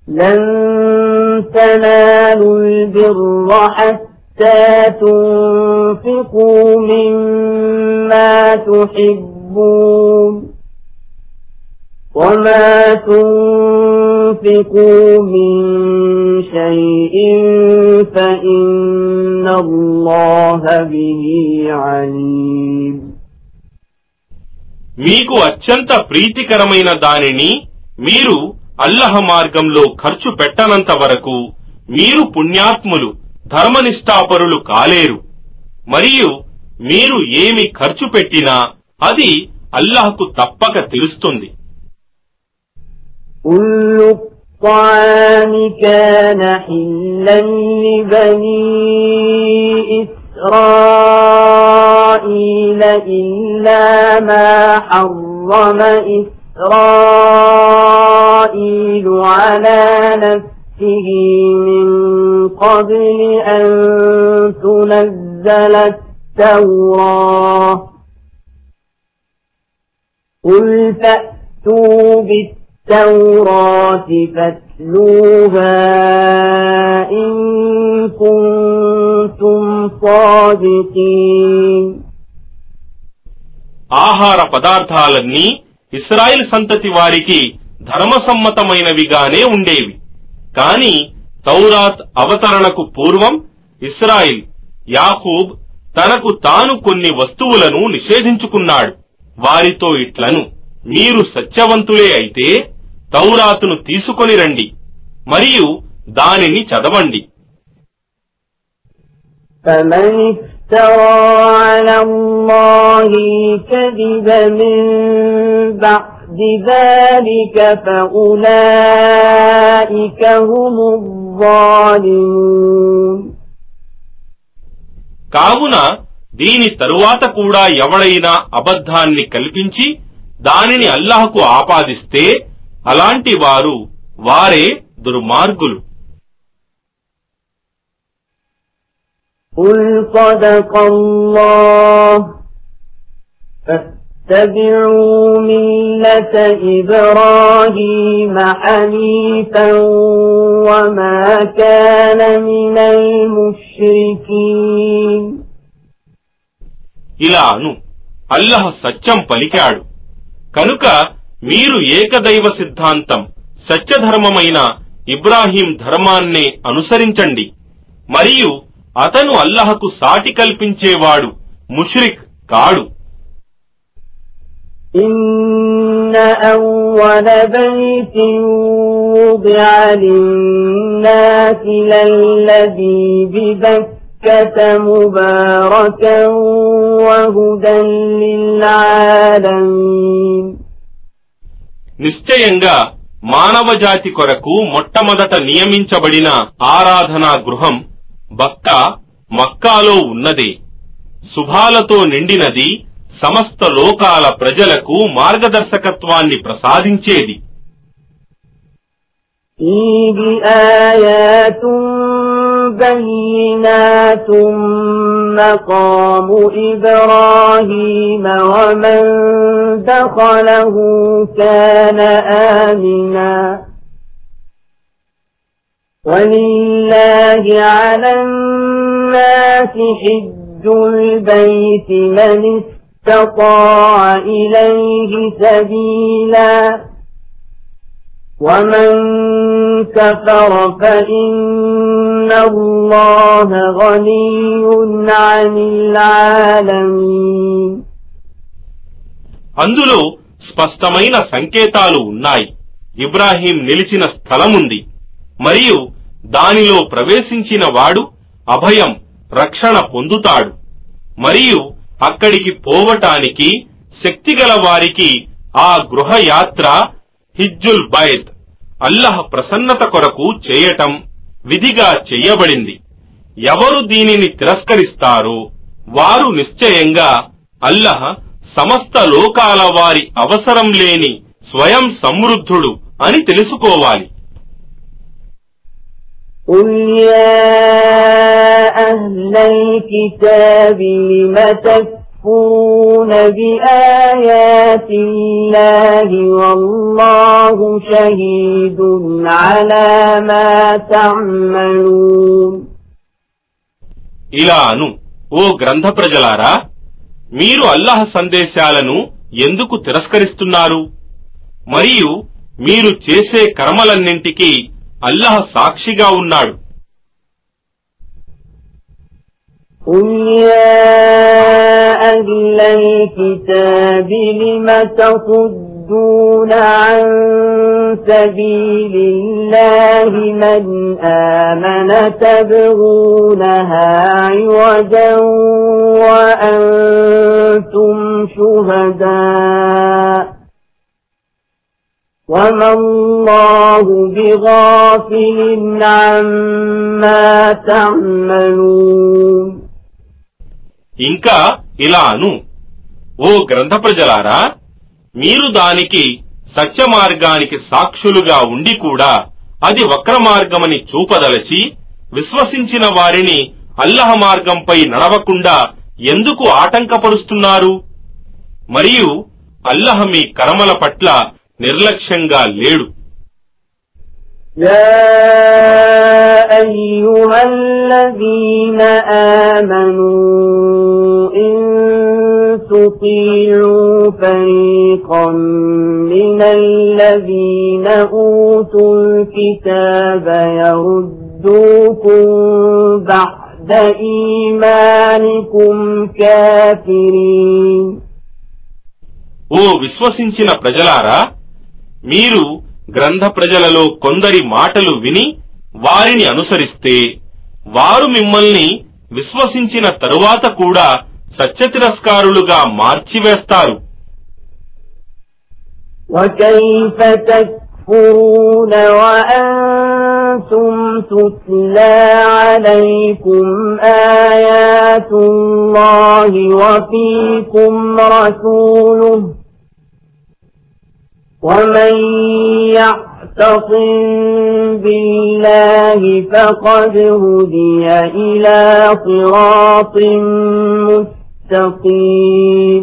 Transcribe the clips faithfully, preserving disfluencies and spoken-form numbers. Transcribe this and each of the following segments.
لن تنالوا البر حتى تنفقوا مما تحبون وما تنفقوا من شيء فإن الله به عليم. మీకు అత్యంత ప్రీతికరమైన దానిని మీరు అల్లహ మార్గంలో ఖర్చు పెట్టనంత వరకు మీరు పుణ్యాత్ములు ధర్మనిష్ఠాపరులు కాలేరు. మరియు మీరు ఏమి ఖర్చు పెట్టినా అది అల్లాహ్కు తప్పక తెలుస్తుంది. కుల్లు త్వామి కాన హిల్లన్ లిబనీ ఇస్రాయీల ఇల్లా మా హర్రమ إسرائيل على نفسه من قبل أن تنزل التوراة قل فأتوا بالتوراة فاتلوها إن كنتم صادقين. ఆహార పదార్థాలన్నీ ఇస్రాయిల్ సంతతి వారికి ధర్మసమ్మతమైనవిగానే ఉండేవి. కాని తౌరాత్ అవతరణకు పూర్వం ఇస్రాయిల్ యాకూబ్ తనకు తాను కొన్ని వస్తువులను నిషేధించుకున్నాడు. వారితో ఇట్లను, మీరు సత్యవంతులే అయితే తౌరాతును తీసుకొని రండి మరియు దానిని చదవండి. افترى على الله الكذب من بعد ذلك فأولئك هم الظالمون. కావున దీని తరువాత కూడా ఎవడైనా అబద్ధాన్ని కల్పించి దానిని అల్లాహ్కు ఆపాదిస్తే అలాంటి వారు వారే దుర్మార్గులు. قل صدق الله فاتبعوا ملة إبراهيم حنيفا وما كان من المشركين. ఇలాను అల్లాహ్ సత్యం పలికాడు కనుక మీరు ఏకదైవ సిద్ధాంతం సత్యధర్మమైన ఇబ్రాహీం ధర్మాన్నే అనుసరించండి. మరియు అతను అల్లాహ్కు సాటి కల్పించేవాడు ముష్రిక్ కాడు. ఇన్న అవ్వల బైతిన్ wudi'a lin-nasi lalladhi bi-Bakkata mubarakan wa hudan lil-'alamin. నిశ్చయంగా మానవజాతి కొరకు మొట్టమొదట నియమించబడిన ఆరాధనా గృహం బక్కా మక్కాలో ఉన్నదే. శుభాలతో నిండినది, సమస్త లోకాల ప్రజలకు మార్గదర్శకత్వాన్ని ప్రసాదించేది. ఫీహి ఆయాతున్ బయ్యినాతున్ మకాము ఇబ్రాహీమ వమన్ దఖలహు కాన ఆమినా وَلِلَّهِ عَلَى النَّاسِ حِجُّ الْبَيْتِ مَنِ اسْتَطَاعَ إِلَيْهِ سَبِيلًا وَمَنْ كَفَرَ فَإِنَّ اللَّهَ غَنِيٌّ عَنِ الْعَالَمِينَ. అందులో స్పష్టమైన సంకేతాలు ఉన్నాయి. ఇబ్రాహీం నిలిచిన స్థలముంది మరియు దానిలో ప్రవేశించిన వాడు అభయం, రక్షణ పొందుతాడు. మరియు అక్కడికి పోవటానికి శక్తిగల వారికి ఆ గృహయాత్ర హిజ్జుల్ బైత్ అల్లాహ్ ప్రసన్నత కొరకు చేయటం విధిగా చెయ్యబడింది. ఎవరు దీనిని తిరస్కరిస్తారో వారు నిశ్చయంగా అల్లాహ్ సమస్త లోకాల వారి అవసరం లేని స్వయం సమృద్ధుడు అని తెలుసుకోవాలి. قُلْ يَا أَهْلَ الْكِتَابِ لِمَ تكفرون بآيات الله والله شهيد على ما تعملون. ఇలా అను, ఓ గ్రంథ ప్రజలారా, మీరు అల్లాహ్ సందేశాలను ఎందుకు తిరస్కరిస్తున్నారు? మరియు మీరు చేసే కర్మలన్నింటికీ అల్లాహ్ సాక్షిగా ఉన్నాడు. قل يا أهل الكتاب لم تصدون عن سبيل الله من آمن تبغونها عوجا وأنتم شهداء وما الله بغافل عما تعملون. ఇంకా ఇలా అను, ఓ గ్రంథ ప్రజలారా, మీరు దానికి సత్య మార్గానికి సాక్షులుగా ఉండి కూడా అది వక్ర మార్గమని చూపదలచి విశ్వసించిన వారిని అల్లాహ్ మార్గంపై నడవకుండా ఎందుకు ఆటంకపరుస్తున్నారు? మరియు అల్లాహ్ మీ కర్మల పట్ల నిర్లక్ష్యంగా లేడు. يا أيها الذين آمنوا إن تطيعوا فريقا من الذين أوتوا الكتاب يردوكم بعد إيمانكم كافرين. ఓ విశ్వసించిన ప్రజలారా, మీరు గ్రంథ ప్రజలలో కొందరి మాటలు విని వారిని అనుసరిస్తే వారు మిమ్మల్ని విశ్వసించిన తరువాత కూడా సత్యతిరస్కారులుగా మార్చివేస్తారు. وكيف تكفرون وأنتم تتلى عليكم آيات الله وفيكم رسوله ومن يعتصم بالله فقد هدي إلى صراط مستقيم.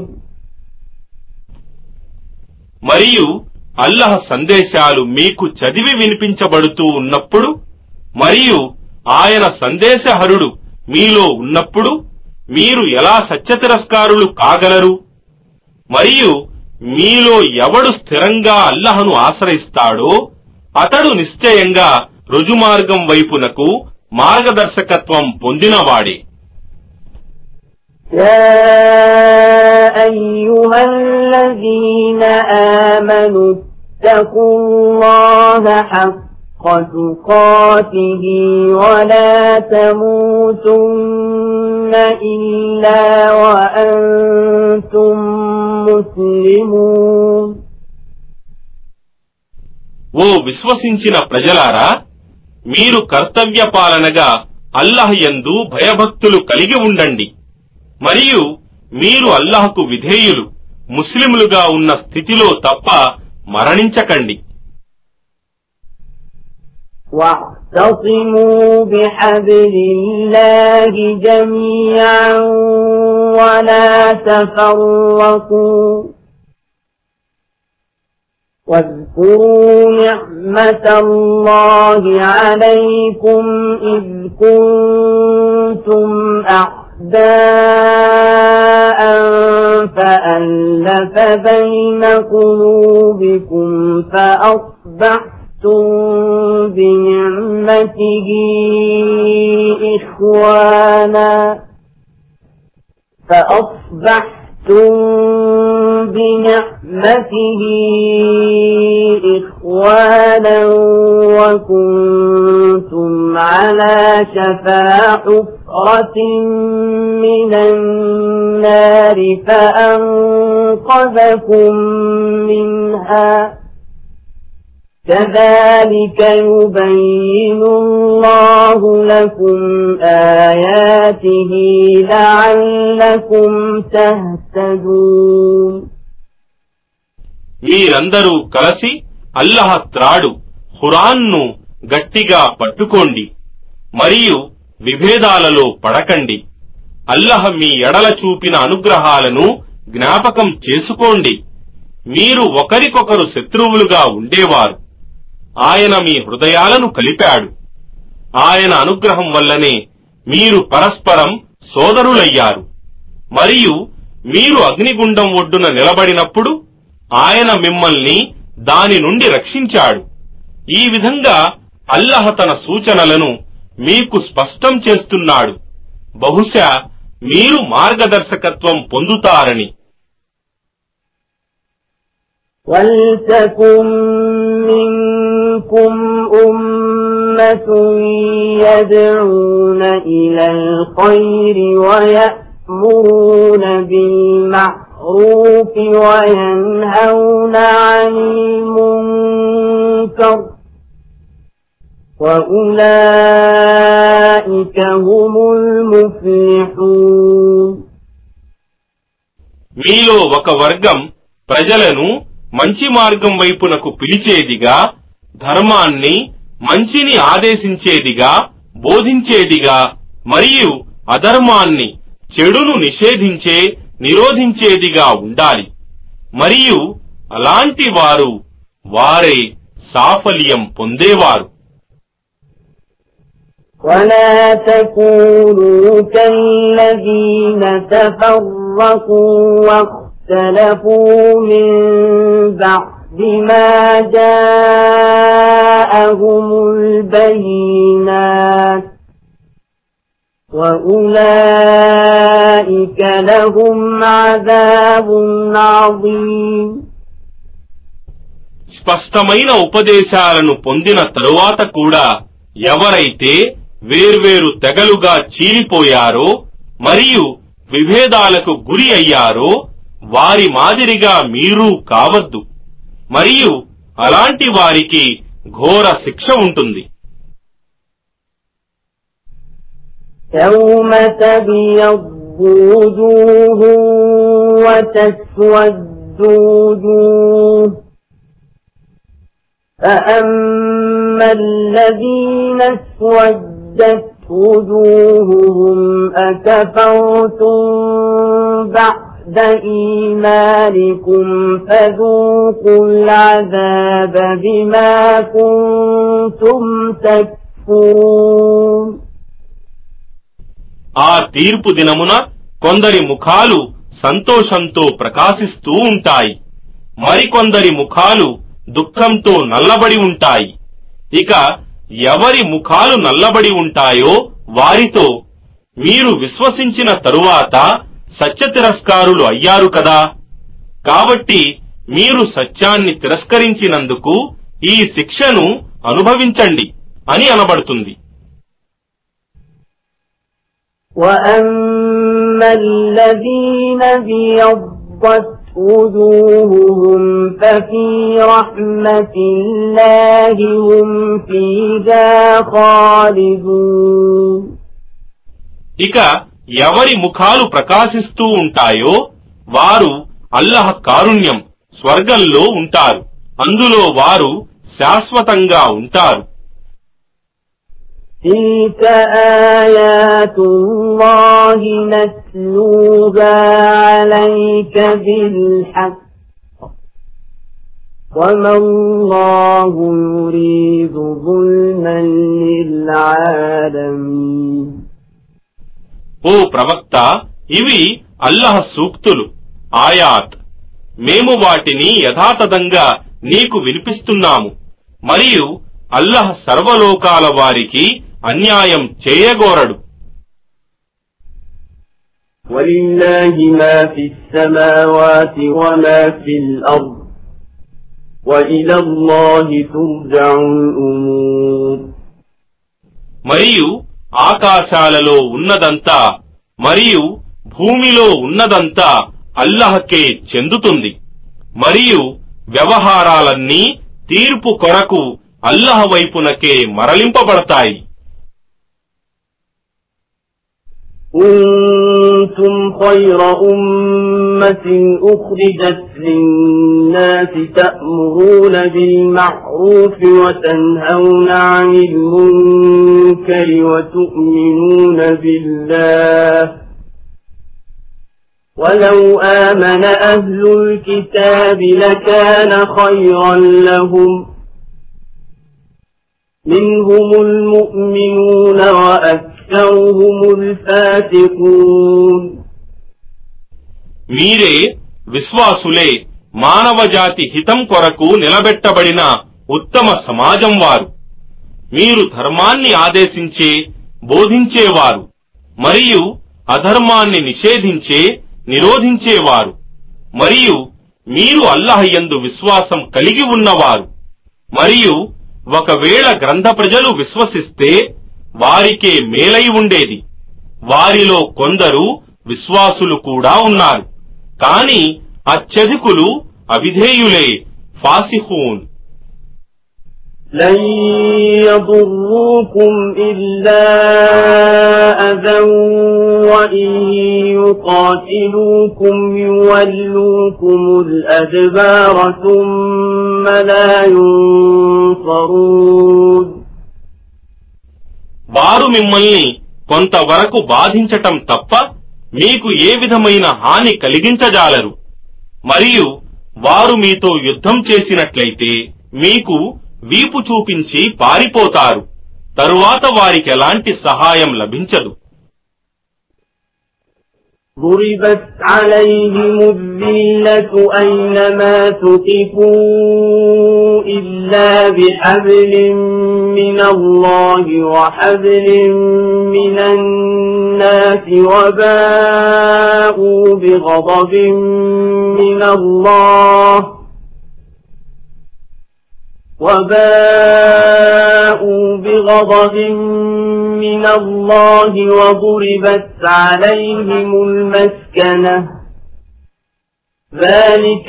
మరియు అల్లాహ్ సందేశాలు మీకు చదివి వినిపించబడుతూ ఉన్నప్పుడు మరియు ఆయన సందేశహరుడు మీలో ఉన్నప్పుడు మీరు ఎలా సత్యతిరస్కారులు కాగలరు? మరియు మీలో ఎవడు స్థిరంగా అల్లాహ్ను ఆశ్రయిస్తాడో అతడు నిశ్చయంగా రుజుమార్గం వైపునకు మార్గదర్శకత్వం పొందినవాడే. يا أيها الذين آمنوا اتقوا الله حق تقاته ولا تموتن إلا وأنتم مسلمون. ఓ విశ్వసించిన ప్రజలారా, మీరు కర్తవ్య పాలనగా అల్లాహ్ యందు భయభక్తులు కలిగి ఉండండి. మరియు మీరు అల్లాహ్కు విధేయులు ముస్లిములుగా ఉన్న స్థితిలో తప్ప మరణించకండి. واعتصموا بحبل الله جميعا ولا تفرقوا واذكروا نعمة الله عليكم إذ كنتم أعداء فألف بين قلوبكم فأصبحتم بنعمته إخوانا فأصبحتم بنعمته إخوانا وكنتم على شفا حفرة من النار فأنقذكم منها كذلك يبين الله لكم آياته لعلكم تهتدون. మీరందరూ కలిసి అల్లాహ్ త్రాడు ఖురాన్ను గట్టిగా పట్టుకోండి మరియు విభేదాలలో పడకండి. అల్లహ మీ ఎడల చూపిన అనుగ్రహాలను జ్ఞాపకం చేసుకోండి. మీరు ఒకరికొకరు శత్రువులుగా ఉండేవారు. ఆయన మీ హృదయాలను కలిపాడు. ఆయన అనుగ్రహం వల్లనే మీరు పరస్పరం సోదరులయ్యారు. మరియు మీరు అగ్నిగుండం ఒడ్డున నిలబడినప్పుడు ఆయన మిమ్మల్ని దాని నుండి రక్షించాడు. ఈ విధంగా అల్లహ తన సూచనలను మీకు స్పష్టం చేస్తున్నాడు. బహుశా మీరు మార్గదర్శకత్వం పొందుతారని. وَلْتَكُن مِّنكُمْ أُمَّةٌ يَدْعُونَ إِلَى الْخَيْرِ وَيَأْمُرُونَ بِالْمَعْرُوفِ وَيَنْهَوْنَ عَنِ الْمُنكَرِ وَأُولَئِكَ هُمُ الْمُفْلِحُونَ. మీలో ఒక వర్గం ప్రజలను మంచి మార్గం వైపునకు పిలిచేదిగా, ధర్మాన్ని మంచిని ఆదేశించేదిగా, బోధించేదిగా మరియు అధర్మాన్ని చెడును నిషేధించే నిరోధించేదిగా ఉండాలి. మరియు అలాంటి వారు వారే సాఫల్యం పొందేవారు. وَلَا تَكُونُوا كَالَّذِينَ تَفَرَّقُوا وَاخْتَلَفُوا مِنْ بَعْدِ مَا جَاءَهُمُ الْبَيِّنَاتُ وَأُولَئِكَ لَهُمْ عَذَابٌ عَظِيمٌ. స్పష్టమైన ఉపదేశాలను పొందిన తరువాత కూడా ఎవరైతే వేర్వేరు తెగలుగా చీలిపోయారో మరియు విభేదాలకు గురి అయ్యారో వారి మాదిరిగా మీరు కావద్దు. మరియు అలాంటి వారికి ఘోర శిక్ష ఉంటుంది. يَوْمَ تَبْيَضُّ وُجُوهٌ وَتَسْوَدُّ وُجُوهٌ فَأَمَّا الَّذِينَ اسْوَدَّتْ وُجُوهُهُمْ أَكَفَرْتُمْ بَعْدَ إِيمَانِكُمْ فَذُوقُوا الْعَذَابَ بِمَا كُنتُمْ تَكْفُرُونَ. ఆ తీర్పు దినమున కొందరి ముఖాలు సంతోషంతో ప్రకాశిస్తూ ఉంటాయి, మరికొందరి ముఖాలు దుఃఖంతో నల్లబడి ఉంటాయి. ఇక ఎవరి ముఖాలు నల్లబడి ఉంటాయో వారితో మీరు విశ్వసించిన తరువాత సత్య తిరస్కారులు అయ్యారు కదా, కాబట్టి మీరు సత్యాన్ని తిరస్కరించినందుకు ఈ శిక్షను అనుభవించండి అని అనబడుతుంది. وَأَمَّا الَّذِينَ ابْيَضَّتْ وُجُوهُهُمْ فَفِي رَحْمَةِ اللَّهِ هُمْ فِيهَا خَالِدُونَ. ఇక ఎవరి ముఖాలు ప్రకాశిస్తూ ఉంటాయో వారు అల్లహ కారుణ్యం స్వర్గంలో ఉంటారు, అందులో వారు శాశ్వతంగా ఉంటారు. تِلْكَ آيَاتُ اللَّهِ نَتْلُوهَا عَلَيْكَ بِالْحَقِّ وَمَا اللَّهُ يُرِيدُ ظُلْمًا لِلْعَالَمِينَ. ఓ ప్రవక్త, ఇవి అల్లహ సూక్తులు, ఆయాత్. మేము వాటిని యథాతథంగా నీకు వినిపిస్తున్నాము. మరియు అల్లహ సర్వలోకాల వారికి అన్యాయం చేయగోరడు. وَلِلَّهِ مَا فِي السَّمَاوَاتِ وَمَا فِي الْأَرْضِ وَإِلَى اللَّهِ تُرْجَعُ الْأُمُورُ. మరియు ఆకాశాలలో ఉన్నదంతా మరియు భూమిలో ఉన్నదంతా అల్లహకే చెందుతుంది. మరియు వ్యవహారాలన్నీ తీర్పు కొరకు అల్లహ వైపునకే మరలింపబడతాయి. كنتم خير أمة أخرجت للناس تأمرون بالمعروف وتنهون عن المنكر وتؤمنون بالله ولو آمن أهل الكتاب لكان خيرا لهم منهم المؤمنون وأكثرهم الفاسقون. మీరే విశ్వాసులే మానవజాతి హితం కొరకు నిలబెట్టబడిన ఉత్తమ సమాజం వారు. మీరు ధర్మాన్ని ఆదేశించే బోధించేవారు మరియు అధర్మాన్ని నిషేధించే నిరోధించేవారు మరియు మీరు అల్లాహ్ యందు విశ్వాసం కలిగి ఉన్నవారు. మరియు ఒకవేళ గ్రంథ ప్రజలు విశ్వసిస్తే వారికే మేలై ఉండేది. వారిలో కొందరు విశ్వాసులు కూడా ఉన్నారు, కాని అత్యధికులు అవిధేయులే, ఫాసిఖూన్. لن يضروكم إلا أذى وإن يقاتلوكم يولوكم الأدبار ثم لا ينصرون. వారు మిమ్మల్ని కొంతవరకు బాధించటం తప్ప మీకు ఏ విధమైన హాని కలిగించజాలరు. మరియు వారు మీతో యుద్ధం చేసినట్లయితే మీకు వీపు చూపించి పారిపోతారు. తరువాత వారికి ఎలాంటి సహాయం లభించదు. ضربت عليهم الذلة أينما ثقفوا إلا بحبل من الله وحبل من الناس وباءوا بغضب من الله وباءوا بغضب من الله وضربت عليهم المسكنة ذلك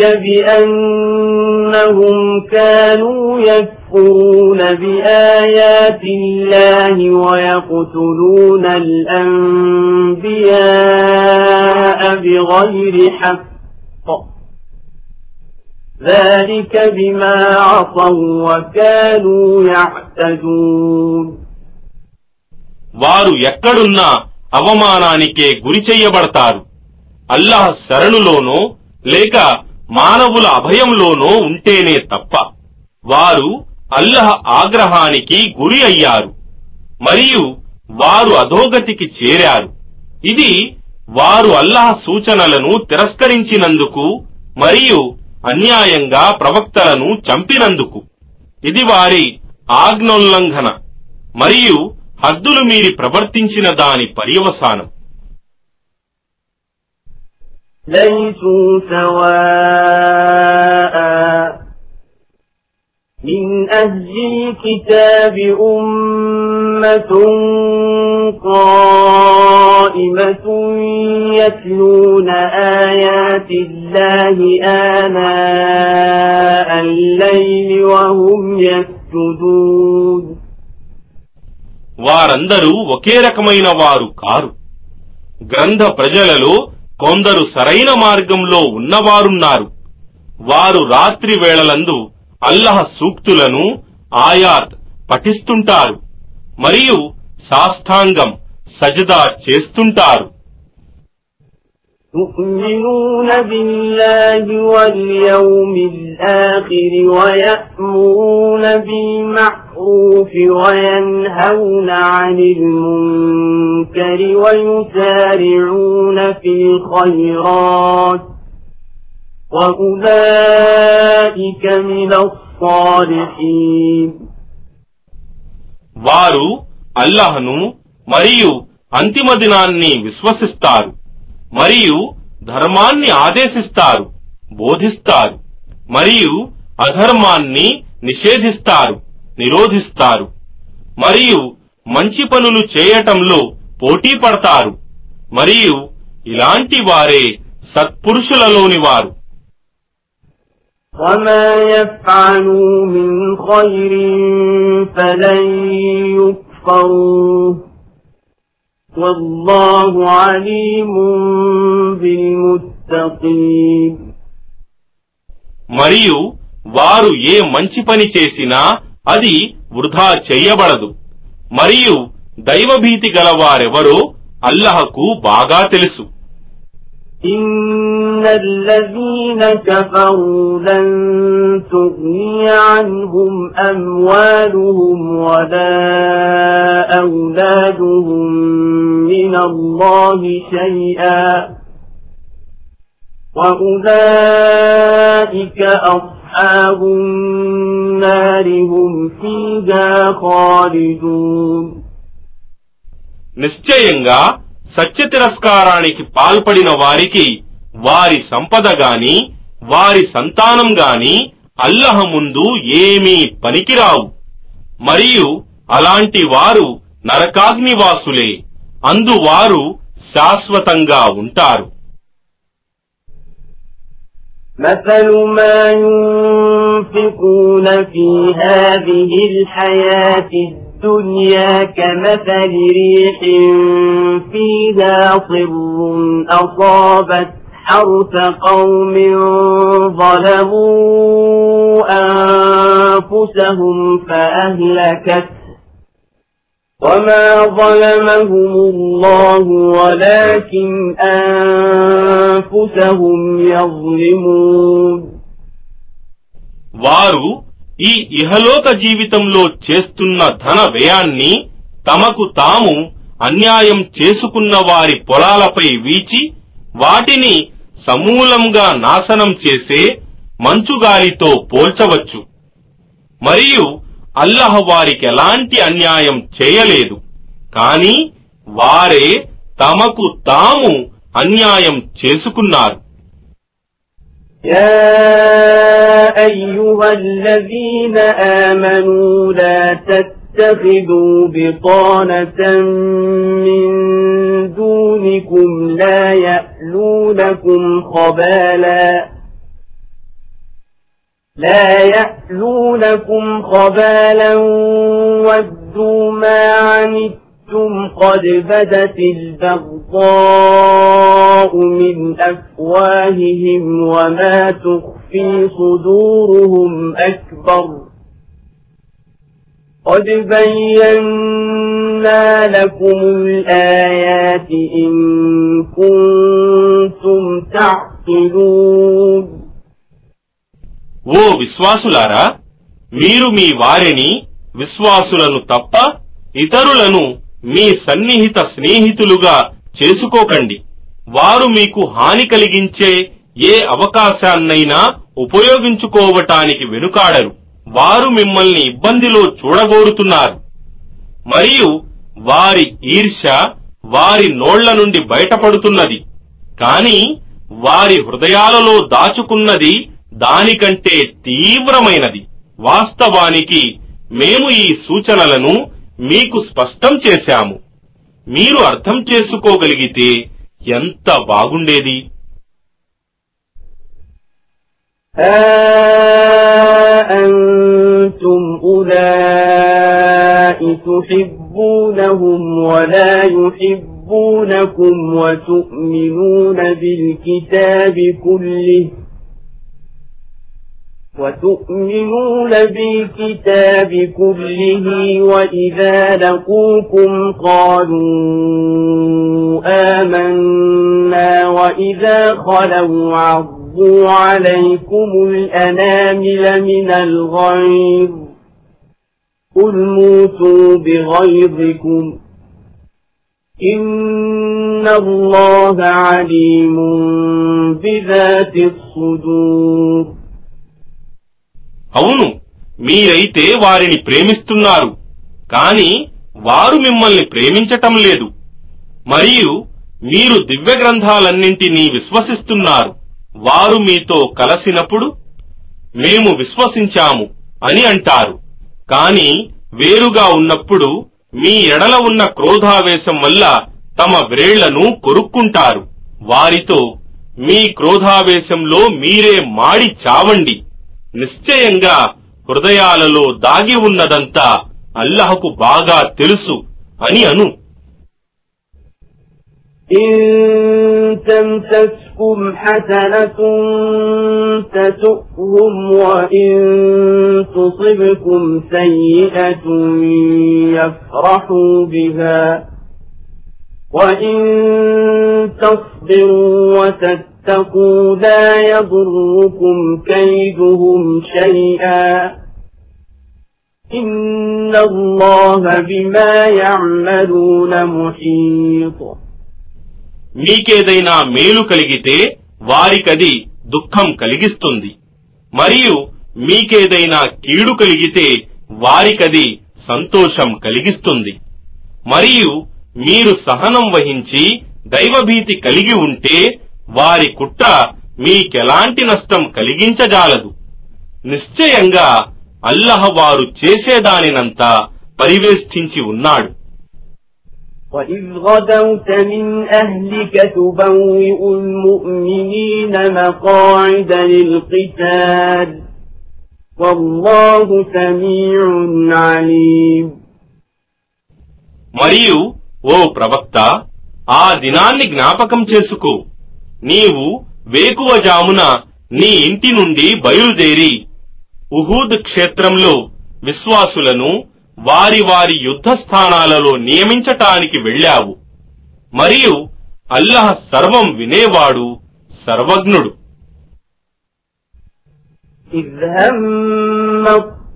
بأنهم كانوا يكفرون بآيات الله ويقتلون الأنبياء بغير حق ذلك بما عصوا وكانوا يعتدون. వారు ఎక్కడున్నా అవమానానికే గురి చెయ్యబడతారు. అల్లాహ్ శరణులోనో లేక మానవుల అభయంలోనో ఉంటేనే తప్ప. వారు అల్లాహ్ ఆగ్రహానికి గురి అయ్యారు మరియు వారు అధోగతికి చేరారు. ఇది వారు అల్లాహ్ సూచనలను తిరస్కరించినందుకు మరియు అన్యాయంగా ప్రవక్తలను చంపినందుకు. ఇది వారి ఆజ్ఞోల్లంఘన మరియు హద్దులు మీరి ప్రవర్తించిన దాని పర్యవసానం. లైసు సవాఆ من أهل الكتاب أمة قائمة يتلون آيات الله آناء الليل وهم يسجدون. వారందరూ ఒకే రకమైన వారు కారు. గ్రంథ ప్రజలలో కొందరు సరైన మార్గంలో ఉన్నవారున్నారు. వారు రాత్రి వేళలందు అల్లాహ్ సూక్తులను ఆయాత్ పఠిస్తుంటారు మరియు సాష్టాంగం సజదా చేస్తుంటారు. يؤمنون بالله واليوم الآخر ويأمرون بالمعروف وينهون عن المنكر ويسارعون في الخيرات وأولئك من الصالحين. వారు అల్లాహ్ను మరియు అంతిమ దినాన్ని విశ్వసిస్తారు మరియు ధర్మాన్ని ఆదేశిస్తారు, బోధిస్తారు మరియు అధర్మాన్ని నిషేధిస్తారు, నిరోధిస్తారు మరియు మంచి పనులు చేయటంలో పోటీ పడతారు మరియు ఇలాంటి వారే సత్పురుషులలోని వారు. وما يفعلوا من خير فلن يكفروه والله عليم بالمتقين. మరియు వారు ఏ మంచి పని చేసినా అది వృధా చెయ్యబడదు మరియు దైవభీతి గలవారెవరో అల్లాహకు బాగా తెలుసు. إن الذين كفروا لن تغني عنهم أموالهم ولا أولادهم من الله شيئا وأولئك أصحاب النار هم فيها خالدون. నిశ్చయంగా సత్య తిరస్కారానికి పాల్పడిన వారికి వారి సంపద గాని వారి సంతానం గాని అల్లాహ్ ముందు ఏమీ పనికిరావు. మరియు అలాంటి వారు నరకాగ్నివాసులే, అందువారు శాశ్వతంగా ఉంటారు. مثل ما ينفقون في هذه الحياة الدنيا كمثل ريح فيها صر أصابت حرث قوم ظلموا أنفسهم فأهلكت وما ظلمهم الله ولكن أنفسهم يظلمون. వారు ఈ ఇహలోక జీవితంలో చేస్తున్న ధన వ్యయాన్ని తమకు తాము అన్యాయం చేసుకున్న వారి పొలాలపై వీచి వాటిని సమూలంగా నాశనం చేసే మంచుగాలితో పోల్చవచ్చు. మరియు అల్లాహ్ వారికి ఎలాంటి అన్యాయం చేయలేదు, కాని వారే తమకు తాము అన్యాయం చేసుకున్నారు. يا أيها الذين آمنوا لا تتخذوا بطانة من دونكم لا يألونكم خبالا لا يألونكم خبالا ودوا ما عنتم قد بدت البغضاء من أفواههم وما تخفي صدورهم أكبر قد بينا لكم الآيات إن كنتم تعقلون. ఓ విశ్వాసులారా, మీరు మీ వారిని విశ్వాసులను తప్ప ఇతరులను మీ సన్నిహిత స్నేహితులుగా చేసుకోకండి. వారు మీకు హాని కలిగించే ఏ అవకాశాన్నైనా ఉపయోగించుకోవటానికి వెనుకాడరు. వారు మిమ్మల్ని ఇబ్బందిలో చూడగోరుతున్నారు. మరియు వారి ఈర్ష్య వారి నోళ్ల నుండి బయటపడుతున్నది, కాని వారి హృదయాలలో దాచుకున్నది దానికంటే తీవ్రమైనది. వాస్తవానికి మేము ఈ సూచనలను మీకు స్పష్టం చేశాము. మీరు అర్థం చేసుకోగలిగితే ఎంత బాగుండేది. أنتم أولئك تحبونهم ولا يحبونكم وتؤمنون بالكتاب كله وتؤمنون بالكتاب كله وإذا لقوكم قالوا آمنا وإذا خلوا عضوا عليكم الأنامل من الغيظ قل موتوا بغيظكم إن الله عليم بذات الصدور. అవును, మీరైతే వారిని ప్రేమిస్తున్నారు, కాని వారు మిమ్మల్ని ప్రేమించటం లేదు. మరియు మీరు దివ్య గ్రంథాలన్నింటినీ విశ్వసిస్తున్నారు. వారు మీతో కలసినప్పుడు మేము విశ్వసించాము అని అంటారు, కాని వేరుగా ఉన్నప్పుడు మీ ఎడల ఉన్న క్రోధావేశం వల్ల తమ వ్రేళ్లను కొరుక్కుంటారు. వారితో మీ క్రోధావేశంలో మీరే మాడి చావండి. నిశ్చయంగా హృదయాలలో దాగి ఉన్నదంతా అల్లాహ్కు బాగా తెలుసు అని అను. إن تمسسكم حسنة تسؤهم وإن تصبكم سيئة يفرحوا بها وَإِن تَصْبِرُوا وَتَتَّقُوا لَا يَضُرُّكُمْ كَيْدُهُمْ شَيْئًا إِنَّ اللَّهَ بِمَا يَعْمَلُونَ مُحِيطٌ. మీకేదైనా మేలు కలిగితే వారికది దుఃఖం కలిగిస్తుంది, మరియు మీకేదైనా కీడు కలిగితే వారికది సంతోషం కలిగిస్తుంది. మరియు మీరు సహనం వహించి దైవభీతి కలిగి ఉంటే వారి కుట్ర మీకెలాంటి నష్టం కలిగించజాలదు. నిశ్చయంగా అల్లహ వారు చేసేదానినంతా పరివేష్టించి ఉన్నాడు. وَإِذْ غَدَوْتَ مِنْ أَهْلِكَ تُبَوِّئُ الْمُؤْمِنِينَ مَقَاعِدَ لِلْقِتَالِ وَاللَّهُ سَمِيعٌ عَلِيمٌ. మరియు ఓ ప్రవక్త, ఆ దినాన్ని జ్ఞాపకం చేసుకో. నీవు వేకువజామున నీ ఇంటి నుండి బయలుదేరి ఉహూద్ క్షేత్రంలో విశ్వాసులను వారి వారి యుద్ధ స్థానాలలో నియమించటానికి వెళ్ళావు. మరియు అల్లహ సర్వం వినేవాడు, సర్వజ్ఞుడు. إِذْ هَمَّ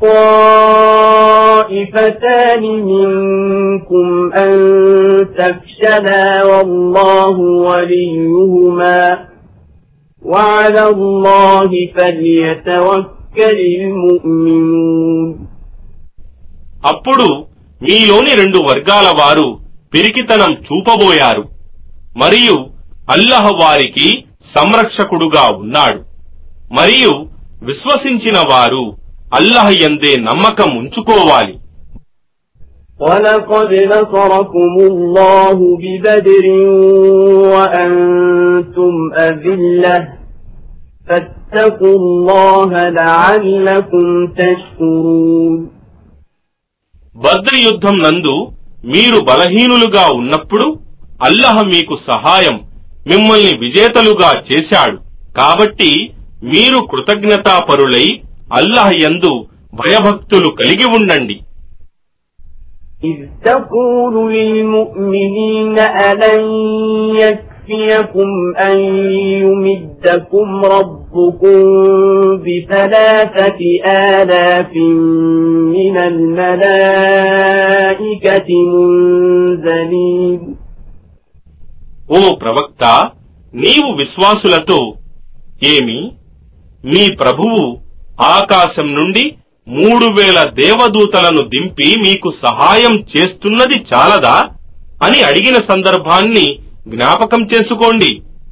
الطَّائِفَتَانِ مِنكُمْ أَن تَفْشَلَا وَاللَّهُ وَلِيُّهُمَا وَعَلَى اللَّهِ فَلْيَتَوَكَّلِ الْمُؤْمِنُونَ. అప్పుడు మీలోని రెండు వర్గాల వారు పిరికితనం చూపబోయారు, మరియు అల్లహ వారికి సంరక్షకుడుగా ఉన్నాడు. మరియు విశ్వసించిన వారు అల్లహ యందే నమ్మకం ఉంచుకోవాలి. وَلَقَدْ نَصَرَكُمُ اللَّهُ بِبَدْرٍ وَأَنْتُمْ أَذِلَّةٌ فَاتَّقُوا اللَّهَ لَعَلَّكُمْ تَشْكُرُونَ. బద్ర్ యుద్ధం నందు మీరు బలహీనులుగా ఉన్నప్పుడు అల్లహ మీకు సహాయం, మిమ్మల్ని విజేతలుగా చేశాడు. కాబట్టి మీరు కృతజ్ఞతాపరులై అల్లహ యందు భయభక్తులు కలిగి ఉండండి. إِذْ تَقُولُ لِلْمُؤْمِنِينَ أَلَنْ يَكْفِيَكُمْ أَنْ يُمِدَّكُمْ رَبُّكُمْ بِثَلَاثَةِ آلَافٍ مِنَ الْمَلَائِكَةِ مُنْزَلِينَ. ఓ ప్రవక్త, నీవు విశ్వాసులతో, ఏమి మీ ప్రభువు ఆకాశం నుండి మూడు వేల దేవదూతలను దింపి మీకు సహాయం చేస్తున్నది చాలదా అని అడిగిన సందర్భాన్ని జ్ఞాపకం చేసుకోండి.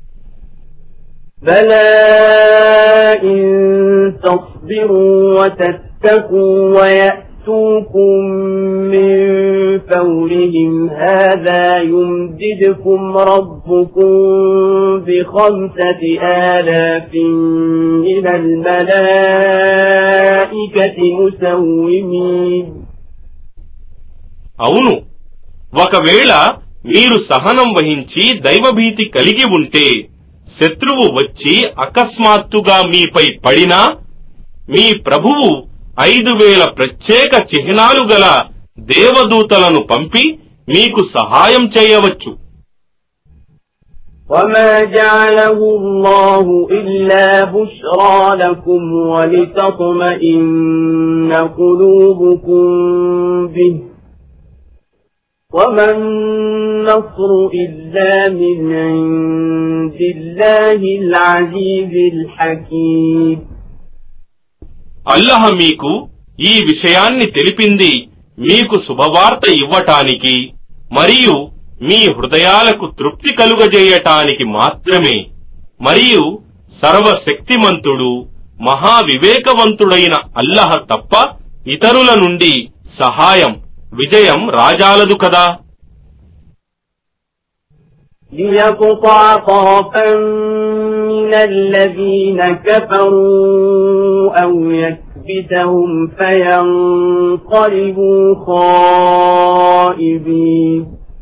بَلَى إِن تَصْبِرُوا وَتَتَّقُوا وَيَأْتُوكُم مِّن فَوْرِهِمْ هَٰذَا يُمْدِدْكُمْ رَبُّكُم بِخَمْسَةِ آلَافٍ مِّنَ الْمَلَائِكَةِ مُسَوِّمِينَ. అవును, ఒకవేళ మీరు సహనం వహించి దైవభీతి కలిగి ఉంటే శత్రువు వచ్చి అకస్మాత్తుగా మీపై పడినా మీ ప్రభువు ఐదు వేల ప్రత్యేక చిహ్నాలు గల దేవదూతలను పంపి మీకు సహాయం చేయవచ్చు. وَمَا جَعَلَهُ اللَّهُ إِلَّا بُشْرَى لَكُمْ وَلِتَطْمَئِنَّ قُلُوبُكُم بِهِ وَمَا النَّصْرُ إِلَّا مِنْ عِندِ اللَّهِ الْعَزِيزِ الْحَكِيمِ. అల్లహ మీకు ఈ విషయాన్ని తెలిపింది మీకు శుభవార్త ఇవ్వటానికి మరియు మీ హృదయాలకు తృప్తి కలుగజేయటానికి మాత్రమే. మరియు సర్వశక్తిమంతుడు మహావివేకవంతుడైన అల్లహ తప్ప ఇతరుల నుండి సహాయం, విజయం రాజాలదు కదా. لِيَقْطَعَ طَرَفًا مِّنَ الَّذِينَ كَفَرُوا أَوْ يَكْبِتَهُمْ فَيَنقَلِبُوا خَائِبِينَ.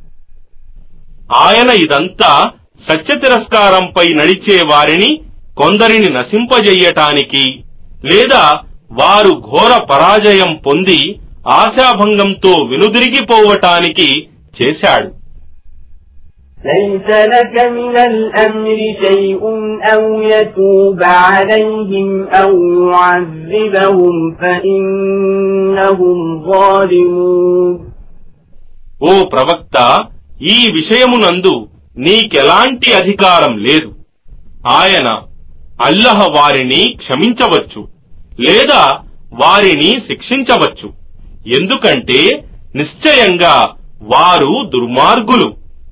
ఆయన ఇదంతా సత్యతిరస్కారంపై నడిచే వారిని కొందరిని నశింపజెయ్యటానికి, లేదా వారు ఘోర పరాజయం పొంది ఆశాభంగంతో వెనుదిరిగిపోవటానికి చేశాడు. ليس لك من الأمر شيء أو يتوب عليهم أو يعذبهم فإنهم ظالمون. ఓ ప్రవక్త, ఈ విషయమునందు నీకెలాంటి అధికారం లేదు. ఆయన అల్లహ వారిని క్షమించవచ్చు లేదా వారిని శిక్షించవచ్చు, ఎందుకంటే నిశ్చయంగా వారు దుర్మార్గులు.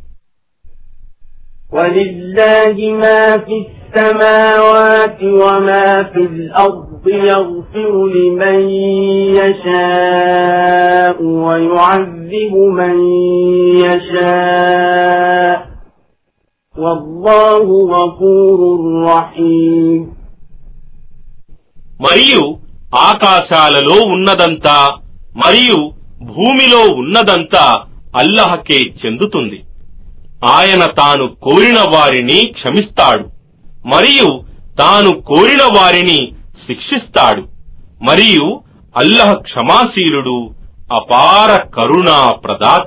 وَلِلَّهِ مَا فِي السَّمَاوَاتِ وَمَا فِي الْأَرْضِ يَغْفِرُ لِمَن يَشَاءُ وَيُعَذِّبُ مَن يَشَاءُ وَاللَّهُ غَفُورٌ رَّحِيمٌ. మరియు ఆకాశాలలో ఉన్నదంతా మరియు భూమిలో ఉన్నదంతా అల్లహకే చెందుతుంది. ఆయన తాను కోరిన వారిని క్షమిస్తాడు మరియు తాను కోరిన వారిని శిక్షిస్తాడు. మరియు అల్లహ క్షమాశీలుడు, అపార కరుణా ప్రదాత.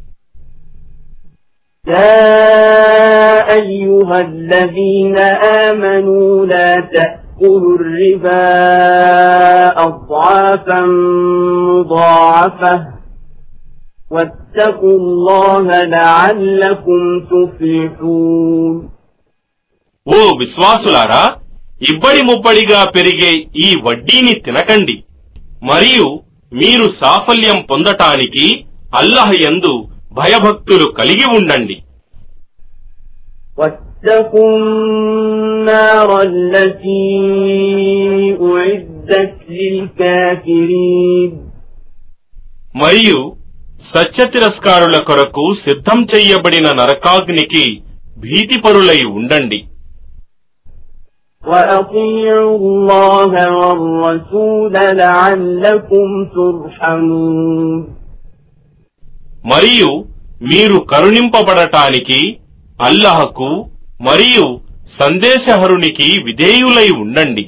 يا أيها الذين آمنوا لا تأكلوا الربا أضعافا مضاعفة واتقوا الله لعلكم تفلحون. ఓ విశ్వాసులారా, ఇబ్బడి ముబ్బడిగా పెరిగే ఈ వడ్డీని తినకండి మరియు మీరు సాఫల్యం పొందటానికి అల్లహ యందు భయభక్తులు కలిగి ఉండండి. واتقوا النار التي أعدت للكافرين. మరియు సత్య తిరస్కారుల కొరకు సిద్ధం చెయ్యబడిన నరకాగ్నికి భీతిపరులై ఉండండి. وأطيعوا الله والرسول لعلكم ترحمون. మరియు మీరు కరుణింపబడటానికి అల్లహకు మరియు సందేశహరునికి విధేయులై ఉండండి.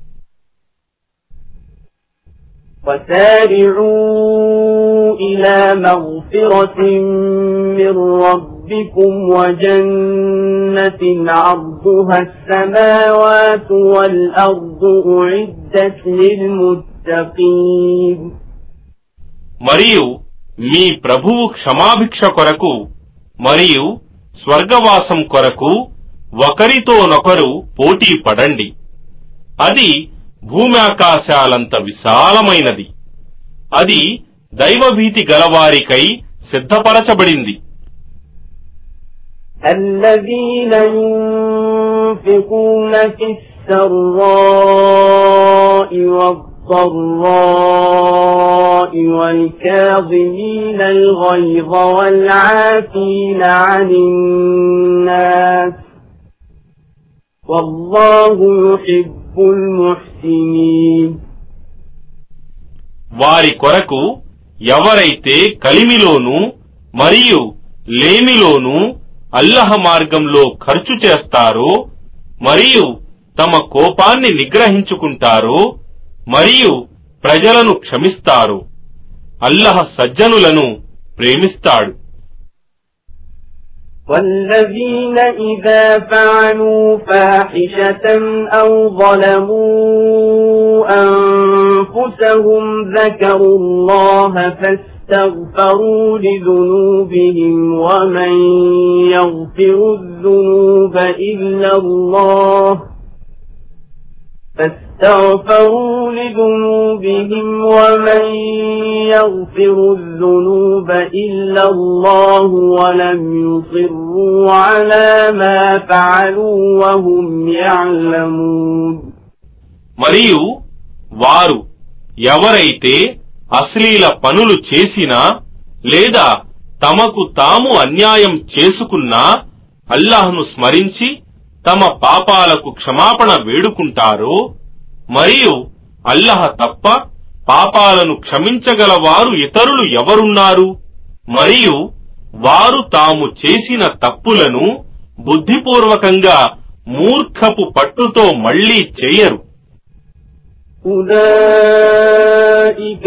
وسارعوا إلى مغفرة من ربكم وجنة عرضها السماوات والأرض أعدت للمتقين. మరియు మీ ప్రభువు క్షమాభిక్ష కొరకు మరియు స్వర్గవాసం కొరకు ఒకరితోనొకరు పోటీ పడండి. అది భూమ్యాకాశాలంత విశాలమైనది. అది దైవభీతి గలవారికై సిద్ధపరచబడింది. الذين ينفقون في السراء والضراء والكاظمين الغيظ والعافين عن الناس والله يحب المحسنين. వారి కొరకు ఎవరైతే కలిమిలోనూ మరియు లేమిలోనూ అల్లహ మార్గంలో ఖర్చు చేస్తారో మరియు తమ కోపాన్ని నిగ్రహించుకుంటారో మరియు ప్రజలను క్షమిస్తారో అల్లహ సజ్జనులను ప్రేమిస్తాడు. والذين إذا فعلوا فاحشة أو ظلموا أنفسهم ذكروا الله فاستغفروا لذنوبهم ومن يغفر الذنوب إلا الله فاستغفروا لذنوبهم ومن يغفر الذنوب إلا الله ولم يصروا على ما فعلوا وهم يعلمون. మరియు వారు ఎవరైతే అశ్లీల పనులు చేసినా లేదా తమకు తాము అన్యాయం చేసుకున్నా అల్లాహ్ను స్మరించి తమ పాపాలకు క్షమాపణ వేడుకుంటారో మరియు అల్లహ తప్ప పాపాలను క్షమించగలవారు ఇతరులు ఎవరున్నారు మరియు వారు తాము చేసిన తప్పులను బుద్ధిపూర్వకంగా మూర్ఖపు పట్టుతో మళ్లీ చేయరు. أولئك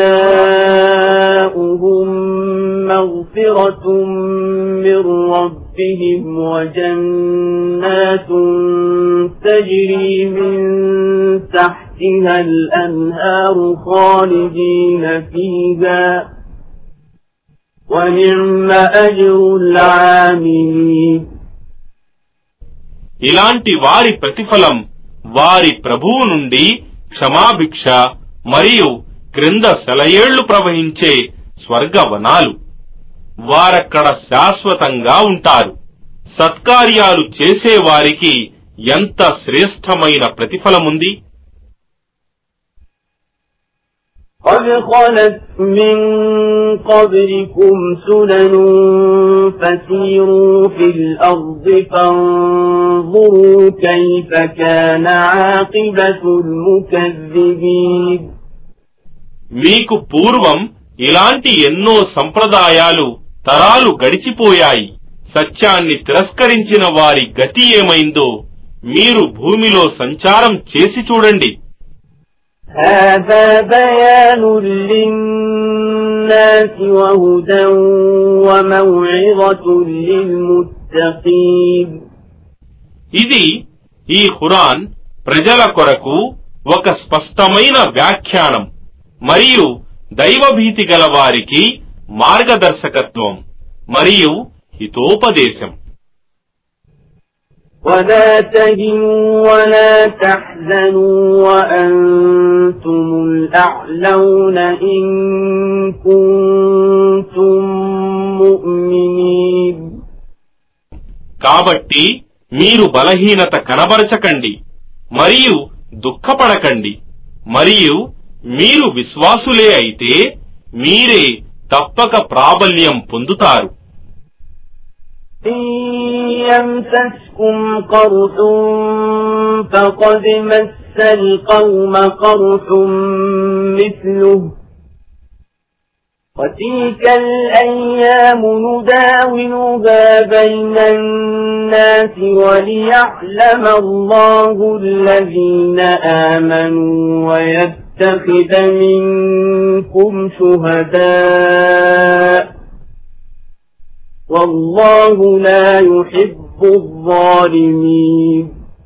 جزاؤهم مغفرة من ربهم ربهم وجنات تجري من تحتها الأنهار خالدين فيها ونعم أجر العاملين. ఇలాంటి వారి ప్రతిఫలం వారి ప్రభువు నుండి క్షమాభిక్ష మరియు క్రింద సెలయేళ్లు ప్రవహించే స్వర్గవనాలు. వారక్కడ శాశ్వతంగా ఉంటారు. సత్కార్యాలు చేసేవారికి ఎంత శ్రేష్టమైన ప్రతిఫలముంది. قد خلت من قبلكم سنن فسيروا في الأرض فانظروا كيف كان عاقبة المكذبين. మీకు పూర్వం ఇలాంటి ఎన్నో సంప్రదాయాలు తరాలు గడిచిపోయాయి. సత్యాన్ని తిరస్కరించిన వారి గతి ఏమైందో మీరు భూమిలో సంచారం చేసి చూడండి. هذا بيان للناس وهدى وموعظة للمتقين. ఇది ఈ ఖురాన్ ప్రజల కొరకు ఒక స్పష్టమైన వ్యాఖ్యానం మరియు దైవభీతి గల వారికి మార్గదర్శకత్వం మరియు హితోపదేశం. ولا تهنوا ولا تحزنوا وأنتم الأعلون إن كنتم مؤمنين. కాబట్టి మీరు బలహీనత కనబరచకండి మరియు దుఃఖపడకండి, మరియు మీరు విశ్వాసులే అయితే మీరే తప్పక ప్రాబల్యం పొందుతారు. يمسسكم قرح فقد مس القوم قرح مثله وتلك الأيام نداولها بين الناس وليعلم الله الذين آمنوا ويتخذ منكم شهداء والله لا يحب الظالمين.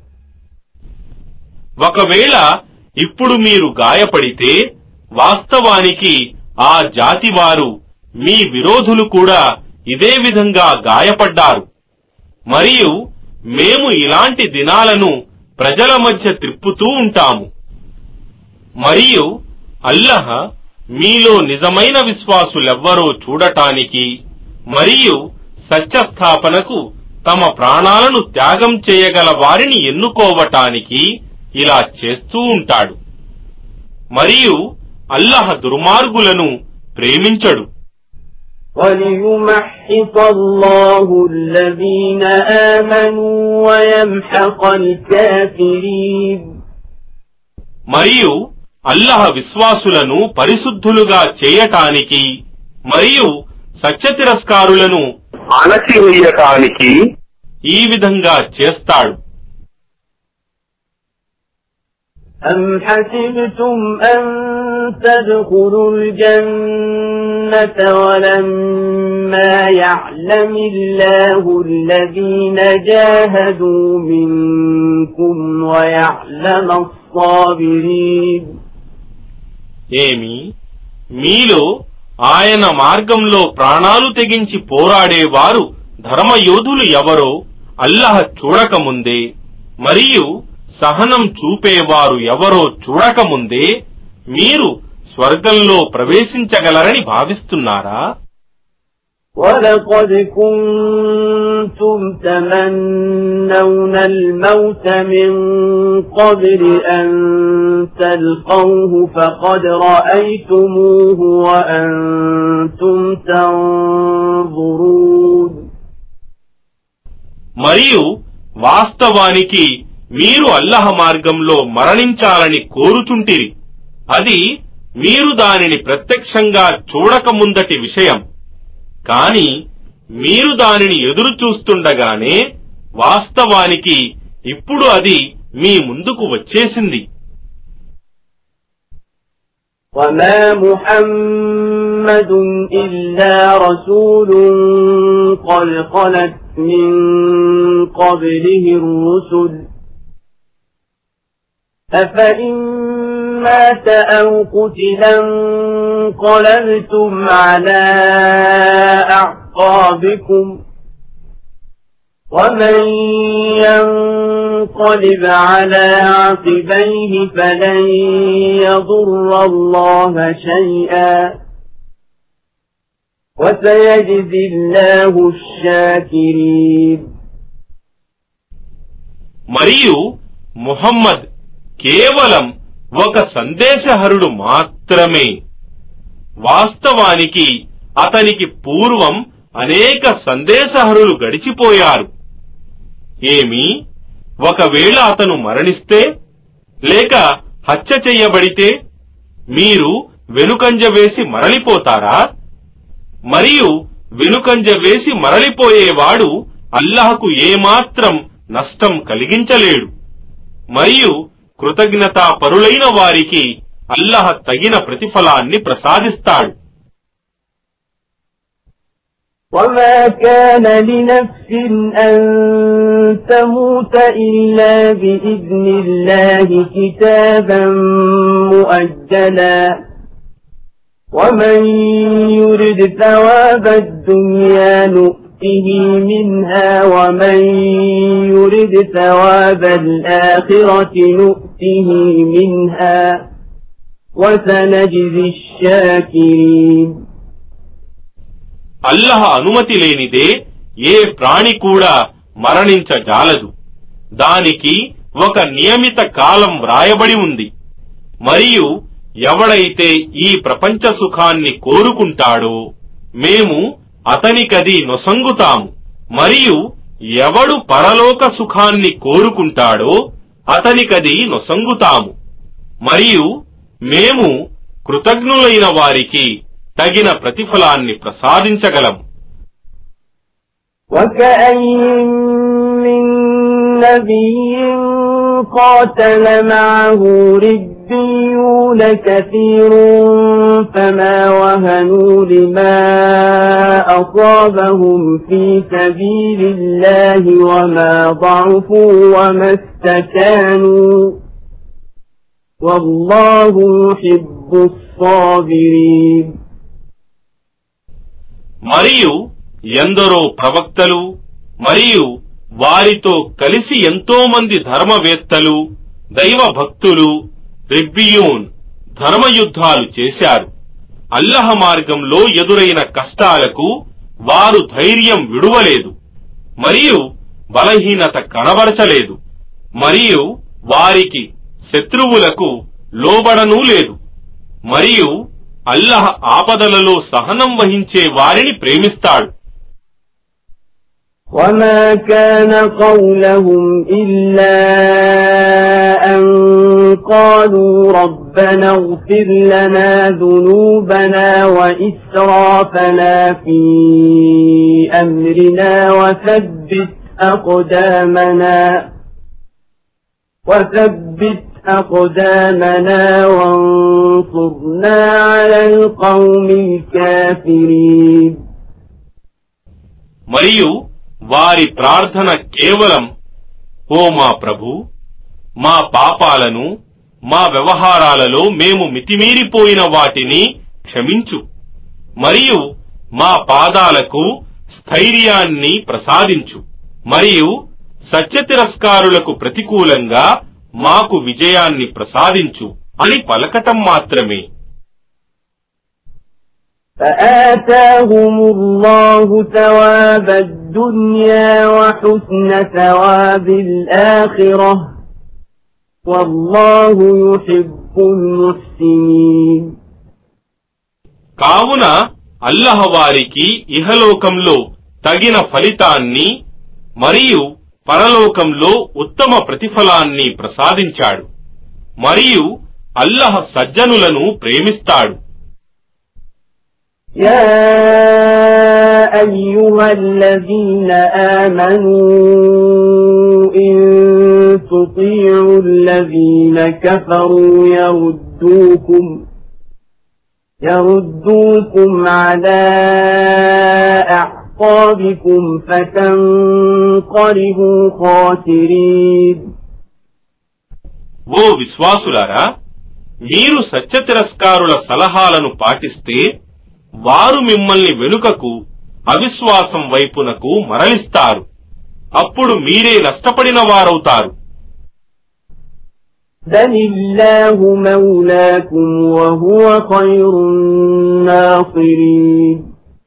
ఒకవేళ ఇప్పుడు మీరు గాయపడితే వాస్తవానికి ఆ జాతి వారు మీ విరోధులు కూడా ఇదే విధంగా గాయపడ్డారు. మరియు మేము ఇలాంటి దినాలను ప్రజల మధ్య త్రిప్పుతూ ఉంటాము. మరియు అల్లహ మీలో నిజమైన విశ్వాసులెవ్వరో చూడటానికి మరియు సత్యస్థాపనకు తమ ప్రాణాలను త్యాగం చేయగల వారిని ఎన్నుకోవటానికి ఇలా చేస్తూ ఉంటాడు. మరియు అల్లహ దుర్మార్గులను ప్రేమించడు. وَلِيُمَحِّصَ اللَّهُ الَّذِينَ آمَنُوا وَيَمْحَقَ الْكَافِرِينَ. మరియు అల్లహ విశ్వాసులను పరిశుద్ధులుగా చేయటానికి మరియు సత్య తిరస్కారులను అణచివేయటానికి ఈ విధంగా చేస్తాడు. أَمْ حَسِبْتُمْ أَن تَدْخُلُوا الْجَنَّةَ وَلَمَّا يَعْلَمِ اللَّهُ الَّذِينَ جَاهَدُوا مِنكُمْ وَيَعْلَمَ الصَّابِرِينَ. ఏమి మీలో ఆయన మార్గంలో ప్రాణాలు తెగించి పోరాడేవారు ధర్మయోధులు ఎవరో అల్లహ చూడకముందే మరియు సహనం చూపేవారు ఎవరో చూడకముందే మీరు స్వర్గంలో ప్రవేశించగలరని భావిస్తున్నారా? وَلَقَدْ كُنْتُمْ تَمَنَّوْنَ الْمَوْتَ مِنْ قَبْلِ أَنْ تَلْقَوْهُ فَقَدْ رَأَيْتُمُوهُ وَأَنْتُمْ تَنْظُرُونَ. మరియు వాస్తవానికి మీరు అల్లహ మార్గంలో మరణించాలని కోరుచుంటిరి. అది మీరు దానిని ప్రత్యక్షంగా చూడకముందటి విషయం. కాని మీరు దానిని ఎదురు చూస్తుండగానే వాస్తవానికి ఇప్పుడు అది మీ ముందుకు వచ్చేసింది. وَمَا مُحَمَّدٌ إِلَّا رَسُولٌ قَدْ خَلَتْ من قبله الرسل أفإن مات أو قتلا انقلبتم على أعقابكم ومن ينقلب على عقبيه فلن يضر الله شيئا وسيجزي الله الشاكرين. మరియు ముహమ్మద్ కేవలం ఒక సందేశహరుడు మాత్రమే. వాస్తవానికి అతనికి పూర్వం అనేక సందేశహరులు గడిచిపోయారు. ఏమి, ఒకవేళ అతను మరణిస్తే లేక హత్య చెయ్యబడితే మీరు వెనుకంజ వేసి మరలిపోతారా? మరియు వెనుకంజ వేసి మరలిపోయేవాడు అల్లాహకు ఏమాత్రం నష్టం కలిగించలేడు. మరియు కృతజ్ఞతా పరులైన వారికి అల్లాహ్ తగిన ప్రతిఫలాన్ని ప్రసాదిస్తాడు. وما كان لنفس أن تموت إلا بإذن الله كتابا مؤجلا ومن يرد ثواب الدنيا نؤته منها ومن يرد ثواب الآخرة نؤته منها وسنجزي الشاكرين. అల్లాహ్ అనుమతి లేనిదే ఏ ప్రాణి కూడా మరణించజాలదు. దానికి ఒక నియమిత కాలం వ్రాయబడి ఉంది. మరియు ఎవడైతే ఈ ప్రపంచ సుఖాన్ని కోరుకుంటాడో మేము అతనికది నొసంగుతాము. మరియు ఎవడు పరలోక సుఖాన్ని కోరుకుంటాడో అతనికది నొసంగుతాము. మరియు మేము కృతజ్ఞులైన వారికి తగిన ప్రతిఫలాన్ని ప్రసాదించగలము. وكأين من نبي قاتل معه ربيون كثير فما وهنوا لما أصابهم في سبيل الله وما ضعفوا وما استكانوا والله يحب الصابرين. మరియు ఎందరో ప్రవక్తలు మరియు వారితో కలిసి ఎంతో మంది ధర్మవేత్తలు దైవ భక్తులు రిబ్బియూన్ ధర్మయుద్ధాలు చేశారు. అల్లాహ్ మార్గంలో ఎదురైన కష్టాలకు వారు ధైర్యం విడువలేదు మరియు బలహీనత కనబరచలేదు మరియు వారికి శత్రువులకు లోబడనూ లేదు. మరియు అల్లాహ్ ఆపదలలో సహనం వహించే వారిని ప్రేమిస్తాడు. وما كان قولهم إلا أن قالوا ربنا اغفر لنا ذنوبنا وإسرافنا في أمرنا وثبت أقدامنا وثبت أقدامنا وانصرنا على القوم الكافرين. మరియు వారి ప్రార్థన కేవలం, ఓ మా ప్రభు, మా పాపాలను మా వ్యవహారాలలో మేము మితిమీరిపోయిన వాటిని క్షమించు మరియు మా పాదాలకు స్థైర్యాన్ని ప్రసాదించు మరియు సత్యతిరస్కారులకు ప్రతికూలంగా మాకు విజయాన్ని ప్రసాదించు అని పలకటం మాత్రమే. فآتاهم الله ثواب الدنيا وحسن ثواب الآخرة والله يحب المحسنين. కావున అల్లాహ్ వారికి ఇహలోకంలో తగిన ఫలితాన్ని మరియు పరలోకంలో ఉత్తమ ప్రతిఫలాన్ని ప్రసాదించాడు మరియు అల్లాహ్ సజ్జనులను ప్రేమిస్తాడు. يا أيها الذين آمنوا إن تطيعوا الذين كفروا يردوكم يردوكم على أعقابكم أعقابكم فتنقلبوا خاسرين. ఓ విశ్వాసులారా, మీరు సత్య తిరస్కారుల సలహాలను పాటిస్తే వారు మిమ్మల్ని వెనుకకు అవిశ్వాసం వైపునకు మరలిస్తారు. అప్పుడు మీరే నష్టపడిన వారవుతారు. బలిల్లాహు మౌలాకుం వహువ ఖైరున్ నాసిరీన్.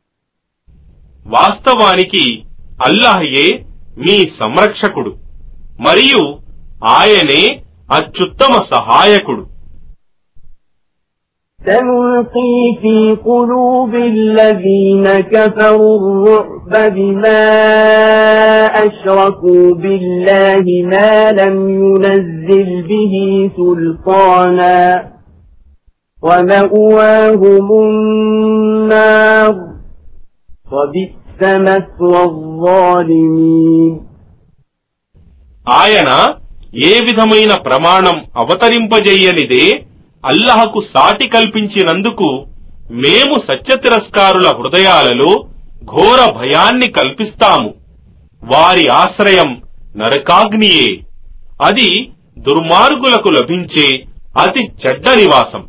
వాస్తవానికి అల్లాహయే మీ సంరక్షకుడు మరియు ఆయనే అత్యుత్తమ సహాయకుడు. سنلقي في قلوب الذين كفروا الرعب بما أشركوا بالله ما لم ينزل به سلطانا ومأواهم النار وبئس مثوى الظالمين. ఆయన ఏ విధమైన ప్రమాణం అవతరింపజేయనిదే అల్లాహకు సాటి కల్పించినందుకు మేము సత్య తిరస్కారుల హృదయాలలో ఘోర భయాన్ని కల్పిస్తాము. వారి ఆశ్రయం నరకాగ్నియే. అది దుర్మార్గులకు లభించే అతి చెడ్డ నివాసం.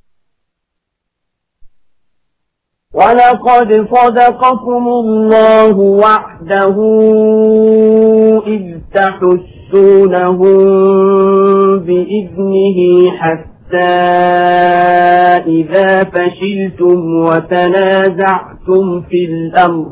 وَلَقَدْ صَدَقَكُمُ اللَّهُ وَعْدَهُ إِذْ تَحُسُّونَهُم بِإِذْنِهِ حَتَّى إِذَا فَشِلْتُمْ وَتَنَازَعْتُمْ فِي الْأَمْرِ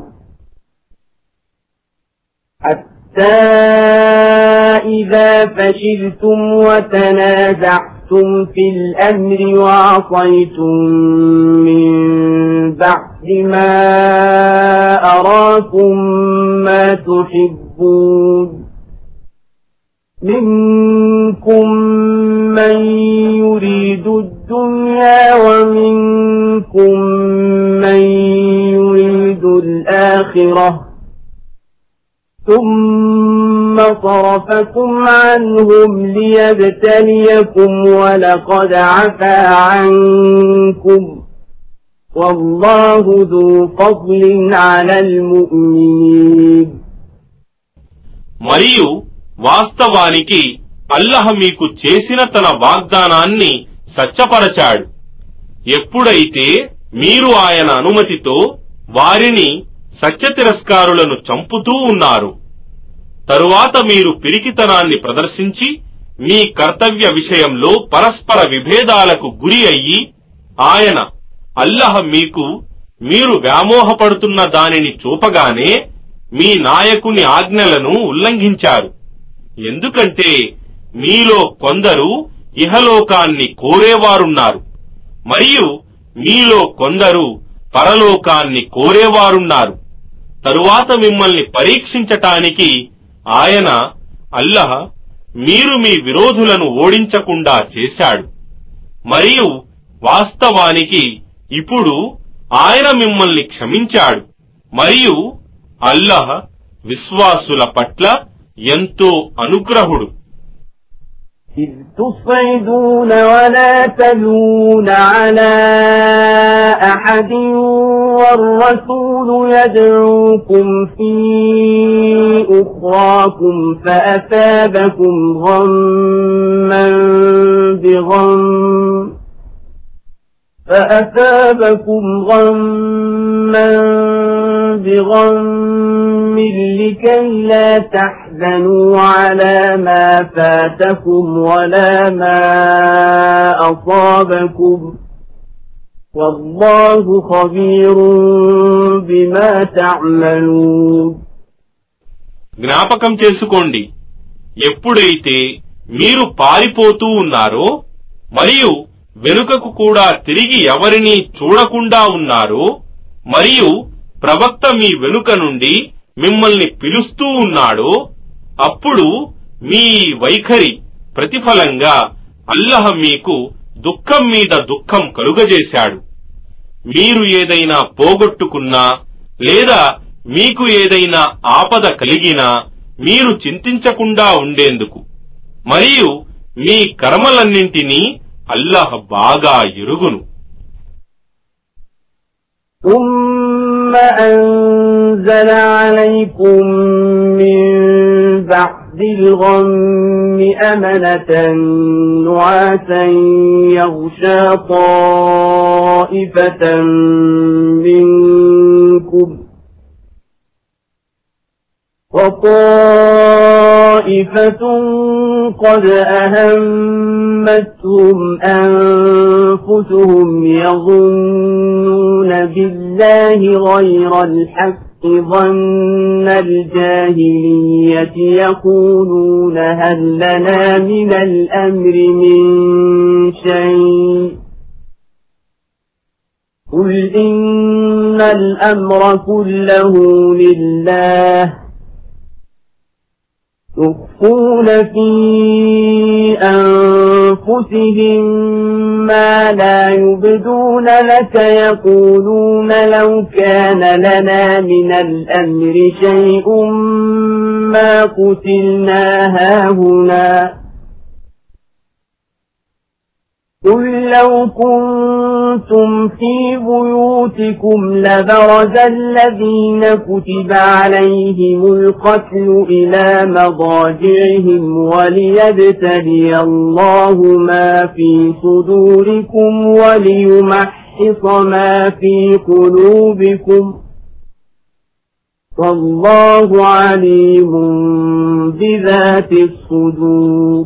حَتَّى إِذَا فَشِلْتُمْ وَتَنَازَعْتُمْ فِي الْأَمْرِ وَعَصَيْتُمْ مِنْ بَعْدِ مَا أَرَاكُمْ مَا تُحِبُّونَ مِنْكُمْ مَنْ يُرِيدُ الدُّنْيَا وَمِنْكُمْ مَنْ يُرِيدُ الْآخِرَةَ ثُمَّ صَرَفَكُمْ عَنْهُمْ لِيَبْتَلِيَكُمْ وَلَقَدْ عَفَا عَنْكُمْ وَاللَّهُ ذُو فَضْلٍ عَلَى الْمُؤْمِنِينَ. మరియు వాస్తవానికి అల్లాహ్ మీకు చేసిన తన వాగ్దానాన్ని సత్యపరచాడు. ఎప్పుడైతే మీరు ఆయన అనుమతితో వారిని సత్య తిరస్కారులను చంపుతూ ఉన్నారు, తరువాత మీరు పిరికితనాన్ని ప్రదర్శించి మీ కర్తవ్య విషయంలో పరస్పర విభేదాలకు గురి అయ్యి ఆయన అల్లాహ్ మీకు మీరు వ్యామోహపడుతున్న దానిని చూపగానే మీ నాయకుని ఆజ్ఞలను ఉల్లంఘించారు. ఎందుకంటే మీలో కొందరు ఇహలోకాన్ని కోరేవారున్నారు మరియు మీలో కొందరు పరలోకాన్ని కోరేవారున్నారు. తరువాత మిమ్మల్ని పరీక్షించటానికి ఆయన అల్లాహ్ మీరు మీ విరోధులను ఓడించకుండా చేశాడు. మరియు వాస్తవానికి ఇప్పుడు ఆయన మిమ్మల్ని క్షమించాడు. మరియు అల్లాహ్ విశ్వాసుల పట్ల ఎంతో అనుగ్రహుడు. إذ تصعدون ولا تلون على أحد والرسول يدعوكم في أخراكم فأثابكم غما بغم فأثابكم غما بغم لكي لا تحزنوا على ما فاتكم ولا ما أصابكم والله خبير بما تعملون. జ్ఞాపకం చేసుకోండి, ఎప్పుడైతే మీరు పారిపోతూ ఉన్నారో మరియు వెనుకకు కూడా తిరిగి ఎవరినీ చూడకుండా ఉన్నారో మరియు ప్రవక్త మీ వెనుక నుండి మిమ్మల్ని పిలుస్తూ ఉన్నాడో అప్పుడు మీ వైఖరి ప్రతిఫలంగా అల్లాహ్ మీకు దుఃఖం మీద దుఃఖం కలుగజేశాడు. మీరు ఏదైనా పోగొట్టుకున్నా లేదా మీకు ఏదైనా ఆపద కలిగినా మీరు చింతించకుండా ఉండేందుకు మరియు మీ కర్మలన్నింటినీ అల్లాహ్ బాగా ఎరుగును. ثم أنزل أنزل عليكم من بعد الغم أمنة نعاسا يغشى طائفة منكم وطائفة قد أهمتهم أنفسهم يظنون بالله غير الحق ظن الجاهلية يقولون هل لنا من الأمر من شيء قل إن الأمر كله لله يخفون في أنفسهم ما لا يبدون لك يقولون لو كان لنا من الأمر شيء ما قتلنا هاهنا قل لو كنتم في بيوتكم لبرز الذين كتب عليهم القتل إلى مضاجعهم وليبتلي الله ما في صدوركم وليمحص ما في قلوبكم والله عليم بذات الصدور.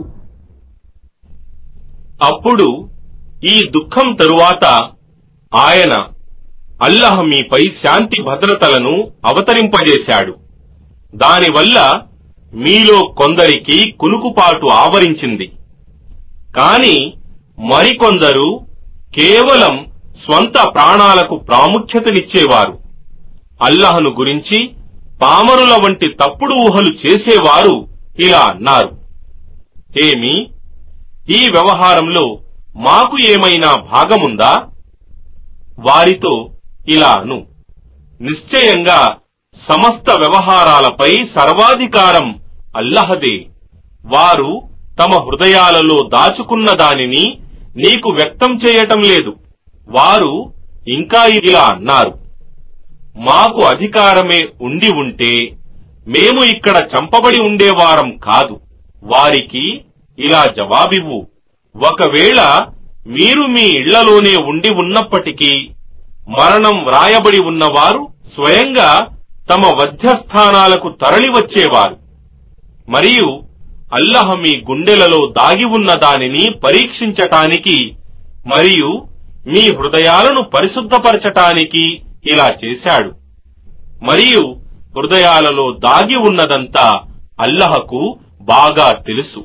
అప్పుడు ఈ దుఃఖం తరువాత ఆయన అల్లాహ్ మీపై శాంతి భద్రతలను అవతరింపజేశాడు. దానివల్ల మీలో కొందరికి కునుకుపాటు ఆవరించింది. కాని మరికొందరు కేవలం స్వంత ప్రాణాలకు ప్రాముఖ్యతనిచ్చేవారు. అల్లాహ్ను గురించి పామరుల వంటి తప్పుడు ఊహలు చేసేవారు ఇలా అన్నారు, ఏమి ఈ వ్యవహారంలో మాకు ఏమైనా భాగముందా? వారితో ఇలా అను, నిశ్చయంగా సమస్త వ్యవహారాలపై సర్వాధికారం అల్లాహదే. వారు తమ హృదయాలలో దాచుకున్న దానిని నీకు వ్యక్తం చేయటం లేదు. వారు ఇంకా ఇలా అన్నారు, మాకు అధికారమే ఉండి ఉంటే మేము ఇక్కడ చంపబడి ఉండేవారం కాదు. వారికి ఇలా జవాబివ్వు, ఒకవేళ మీరు మీ ఇళ్లలోనే ఉండి ఉన్నప్పటికీ మరణం వ్రాయబడి ఉన్నవారు స్వయంగా తమ వధ్యస్థానాలకు తరలివచ్చేవారు. మరియు అల్లాహ్ మీ గుండెలలో దాగి ఉన్న దానిని పరీక్షించటానికి మరియు మీ హృదయాలను పరిశుద్ధపరచటానికి ఇలా చేశాడు. మరియు హృదయాలలో దాగి ఉన్నదంతా అల్లాహకు బాగా తెలుసు.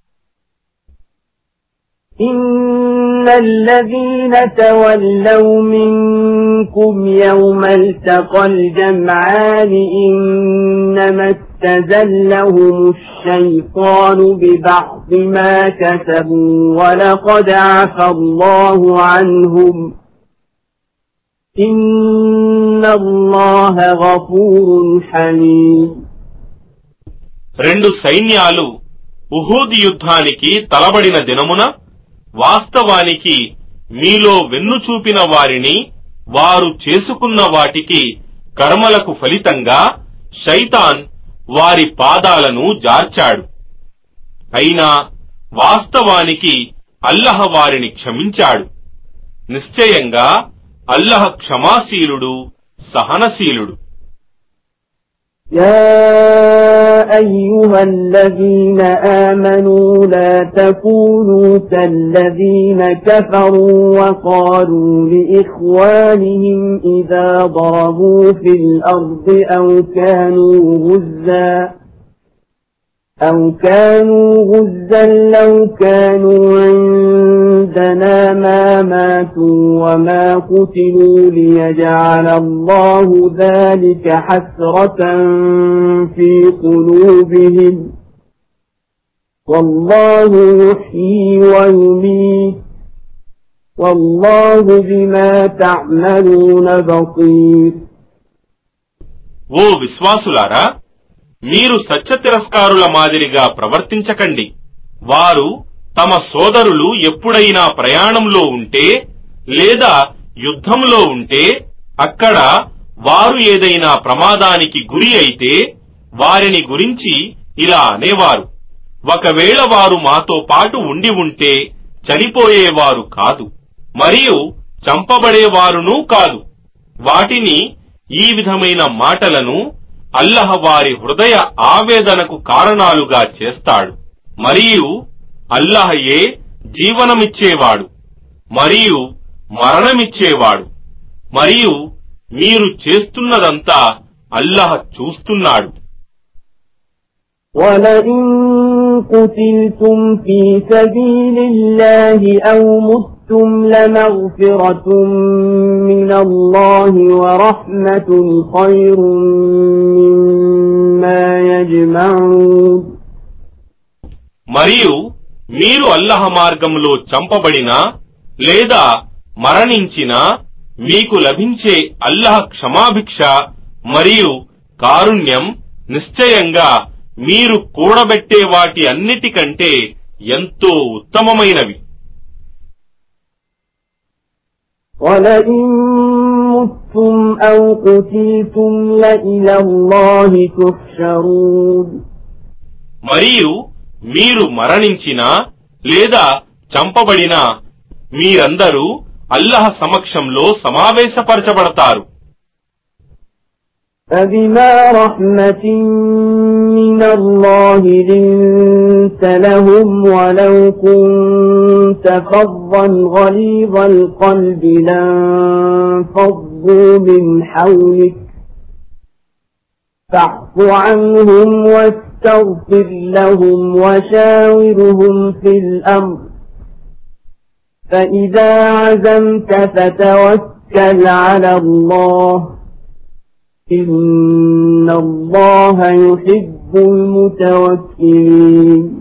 إن الذين تولوا منكم يوم التقى الجمعان إنما استزلهم الشيطان ببعض ما كسبوا ولقد عفى الله عنهم إن الله غفور حليم. రెండు సైన్యాలు ఉహూద్ యుద్ధానికి తలబడిన దినమున వాస్తవానికి మీలో వెన్ను చూపిన వారిని వారు చేసుకున్న వాటికి కర్మలకు ఫలితంగా శైతాన్ వారి పాదాలను జార్చాడు. అయినా వాస్తవానికి అల్లాహ్ వారిని క్షమించాడు. నిశ్చయంగా అల్లాహ్ క్షమాశీలుడు, సహనశీలుడు. يا أيها الذين آمنوا لا تكونوا كالذين كفروا وقالوا لإخوانهم إذا ضربوا في الأرض أو كانوا غزا أو كانوا غزا لو كانوا عندنا ما ماتوا وما قتلوا ليجعل الله ذلك حسرة في قلوبهم والله يحيي ويميت والله بما تعملون بصير. ఓ విశ్వాసులారా, మీరు సత్య తిరస్కారుల మాదిరిగా ప్రవర్తించకండి. వారు తమ సోదరులు ఎప్పుడైనా ప్రయాణంలో ఉంటే లేదా యుద్ధంలో ఉంటే అక్కడ వారు ఏదైనా ప్రమాదానికి గురి అయితే వారిని గురించి ఇలా అనేవారు, ఒకవేళ వారు మాతో పాటు ఉండి ఉంటే చనిపోయేవారు కాదు, మరియు చంపబడేవారునూ కాదు. వాటిని ఈ విధమైన మాటలను అల్లహ వారి హృదయ ఆవేదనకు కారణాలుగా చేస్తాడు. మరియు అల్లహయే జీవనమిచ్చేవాడు మరియు మరణమిచ్చేవాడు, మరియు మీరు చేస్తున్నదంతా అల్లహ చూస్తున్నాడు. وَلَئِن قُتِلْتُمْ فِي سَبِيلِ اللَّهِ أَوْ مُتُّمْ لَمَغْفِرَةٌ مِّنَ اللَّهِ وَرَحْمَةٌ خَيْرٌ مِّمَّا يَجْمَعُونَ. మరియు మీరు అల్లహ మార్గంలో చంపబడినా లేదా మరణించినా మీకు లభించే అల్లహ క్షమాభిక్ష మరియు కారుణ్యం నిశ్చయంగా మీరు కూడబెట్టే వాటి అన్నిటికంటే ఎంతో ఉత్తమమైనవి. وَلَئِن مُتُّمْ أَوْ قُتِلْتُمْ لَإِلَى اللَّهِ تُحْشَرُونَ. మరియు మీరు మరణించినా లేదా చంపబడినా మీరందరూ అల్లహ సమక్షంలో సమావేశపరచబడతారు. فَبِمَا رَحْمَةٍ مِّنَ اللَّهِ لِنتَ لَهُمْ وَلَوْ كُنتَ فَظًّا غَلِيظَ الْقَلْبِ لَانفَضُّوا مِنْ حَوْلِكَ فَاعْفُ عَنْهُمْ وَاسْتَغْفِرْ لَهُمْ وَشَاوِرْهُمْ فِي الْأَمْرِ فَإِذَا عَزَمْتَ فَتَوَكَّلْ عَلَى اللَّهِ إِنَّ اللَّهَ يُحِبُّ الْمُتَوَكِّلِينَ.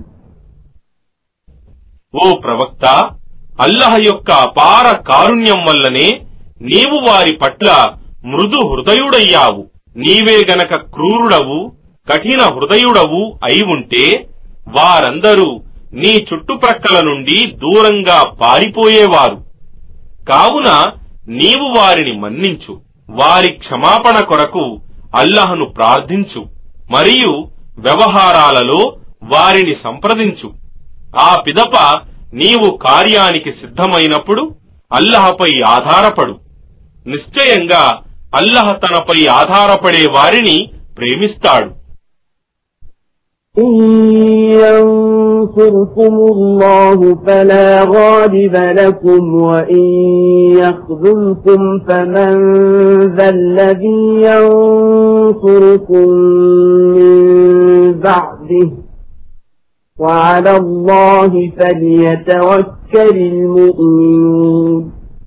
ఓ ప్రవక్త, అల్లహ యొక్క అపార కారుణ్యం వల్లనే నీవు వారి పట్ల మృదు హృదయుడయ్యావు. నీవే గనక క్రూరుడవు కఠిన హృదయుడవు అయి ఉంటే వారందరూ నీ చుట్టుప్రక్కల నుండి దూరంగా పారిపోయేవారు. కావున నీవు వారిని మన్నించు, వారి క్షమాపణ కొరకు అల్లహను ప్రార్థించు, మరియు వ్యవహారాలలో వారిని సంప్రదించు. ఆ పిదప నీవు కార్యానికి సిద్ధమైనప్పుడు అల్లహపై ఆధారపడు. నిశ్చయంగా అల్లహ తనపై ఆధారపడే వారిని ప్రేమిస్తాడు. يَنصُرْكُمُ اللَّهُ فَلَا غَالِبَ لَكُمْ وَإِن يَخْذُلْكُمْ فَمَن ذَا الَّذِي يَنصُرُكُم مِّن بَعْدِهِ وَعَلَى اللَّهِ فَلْيَتَوَكَّلِ الْمُؤْمِنُونَ.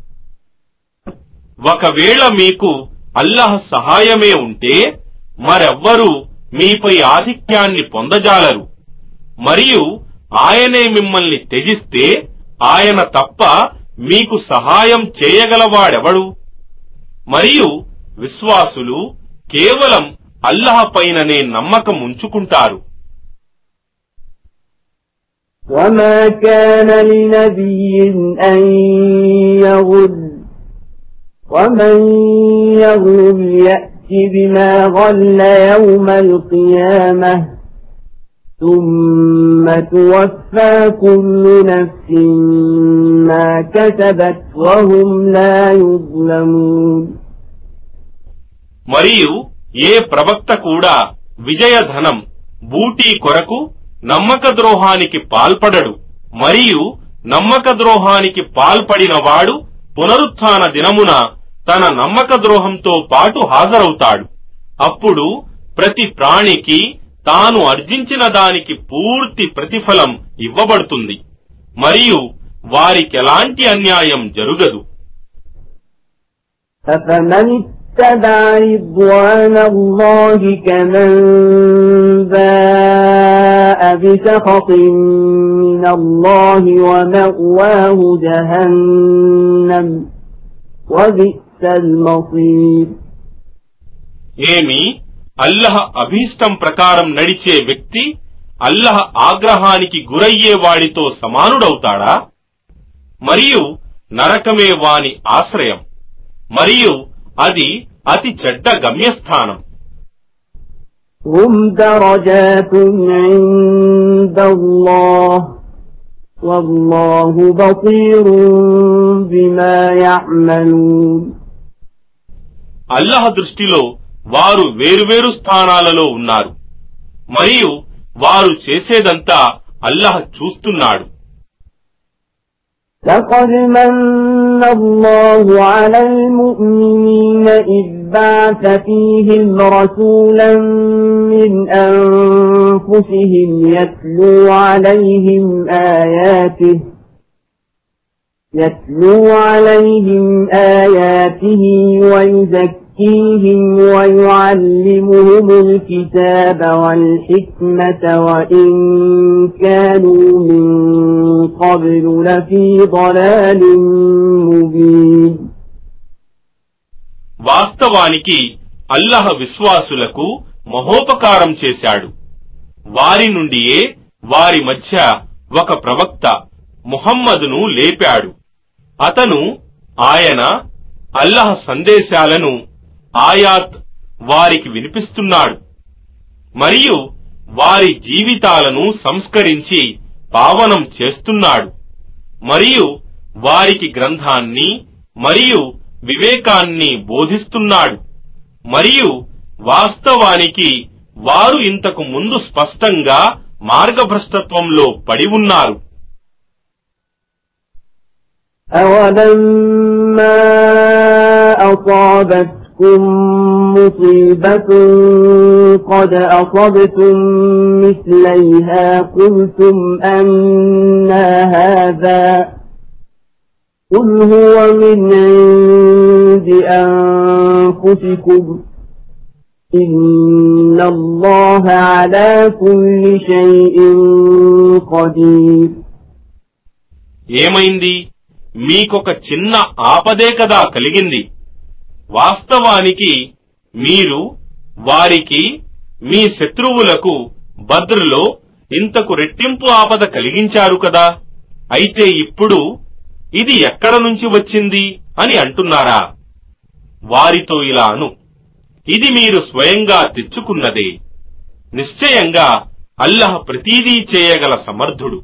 ఒకవేళ మీకు అల్లహ సహాయమే ఉంటే మరెవ్వరూ మీపై ఆధిక్యాన్ని పొందజాలరు. మరియు ఆయనే మిమ్మల్ని త్యజిస్తే ఆయన తప్ప మీకు సహాయం చేయగలవాడెవడు? మరియు విశ్వాసులు కేవలం అల్లహ పైననే నమ్మకం ఉంచుకుంటారు. وَمَا كَانَ لِنَبِيٍّ أَن يَغُلَّ وَمَن يَغْلُلْ يَأْتِ بِمَا غَلَّ يَوْمَ الْقِيَامَةِ ثُمَّ تُوَفَّى كُلُّ نَفْسٍ مَا كَسَبَتْ وَهُمْ لَا يُظْلَمُونَ. మరియు ఏ ప్రవక్త కూడా విజయధనం బూటీ కొరకు నమ్మక ద్రోహానికి పాల్పడడు. మరియు నమ్మక ద్రోహానికి పాల్పడిన వాడు పునరుత్థాన దినమున తన నమ్మక ద్రోహంతో పాటు హాజరవుతాడు. అప్పుడు ప్రతి ప్రాణికి తాను అర్జించిన దానికి పూర్తి ప్రతిఫలం ఇవ్వబడుతుంది, మరియు వారికెలాంటి అన్యాయం జరుగదు. أَفَمَنِ اتَّبَعَ رِضْوَانَ اللَّهِ كَمَن بَاءَ بِسَخَطٍ مِّنَ اللَّهِ وَمَأْوَاهُ جَهَنَّمُ وَبِئْسَ الْمَصِيرُ. ఏమి అల్లహ అభీష్టం ప్రకారం నడిచే వ్యక్తి అల్లహ ఆగ్రహానికి గురయ్యే వాడితో సమానుడవుతాడా? మరియు నరకమే వాని ఆశ్రయం, మరియు అది అతి చెడ్డ గమ్యస్థానం. هم درجات عند الله والله بصير بما يعملون. అల్లాహ్ దృష్టిలో వారు వేరువేరు స్థానాలలో ఉన్నారు మరియు వారు చేసేదంతా అల్లాహ్ చూస్తున్నాడు. لقد من الله على المؤمنين إذ بعث فيهم رسولا من أنفسهم يتلو عليهم آياته يتلو عليهم آياته ويزكيهم ويعلمهم الكتاب والحكمة وإن كانوا من قبل لفي ضلال مبين. వాస్తవానికి అల్లాహ్ విశ్వాసులకు మహోపకారం చేశాడు. వారి నుండియే వారి మధ్య ఒక ప్రవక్త ముహమ్మదును లేపాడు. అతను ఆయన అల్లాహ్ సందేశాలను ఆయాత్ వారికి వినిపిస్తున్నాడు మరియు వారి జీవితాలను సంస్కరించి పావనం చేస్తున్నాడు మరియు వారికి గ్రంథాన్ని మరియు వివేకాన్ని బోధిస్తున్నాడు మరియు వాస్తవానికి వారు ఇంతకు ముందు స్పష్టంగా మార్గభ్రష్టత్వంలో పడి ఉన్నారు. أَوَلَمَّا أَصَابَتْكُم مُّصِيبَةٌ قَدْ أَصَبْتُم مِّثْلَيْهَا قُلْتُمْ أَنَّىٰ هَٰذَا قُلْ هُوَ مِنْ عِندِ أَنفُسِكُمْ إِنَّ اللَّهَ عَلَىٰ كُلِّ شَيْءٍ قَدِيرٌ. ఏమైంది? మీకొక చిన్న ఆపదే కదా కలిగింది. వాస్తవానికి మీరు వారికి మీ శత్రువులకు బద్రులో ఇంతకు రెట్టింపు ఆపద కలిగించారు కదా. అయితే ఇప్పుడు ఇది ఎక్కడ నుంచి వచ్చింది అని అంటున్నారా? వారితో ఇలా అను, ఇది మీరు స్వయంగా తెచ్చుకున్నదే. నిశ్చయంగా అల్లాహ్ ప్రతీదీ చేయగల సమర్థుడు.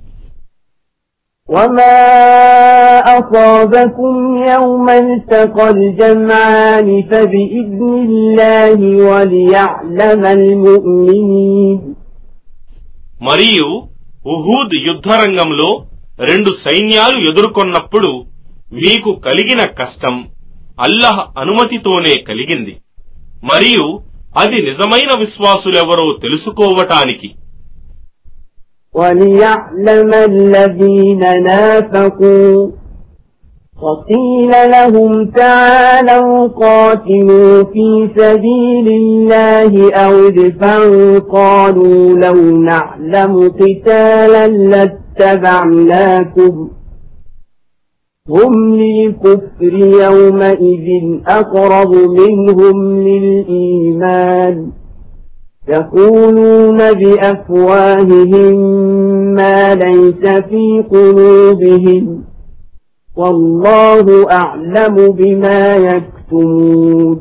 وَمَا أَصَابَكُمْ يَوْمَ الْتَقَى الْجَمْعَانِ فَبِإِذْنِ اللَّهِ وَلِيَعْلَمَ الْمُؤْمِنِينَ. మరియు ఉహూద్ యుద్ధరంగంలో రెండు సైన్యాలు ఎదుర్కొన్నప్పుడు మీకు కలిగిన కష్టం అల్లాహ్ అనుమతితోనే కలిగింది మరియు అది నిజమైన విశ్వాసులెవరో తెలుసుకోవటానికి. وَلِيَعْلَمَ الَّذِينَ نَافَقُوا وَقِيلَ لَهُمْ تَعَالَوْا قَاتِلُوا فِي سَبِيلِ اللَّهِ أَوِ ادْفَعُوا قَالُوا لَوْ نَعْلَمُ قِتَالًا لَاتَّبَعْنَاكُمْ هُمْ لِلْكُفْرِ يَوْمَئِذٍ أَقْرَبُ مِنْهُمْ لِلْإِيمَانِ يَقُولُونَ بِأَفْوَاهِهِمْ مَا لَيْسَ فِي قُلُوبِهِمْ وَاللَّهُ أَعْلَمُ بِمَا يَكْتُمُونَ.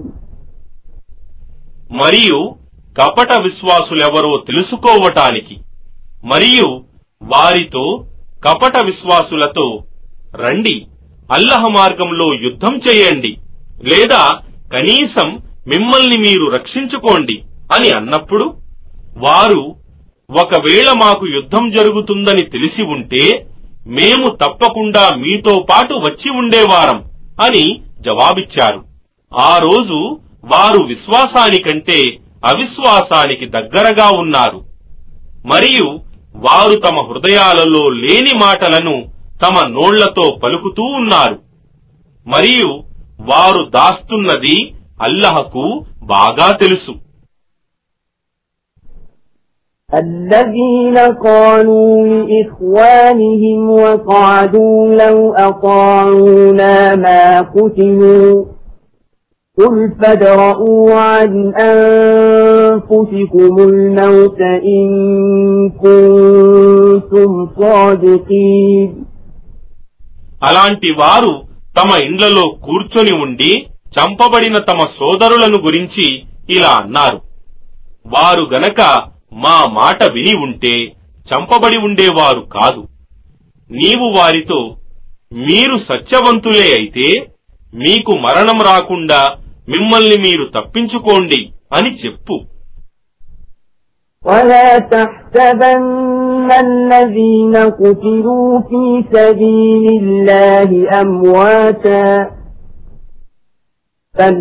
మరియు కపట విశ్వాసులెవరో తెలుసుకోవటానికి మరియు వారితో కపట విశ్వాసులతో రండి, అల్లాహ్ మార్గంలో యుద్ధం చేయండి లేదా కనీసం మిమ్మల్ని మీరు రక్షించుకోండి అని అన్నప్పుడు వారు ఒకవేళ మాకు యుద్ధం జరుగుతుందని తెలిసి ఉంటే మేము తప్పకుండా మీతో పాటు వచ్చి ఉండేవారం అని జవాబిచ్చారు. ఆ రోజు వారు విశ్వాసానికంటే అవిశ్వాసానికి దగ్గరగా ఉన్నారు మరియు వారు తమ హృదయాలలో లేని మాటలను తమ నోళ్లతో పలుకుతూ ఉన్నారు మరియు వారు దాస్తున్నది అల్లాహ్కు బాగా తెలుసు. الذين قالوا لإخوانهم وقعدوا لو أطاعونا ما قتلوا قل فادرءوا عن أنفسكم الموت إن كنتم صادقين. అలాంటి వారు తమ ఇండ్లలో కూర్చొని ఉండి చంపబడిన తమ సోదరులను గురించి ఇలా అన్నారు, వారు గనక మా మాట విని ఉంటే చంపబడి ఉండేవారు కాదు. నీవు వారితో, మీరు సత్యవంతులే అయితే మీకు మరణం రాకుండా మిమ్మల్ని మీరు తప్పించుకోండి అని చెప్పు. ولا تحسبن الذين قتلوا في سبيل الله أمواتا بل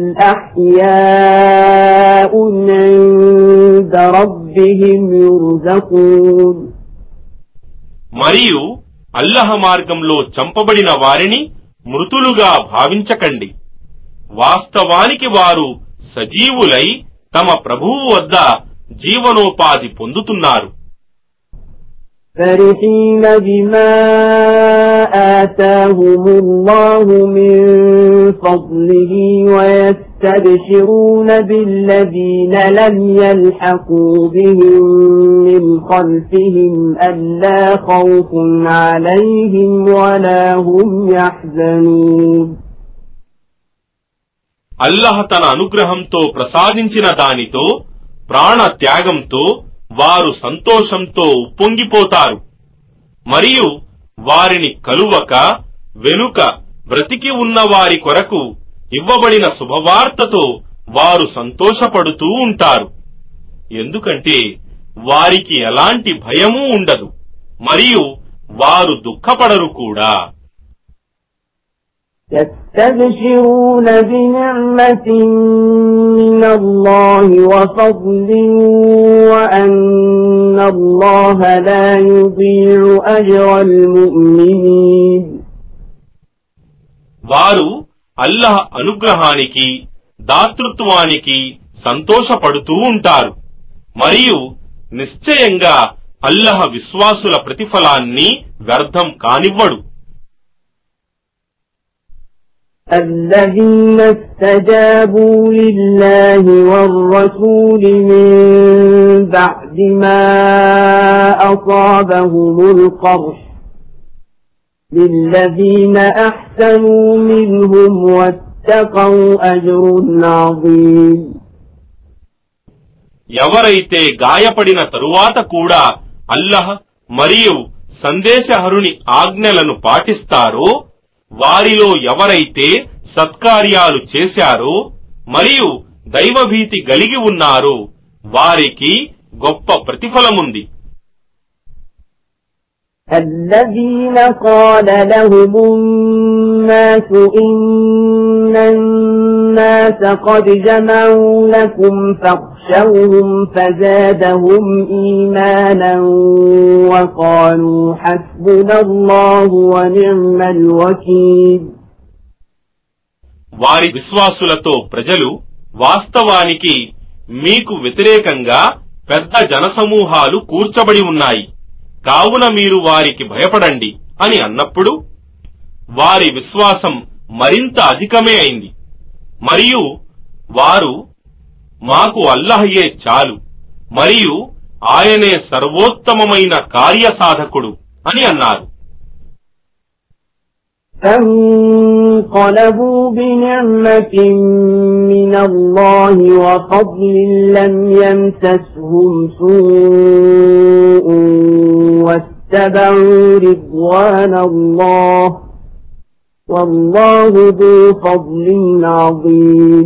أحياء عند ربهم يرزقون. మరియు అల్లహ మార్గంలో చంపబడిన వారిని మృతులుగా భావించకండి. వాస్తవానికి వారు సజీవులై తమ ప్రభువు వద్ద జీవనోపాధి పొందుతున్నారు. فرحين بما آتاهم الله من فضله ويستبشرون بالذين لم يلحقوا بهم من خلفهم ألا خوف عليهم ولا هم يحزنون. అల్లహ తన అనుగ్రహంతో ప్రసాదించిన దానితో ప్రాణ త్యాగంతో వారు సంతోషంతో ఉప్పొంగిపోతారు. మరియు వారిని కలువక వెనుక బ్రతికి ఉన్న వారి కొరకు ఇవ్వబడిన శుభవార్తతో వారు సంతోషపడుతూ ఉంటారు. ఎందుకంటే వారికి ఎలాంటి భయమూ ఉండదు, మరియు వారు దుఃఖపడరు కూడా. يستبشرون بنعمة من الله وفضل وأن الله لا يضيع أجر المؤمنين. వారు అల్లహ అనుగ్రహానికి దాతృత్వానికి సంతోషపడుతూ ఉంటారు, మరియు నిశ్చయంగా అల్లహ విశ్వాసుల ప్రతిఫలాన్ని వ్యర్థం కానివ్వడు. الذين استجابوا لله والرسول من بعد ما أصابهم القرح للذين أحسنوا منهم واتقوا أجر عظيم. ఎవరైతే గాయపడిన తరువాత కూడా అల్లహ్ మరియు సందేశహరుని ఆజ్ఞలను పాటిస్తారో, వారిలో ఎవరైతే సత్కార్యాలు చేశారో మరియు దైవభీతి కలిగి ఉన్నారో వారికి గొప్ప ప్రతిఫలముంది. الذين قال لهم الناس إن الناس قد جمعوا لكم فاخشوهم فزادهم إيمانا وقالوا حسبنا الله ونعم الوكيل. వారి విశ్వాసులతో ప్రజలు వాస్తవానికి మీకు వ్యతిరేకంగా పెద్ద జనసమూహాలు కూర్చబడి ఉన్నాయి, కావున మీరు వారికి భయపడండి అని అన్నప్పుడు వారి విశ్వాసం మరింత అధికమే అయింది. మరియు వారు మాకు అల్లహయే చాలు మరియు ఆయనే సర్వోత్తమమైన కార్యసాధకుడు అని అన్నారు. فانقلبوا بنعمة من الله وفضل لم يمسسهم سوء واتبعوا رضوان الله والله ذو فضل عظيم.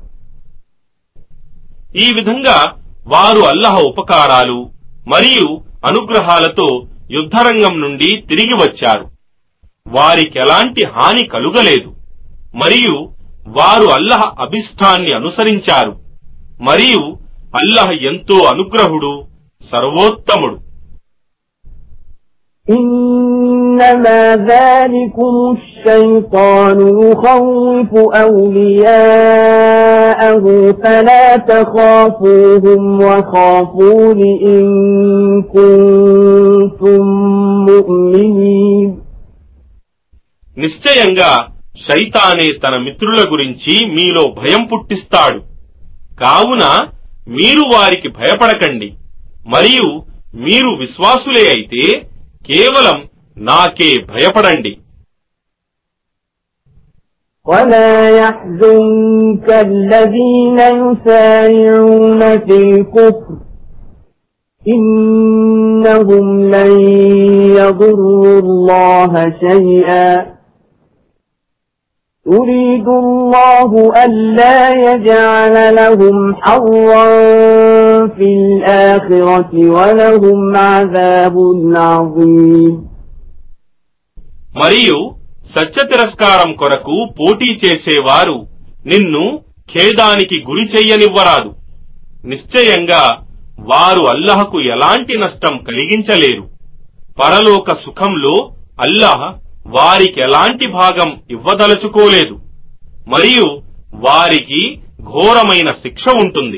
ఈ విధంగా వారు అల్లహ ఉపకారాలు మరియు అనుగ్రహాలతో యుద్ధరంగం నుండి తిరిగి వచ్చారు. వారికెలాంటి హాని కలుగలేదు, మరియు వారు అల్లహ అభిష్టాన్ని అనుసరించారు, మరియు అల్లహ ఎంతో అనుగ్రహుడు, సర్వోత్తముడు. إنما ذلكم الشيطان يخوف أولياءه فلا تخافوهم وخافون إن كنتم مؤمنين. నిశ్చయంగా శైతానే తన మిత్రుల గురించి మీలో భయం పుట్టిస్తాడు, కావున మీరు వారికి భయపడకండి, మరియు మీరు విశ్వాసులే అయితే కేవలం నాకే భయపడండి. ولا يحزنك الذين يسارعون في الكفر إنهم لن يضروا الله شيئا يريد الله ألا يجعل لهم حظا في الآخرة ولهم عذاب عظيم. మరియు సత్య తిరస్కారం కొరకు పోటీ చేసేవారు నిన్ను ఖేదానికి గురి చెయ్యనివ్వరాదు. నిశ్చయంగా వారు అల్లాహకు ఎలాంటి నష్టం కలిగించలేరు. పరలోక సుఖంలో అల్లాహ్ వారికి ఎలాంటి భాగం ఇవ్వదలుచుకోలేదు. మరియు వారికి ఘోరమైన శిక్ష ఉంటుంది.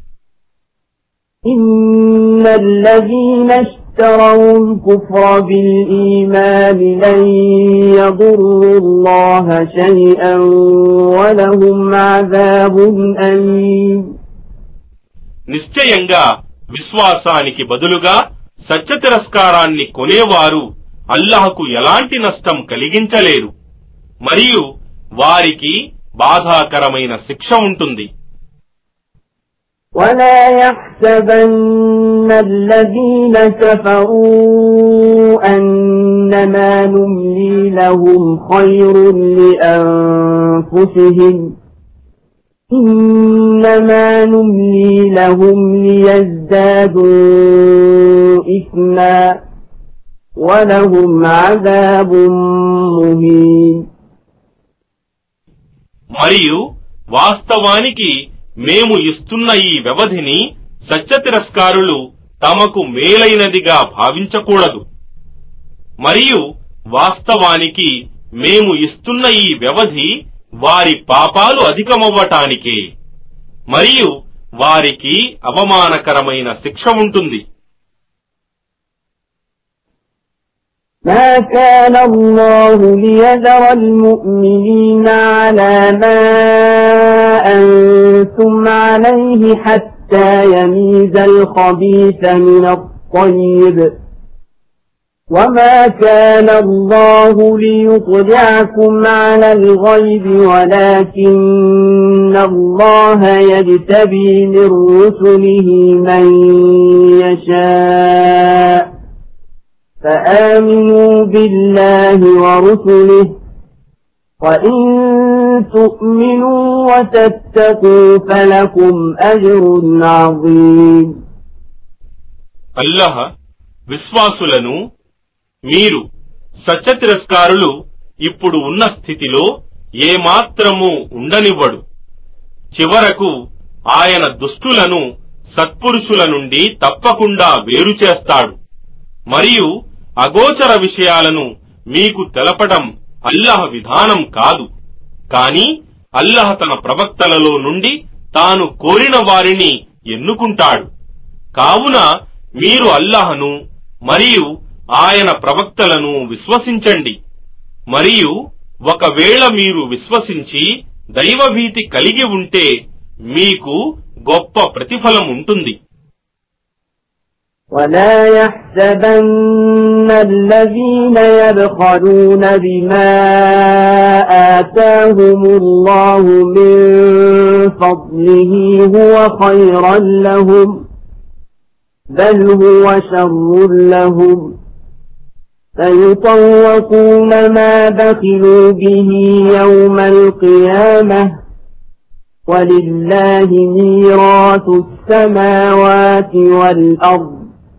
ఇన్నల్లజీన اشتروا الكفر بالإيمان لن يضروا الله شيئا ولهم عذاب أليم. నిశ్చయంగా విశ్వాసానికి బదులుగా సత్య తిరస్కారాన్ని కొనేవారు అల్లాహకు ఎలాంటి నష్టం కలిగించలేరు. మరియు వారికి బాధాకరమైన శిక్ష ఉంటుంది. ولا يحسبن الذين كفروا أنما نملي لهم خير لأنفسهم إنما نملي لهم ليزدادوا إثما ولهم عذاب مهين. మరియు వాస్తవానికి మేము ఇస్తున్న ఈ వ్యవధిని సత్య తిరస్కారులు తమకు మేలైనదిగా భావించకూడదు. మరియు వాస్తవానికి మేము ఇస్తున్న ఈ వ్యవధి వారి పాపాలు అధికమవ్వటానికే. మరియు వారికి అవమానకరమైన శిక్ష ఉంటుంది. ما كان الله ليذر المؤمنين على ما أنتم عليه حتى يميز الخبيث من الطيب وما كان الله ليطلعكم على الغيب ولكن الله يجتبي من رسله من يشاء فآمنوا بالله ورسله وإن تؤمنوا وتتقوا فلكم أجر عظيم. అల్లాహ్ విశ్వాసులను మీరు సత్య తిరస్కారులు ఇప్పుడు ఉన్న స్థితిలో ఏమాత్రమూ ఉండనివ్వడు. చివరకు ఆయన దుష్టులను సత్పురుషుల నుండి తప్పకుండా వేరు చేస్తాడు. మరియు అగోచర విషయాలను మీకు తెలపడం అల్లాహ్ విధానం కాదు. కాని అల్లాహ్ తన ప్రవక్తలలో నుండి తాను కోరిన వారిని ఎన్నుకుంటాడు. కావున మీరు అల్లాహ్ను మరియు ఆయన ప్రవక్తలను విశ్వసించండి. మరియు ఒకవేళ మీరు విశ్వసించి దైవభీతి కలిగి ఉంటే మీకు గొప్ప ప్రతిఫలం ఉంటుంది. ولا يحسبن الذين يبخلون بما آتاهم الله من فضله هو خيرا لهم بل هو شر لهم سيطوقون ما بخلوا به يوم القيامة ولله ميراث السماوات والأرض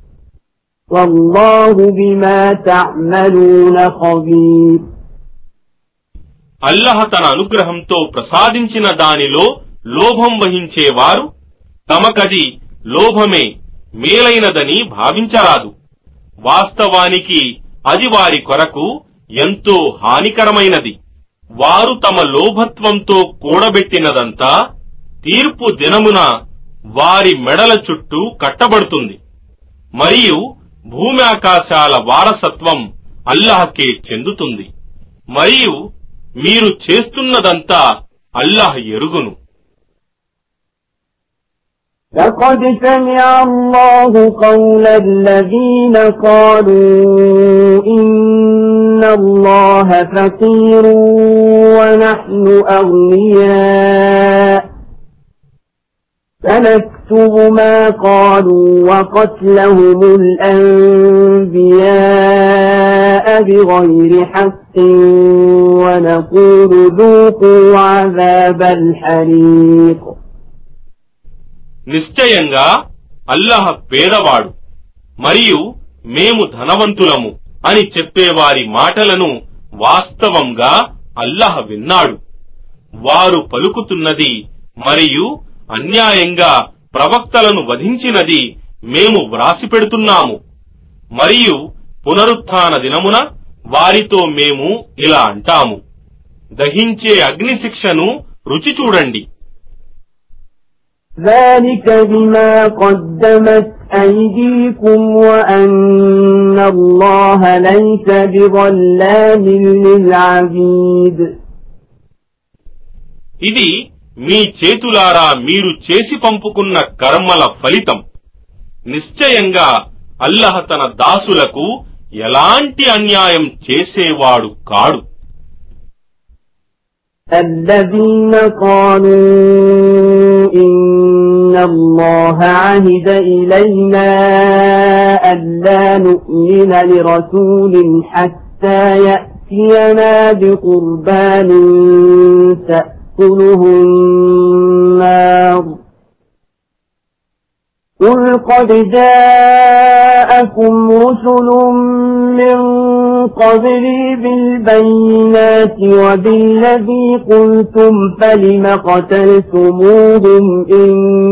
والله بما تعملون خبير. అల్లాహ్ తన అనుగ్రహంతో ప్రసాదించిన దానిలో లోభం వహించేవారు తమకది లోభమే మేలైనదని భావించరాదు. వాస్తవానికి అది వారి కొరకు ఎంతో హానికరమైనది. వారు తమ లోభత్వంతో కూడబెట్టినదంతా తీర్పు దినమున వారి మెడల చుట్టూ కట్టబడుతుంది. మరియు భూమి ఆకాశాల వారసత్వం అల్లాహ్కే చెందుతుంది. మరియు మీరు చేస్తున్నదంతా అల్లాహ్ ఎరుగును. لقد سمع الله قول الذين قالوا إن الله فقير ونحن أغنياء سنكتب ما قالوا وقتلهم الأنبياء بغير حق ونقول ذوقوا عذاب الحريق. నిశ్చయంగా అల్లాహ్ పేదవాడు మరియు మేము ధనవంతులము అని చెప్పేవారి మాటలను వాస్తవంగా అల్లాహ్ విన్నాడు. వారు పలుకుతున్నది మరియు అన్యాయంగా ప్రవక్తలను వధించినది మేము వ్రాసిపెడుతున్నాము. మరియు పునరుత్థాన దినమున వారితో మేము ఇలా అంటాము, దహించే అగ్ని శిక్షను రుచి చూడండి. ذلك بما قدمت أيديكم وأن الله ليس بظلام للعبيد. ఇది మీ చేతులారా మీరు చేసి పంపుకున్న కర్మల ఫలితం. నిశ్చయంగా అల్లాహ్ తన దాసులకు ఎలాంటి అన్యాయం చేసేవాడు కాడు. الذين قالوا إن الله عهد إلينا ألا نؤمن لرسول حتى يأتينا بقربان تأكله النار قل قد جاءكم رسل من قبلي بالبينات وبالذي قلتم فلم قتلتموهم إن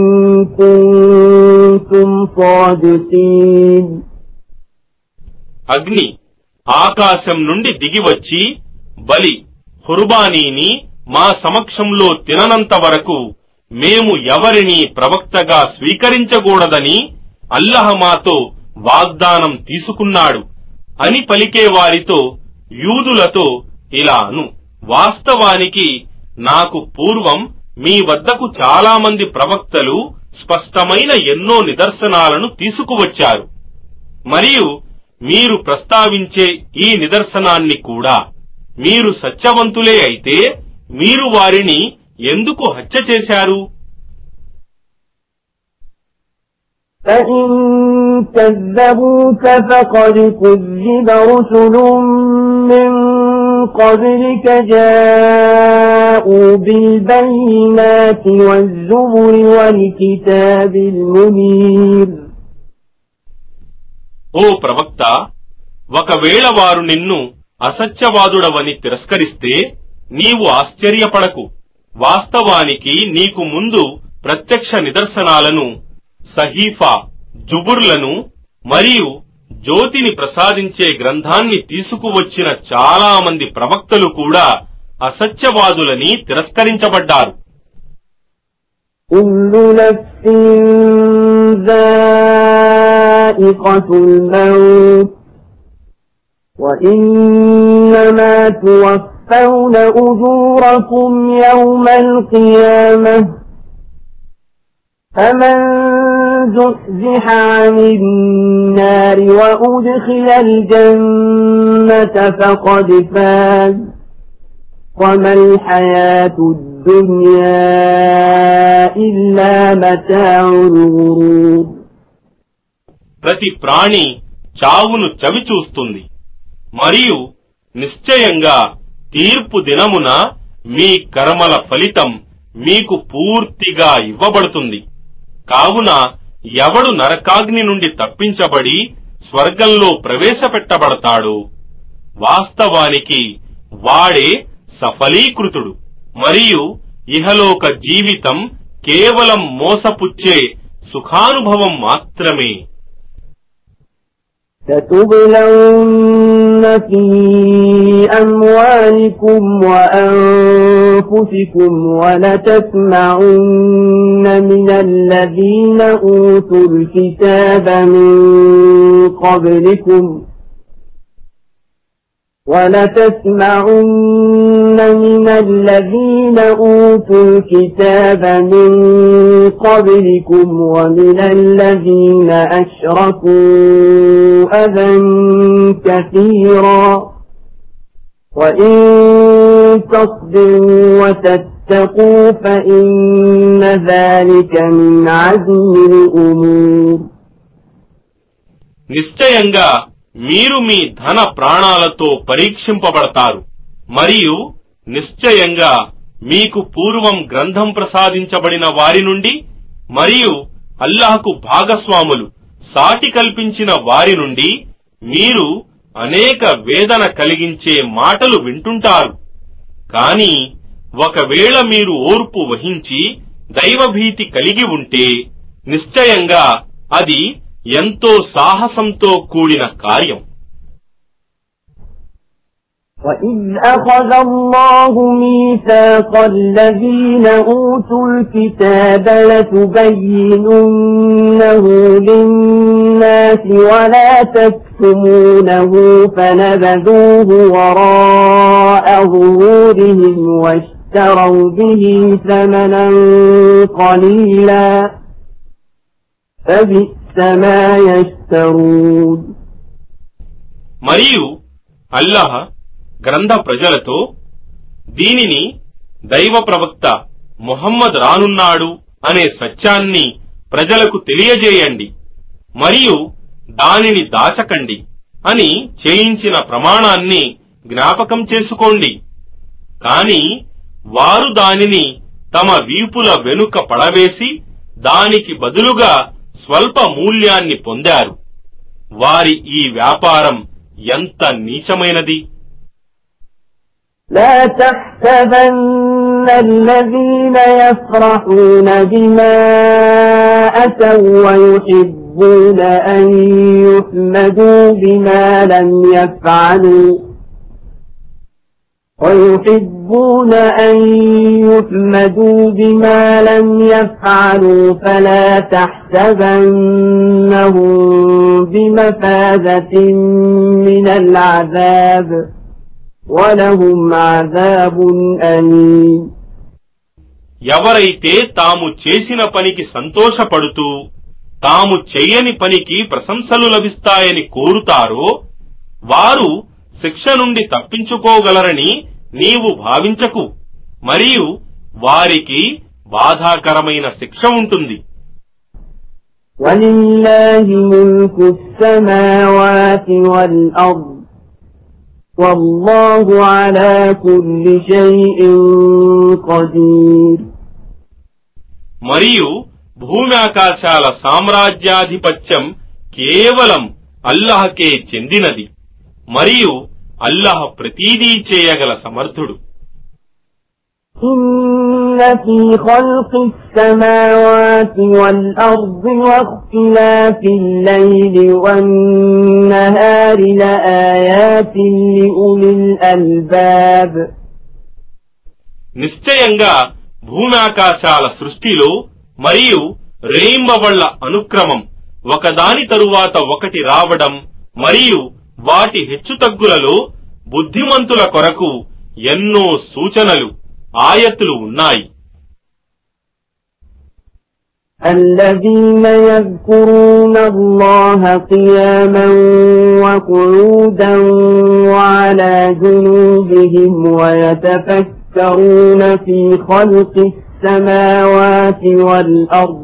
كنتم صادقين. అగ్ని ఆకాశం నుండి దిగివచ్చి బలి ఖుర్బానీని మా సమక్షంలో తిననంత వరకు మేము ఎవరిని ప్రవక్తగా స్వీకరించకూడదని అల్లాహ్ మాతో వాగ్దానం తీసుకున్నాడు అని పలికే వారితో యూదులతో ఇలాను, వాస్తవానికి నాకు పూర్వం మీ వద్దకు చాలా మంది ప్రవక్తలు స్పష్టమైన ఎన్నో నిదర్శనాలను తీసుకువచ్చారు. మరియు మీరు ప్రస్తావించే ఈ నిదర్శనాన్ని కూడా మీరు సత్యవంతులే అయితే మీరు వారిని ఎందుకు హత్య చేశారు? فإن كذبوك فقد كذب رسل من قبلك جاءوا بالبينات والزبر والكتاب المنير. ఓ ప్రవక్త, ఒకవేళ వారు నిన్ను అసత్యవాదుడవని తిరస్కరిస్తే నీవు ఆశ్చర్యపడకు. వాస్తవానికి నీకు ముందు ప్రత్యక్ష నిదర్శనాలను, సహీఫా, జుబుర్లను మరియు జ్యోతిని ప్రసాదించే గ్రంథాన్ని తీసుకువచ్చిన చాలా మంది ప్రవక్తలు కూడా అసత్యవాదులని తిరస్కరించబడ్డారు. కుల్లు నఫ్సిన్ జాయిఖతుల్ మౌత్ వఇన్నమా తువఫౌన ఉజూరకుం యౌమల్ ఖియామహ్ فمن زحزح عن النار وأدخل الجنة فقد فاز وما الحياة الدنيا إلا متاع الغرور. ప్రతి ప్రాణి చావును చవిచూస్తుంది మరియు నిశ్చయంగా తీర్పు దినమున మీ కర్మల ఫలితం మీకు పూర్తిగా ఇవ్వబడుతుంది. కావున ఎవడు నరకాగ్ని నుండి తప్పించబడి స్వర్గంలో ప్రవేశపెట్టబడతాడో వాస్తవానికి వాడే సఫలీకృతుడు. మరియు ఇహలోక జీవితం కేవలం మోసపుచ్చే సుఖానుభవం మాత్రమే. ستبلون في أموالكم وأنفسكم ولتسمعن من الذين أوتوا الكتاب من قبلكم وَلَتَسْمَعُنَّ مِنَ الَّذِينَ أُوتُوا الْكِتَابَ مِنْ قَبْلِكُمْ وَمِنَ الَّذِينَ أَشْرَكُوا أَذًى كَثِيرًا وَإِنْ تَصْبِرُوا وَتَتَّقُوا فَإِنَّ ذَلِكَ مِنْ عَزْمِ الْأُمُورِ. నిశ్చయంగా మీరు మీ ధన ప్రాణాలతో పరీక్షింపబడతారు మరియు నిశ్చయంగా మీకు పూర్వం గ్రంథం ప్రసాదించబడిన వారి నుండి మరియు అల్లాహ్కు భాగస్వాములు సాటి కల్పించిన వారి నుండి మీరు అనేక వేదన కలిగించే మాటలు వింటుంటారు. కాని ఒకవేళ మీరు ఓర్పు వహించి దైవభీతి కలిగి ఉంటే నిశ్చయంగా అది ఎంతో సాహసంతో కూడిన కార్యం. وَإِذْ أَخَذَ اللَّهُ مِيثَاقَ الَّذِينَ أُوتُوا الْكِتَابَ لَتُبَيِّنُنَّهُ لِلنَّاسِ وَلَا تَكْتُمُونَهُ فَنَبَذُوهُ وَرَاءَ ظُهُورِهِمْ وَاشْتَرَوْا بِهِ ثَمَنًا قَلِيلًا فَبِئْسَ مَا يَشْتَرُونَ. మరియు అల్లాహ్ గ్రంథ ప్రజలతో దీనిని దైవ ప్రవక్త ముహమ్మద్ రానున్నాడు అనే సత్యాన్ని ప్రజలకు తెలియజేయండి మరియు దానిని దాచకండి అని చేయించిన ప్రమాణాన్ని జ్ఞాపకం చేసుకోండి. కాని వారు దానిని తమ వీపుల వెనుక పడవేసి దానికి బదులుగా స్వల్ప మూల్యాన్ని పొందారు. వారి ఈ వ్యాపారం ఎంత నీచమైనది. لا تحسبن الذين يفرحون بما أتوا ويحبون أن يحمدوا بما لم يفعلوا ويحبون أن يحمدوا بما لم يفعلوا فلا تحسبنهم بمفازة من العذاب وَلَهُمْ عَذَابٌ أَلِيمٌ. ఎవరైతే తాము చేసిన పనికి సంతోషపడుతూ తాము చేయని పనికి ప్రశంసలు లభిస్తాయని కోరుతారో వారు శిక్ష నుండి తప్పించుకోగలరని నీవు భావించకు మరియు వారికి బాధాకరమైన శిక్ష ఉంటుంది. وَلِلَّهِ مُلْكُ السَّمَاوَاتِ وَالْأَرْضِ وَاللَّهُ عَلَى كُلِّ شَيْءٍ قَدِيرٌ. మరియు భూమి ఆకాశాల సామ్రాజ్యాధిపత్యం కేవలం అల్లాహ్కే చెందినది మరియు అల్లాహ్ ప్రతిదీ చేయగల సమర్థుడు. إِنَّ فِي خَلْقِ السَّمَاوَاتِ وَالْأَرْضِ وَاخْتِلَافِ اللَّيْلِ وَالنَّهَارِ لَآيَاتٍ لِأُولِي الْأَلْبَابِ. నిశ్చయంగా భూమి ఆకాశాల సృష్టిలో మరియు రేయింబవళ్ల అనుక్రమం ఒకదాని తరువాత ఒకటి రావడం మరియు వాటి హెచ్చుతగ్గులలో బుద్ధిమంతుల కొరకు ఎన్నో సూచనలు ఆయతులు ఉన్నాయి. الذين يذكرون الله قياما وقعودا وعلى جنوبهم ويتفكرون في خلق السماوات والأرض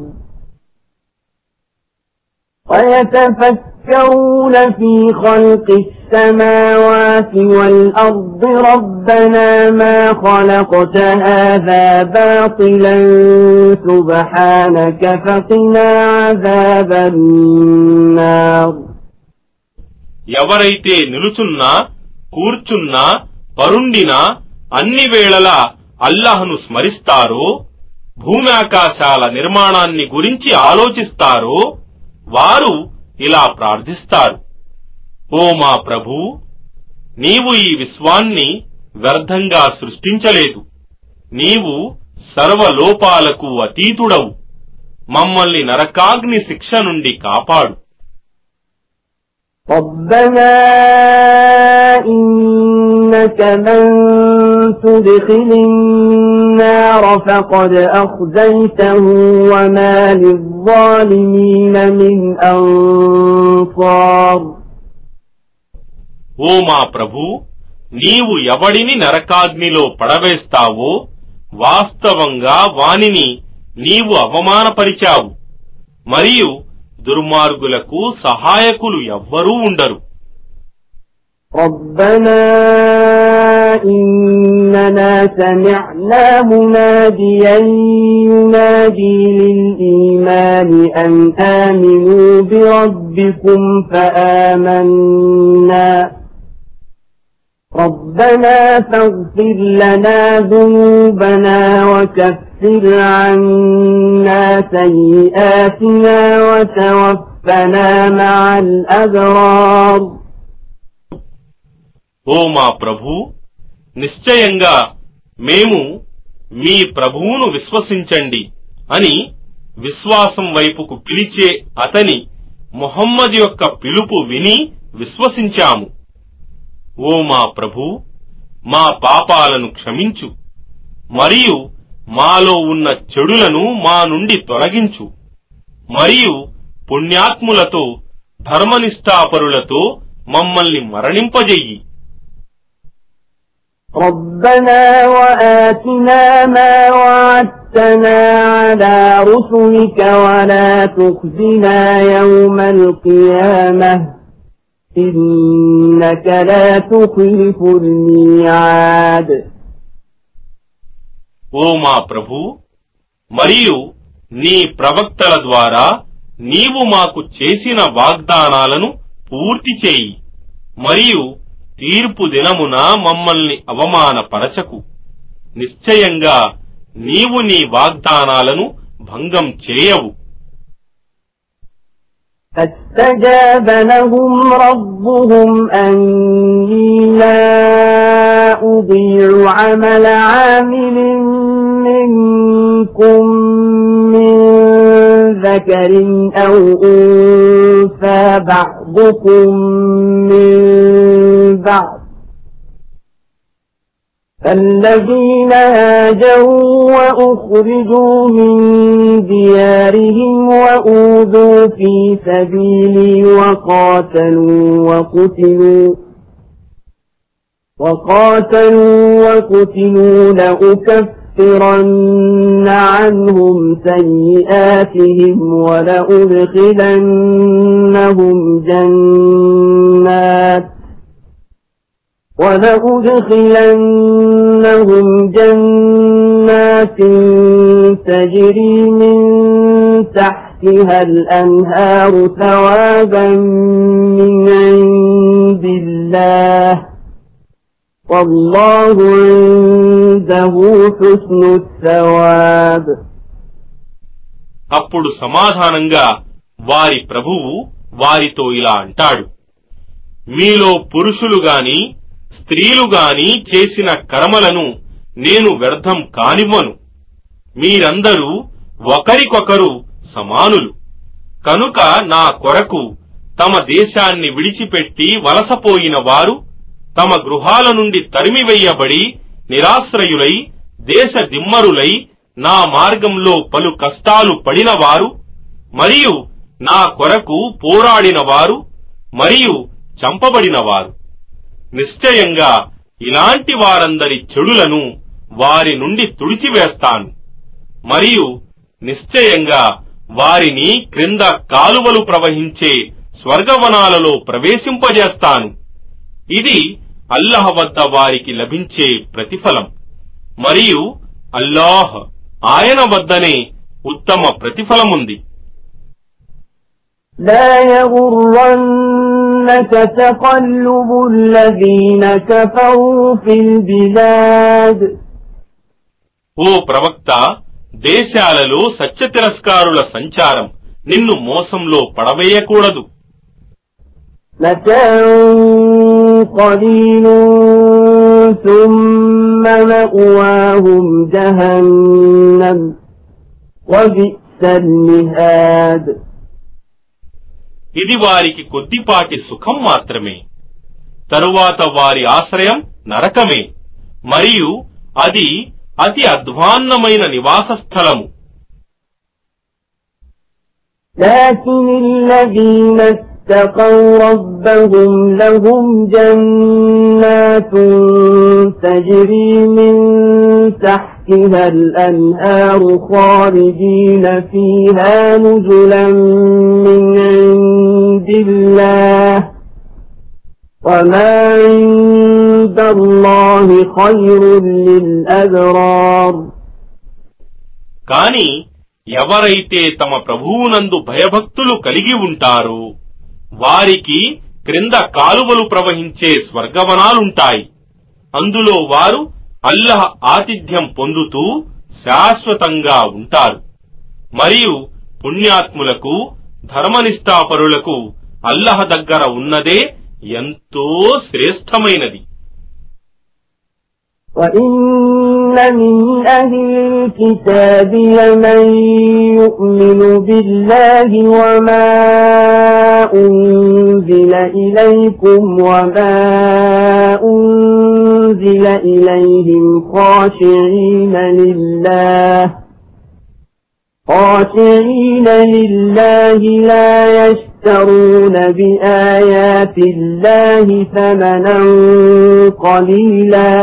ويتفكرون في خلق السماوات والأرض ربنا ما خلقت هذا باطلا سبحانك فقنا عذاب النار. ఎవరైతే నిలుచున్నా కూర్చున్నా పరుండినా అన్ని వేళలా అల్లాహ్ను స్మరిస్తారో భూమి ఆకాశాల నిర్మాణాన్ని గురించి ఆలోచిస్తారో వారు ఇలా ప్రార్థిస్తారు, ఓ మా ప్రభూ, నీవు ఈ విశ్వాన్ని వ్యర్థంగా సృష్టించలేదు. నీవు సర్వలోపాలకు అతీతుడవు. మమ్మల్ని నరకాగ్ని శిక్ష నుండి కాపాడు. ربنا إن إنك من تدخل النار فقد أخزيته وما للظالمين من أنصار. ఓ మా ప్రభు, నీవు ఎవడిని నరకాగ్నిలో పడవేస్తావో వాస్తవంగా వానిని నీవు అవమానపరిచావు, మరియు దుర్మార్గులకు సహాయకులు ఎవ్వరూ ఉండరు. ربنا إننا سمعنا مناديا ينادي للإيمان أن آمنوا بربكم فآمنا ربنا فاغفر لنا ذنوبنا وكفر عنا سيئاتنا وتوفنا مع الأبرار. ఓ మా ప్రభు, నిశ్చయంగా మేము మీ ప్రభువును విశ్వసించండి అని విశ్వాసం వైపుకు పిలిచే అతని ముహమ్మద్ యొక్క పిలుపు విని విశ్వసించాము. ఓ మా ప్రభు, మా పాపాలను క్షమించు, మరియు మాలో ఉన్న చెడులను మా నుండి తొలగించు, మరియు పుణ్యాత్ములతో ధర్మనిష్ఠాపరులతో మమ్మల్ని మరణింపజెయ్యి. ربنا وآتنا ما وعدتنا على رسلك ولا تخزنا يوم القيامة إنك لا تخلف الميعاد. ఓ మా ప్రభు, మరియు నీ ప్రవక్తల ద్వారా నీవు మాకు చేసిన వాగ్దానాలను పూర్తి చేయి, మరియు తీర్పు దినమున మమ్మల్ని అవమానపరచకు. నిశ్చయంగా నీవు నీ వాగ్దానాలను భంగం చేయవు. فاستجاب لهم ربهم أني لا أضيع عمل عامل منكم من ذكر أو أنثى بعضكم من بعض فالذين هاجروا وأخرجوا من ديارهم وأوذوا في سبيلي وقاتلوا وقتلوا وقاتلوا وقتلوا لأكفرن عنهم سيئاتهم ولأدخلنهم جنات ولأدخلنهم جنات تجري من تحتها الأنهار ثوابا من عند الله والله عنده حسن الثواب. అప్పుడు సమాధానంగా వారి ప్రభువు వారితో ఇలా అంటాడు, మీలో పురుషులు గాని స్త్రీలు గాని చేసిన కర్మలను నేను వ్యర్థం కానివ్వను. మీరందరూ ఒకరికొకరు సమానులు కనుక నా కొరకు తమ దేశాన్ని విడిచిపెట్టి వలసపోయిన వారు, తమ గృహాల నుండి తరిమివెయ్యబడి నిరాశ్రయులై దేశ దిమ్మరులై నా మార్గంలో పలు కష్టాలు పడినవారు, మరియు నా కొరకు పోరాడినవారు, మరియు చంపబడినవారు, నిశ్చయంగా ఇలాంటి వారందరి చెడులను వారి నుండి తుడిచివేస్తాను, మరియు నిశ్చయంగా వారిని క్రింద కాలువలు ప్రవహించే స్వర్గవనాలలో ప్రవేశింపజేస్తాను. ఇది అల్లాహ్ వద్ద వారికి లభించే ప్రతిఫలం, మరియు అల్లాహ్ ఆయన వద్దనే ఉత్తమ ప్రతిఫలముంది. لا يغرنك تقلب الذين كفروا في البلاد. ఓ ప్రవక్త, దేశాలలో సత్య తిరస్కారుల సంచారం నిన్ను మోసంలో పడవేయకూడదు. متاع قليل ثم مأواهم جهنم وبئس المهاد. ఇది వారికి కొద్దిపాటి సుఖం మాత్రమే, తరువాత వారి ఆశ్రయం నరకమే, మరియు అది అతి అధ్వాన్నమైన నివాస స్థలము. لكن الذين اتقوا ربهم لهم جنات تجري من تحتها الأنهار خالدين فيها نزلا من عند الله وما عند الله خير للأبرار. కాని ఎవరైతే తమ ప్రభువునందు భయభక్తులు కలిగి ఉంటారో వారికి క్రింద కాలువలు ప్రవహించే స్వర్గవనాలుంటాయి. అందులో వారు అల్లహ్ ఆతిథ్యం పొందుతూ శాశ్వతంగా ఉంటారు. మరియు పుణ్యాత్ములకు ధర్మనిష్ఠాపరులకు అల్లహ్ దగ్గర ఉన్నదే ఎంతో శ్రేష్టమైనది. وَإِنَّ مِنْ أَهْلِ الْكِتَابِ لَمَنْ يُؤْمِنُ بِاللَّهِ وَمَا أُنْزِلَ إِلَيْكُمْ وَمَا أُنْزِلَ إِلَيْهِمْ خَاشِعِينَ لِلَّهِ خَاشِعِينَ لِلَّهِ لَا يَشْتَرُونَ بِآيَاتِ اللَّهِ ثَمَنًا قَلِيلًا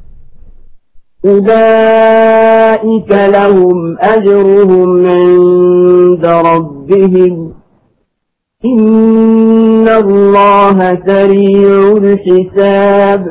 أولئك لهم أجرهم عند ربهم إن الله سريع الحساب.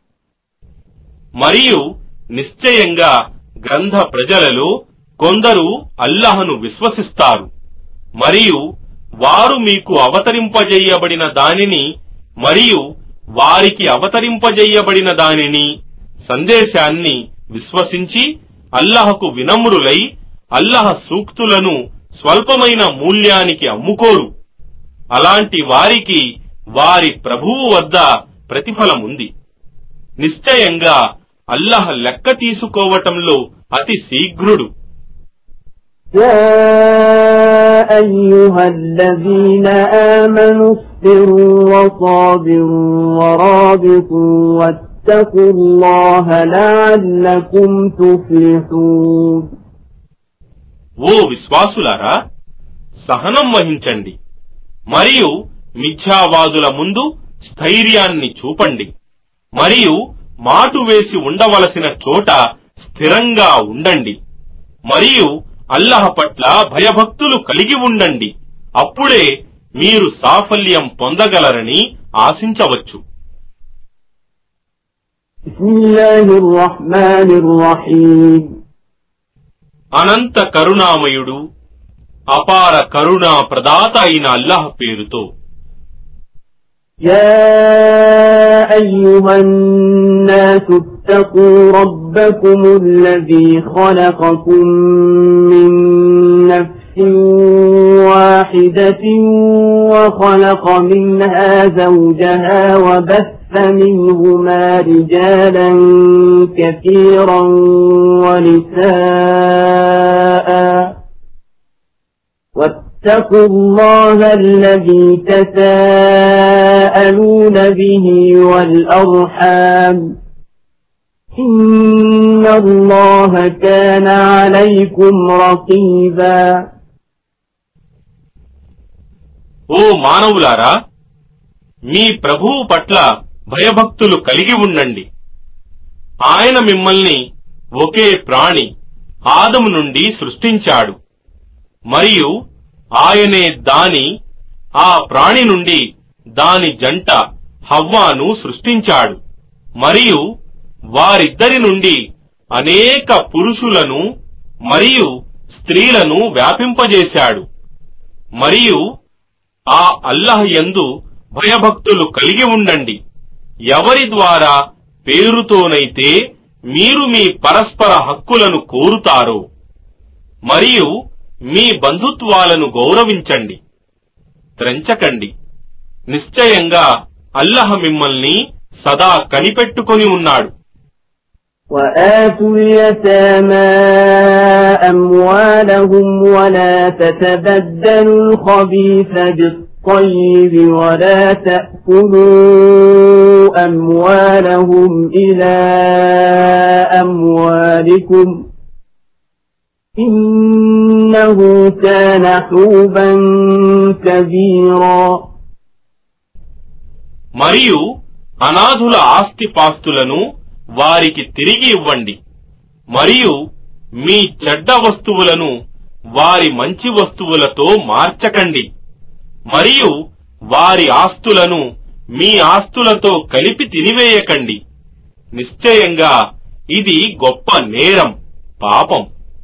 మరియు నిశ్చయంగా గ్రంథ ప్రజలలో కొందరు అల్లహను విశ్వసిస్తారు, మరియు వారు మీకు అవతరింపజేయబడిన దానిని మరియు వారికి అవతరింపజేయబడిన దానిని సందేశాన్ని విశ్వసించి అల్లహకు వినమ్రులై అల్లహ సూక్తులను స్వల్పమైన మూల్యానికి అమ్ముకోరు. అలాంటి వారికి వారి ప్రభువు వద్ద ప్రతిఫలముంది. నిశ్చయంగా అల్లహ్ లెక్క తీసుకోవటంలో అతి శీఘ్రుడు. يا أيها الذين آمنوا اصبروا وصابروا ورابطوا واتقوا الله لعلكم تفلحون. ఓ విశ్వాసులారా, సహనం వహించండి మరియు మిథ్యావాదుల ముందు స్థైర్యాన్ని చూపండి మరియు మాటు వేసి ఉండవలసిన చోట స్థిరంగా ఉండండి మరియు అల్లహ పట్ల భయభక్తులు కలిగి ఉండండి. అప్పుడే మీరు సాఫల్యం పొందగలరని ఆశించవచ్చు. బిస్మిల్లాహిర్ రహ్మానిర్ రహీమ్. అనంత కరుణామయుడు అపార కరుణా ప్రదాత అయిన అల్లహ్ పేరుతో. يا أيها الناس اتقوا ربكم الذي خلقكم من نفس واحدة وخلق منها زوجها وبث منهما رجالا كثيرا ونساء واتقوا الله الذي تساءلون به والأرحام إن الله كان عليكم رقيبا. ఓ మానవులారా, మీ ప్రభువు పట్ల భయభక్తులు కలిగి ఉండండి. ఆయన మిమ్మల్ని ఒకే ప్రాణి ఆదము నుండి సృష్టించాడు మరియు ఆయనే దాని ఆ ప్రాణి నుండి దాని జంట హవ్వాను సృష్టించాడు మరియు వారిద్దరి నుండి అనేక పురుషులను మరియు స్త్రీలను వ్యాపింపజేశాడు. మరియు ఆ అల్లహ్ యందు భయభక్తులు కలిగి ఉండండి, ఎవరి ద్వారా పేరుతోనైతే మీరు మీ పరస్పర హక్కులను కోరుతారో, మరియు మీ బంధుత్వాలను గౌరవించండి, త్రెంచకండి. నిశ్చయంగా అల్లహ్ మిమ్మల్ని సదా కనిపెట్టుకొని ఉన్నాడు. وآتوا اليتامى أموالهم ولا تتبدلوا الخبيث بالطيب ولا تأكلوا أموالهم إلى أموالكم إنه كان حوبا كبيرا. మరియు అనాథుల ఆస్తిపాస్తులను వారికి తిరిగి ఇవ్వండి. మరియు మీ చెడ్డ వస్తువులను వారి మంచి వస్తువులతో మార్చకండి. మరియు వారి ఆస్తులను మీ ఆస్తులతో కలిపి తినివేయకండి. నిశ్చయంగా ఇది గొప్ప నేరం, పాపం.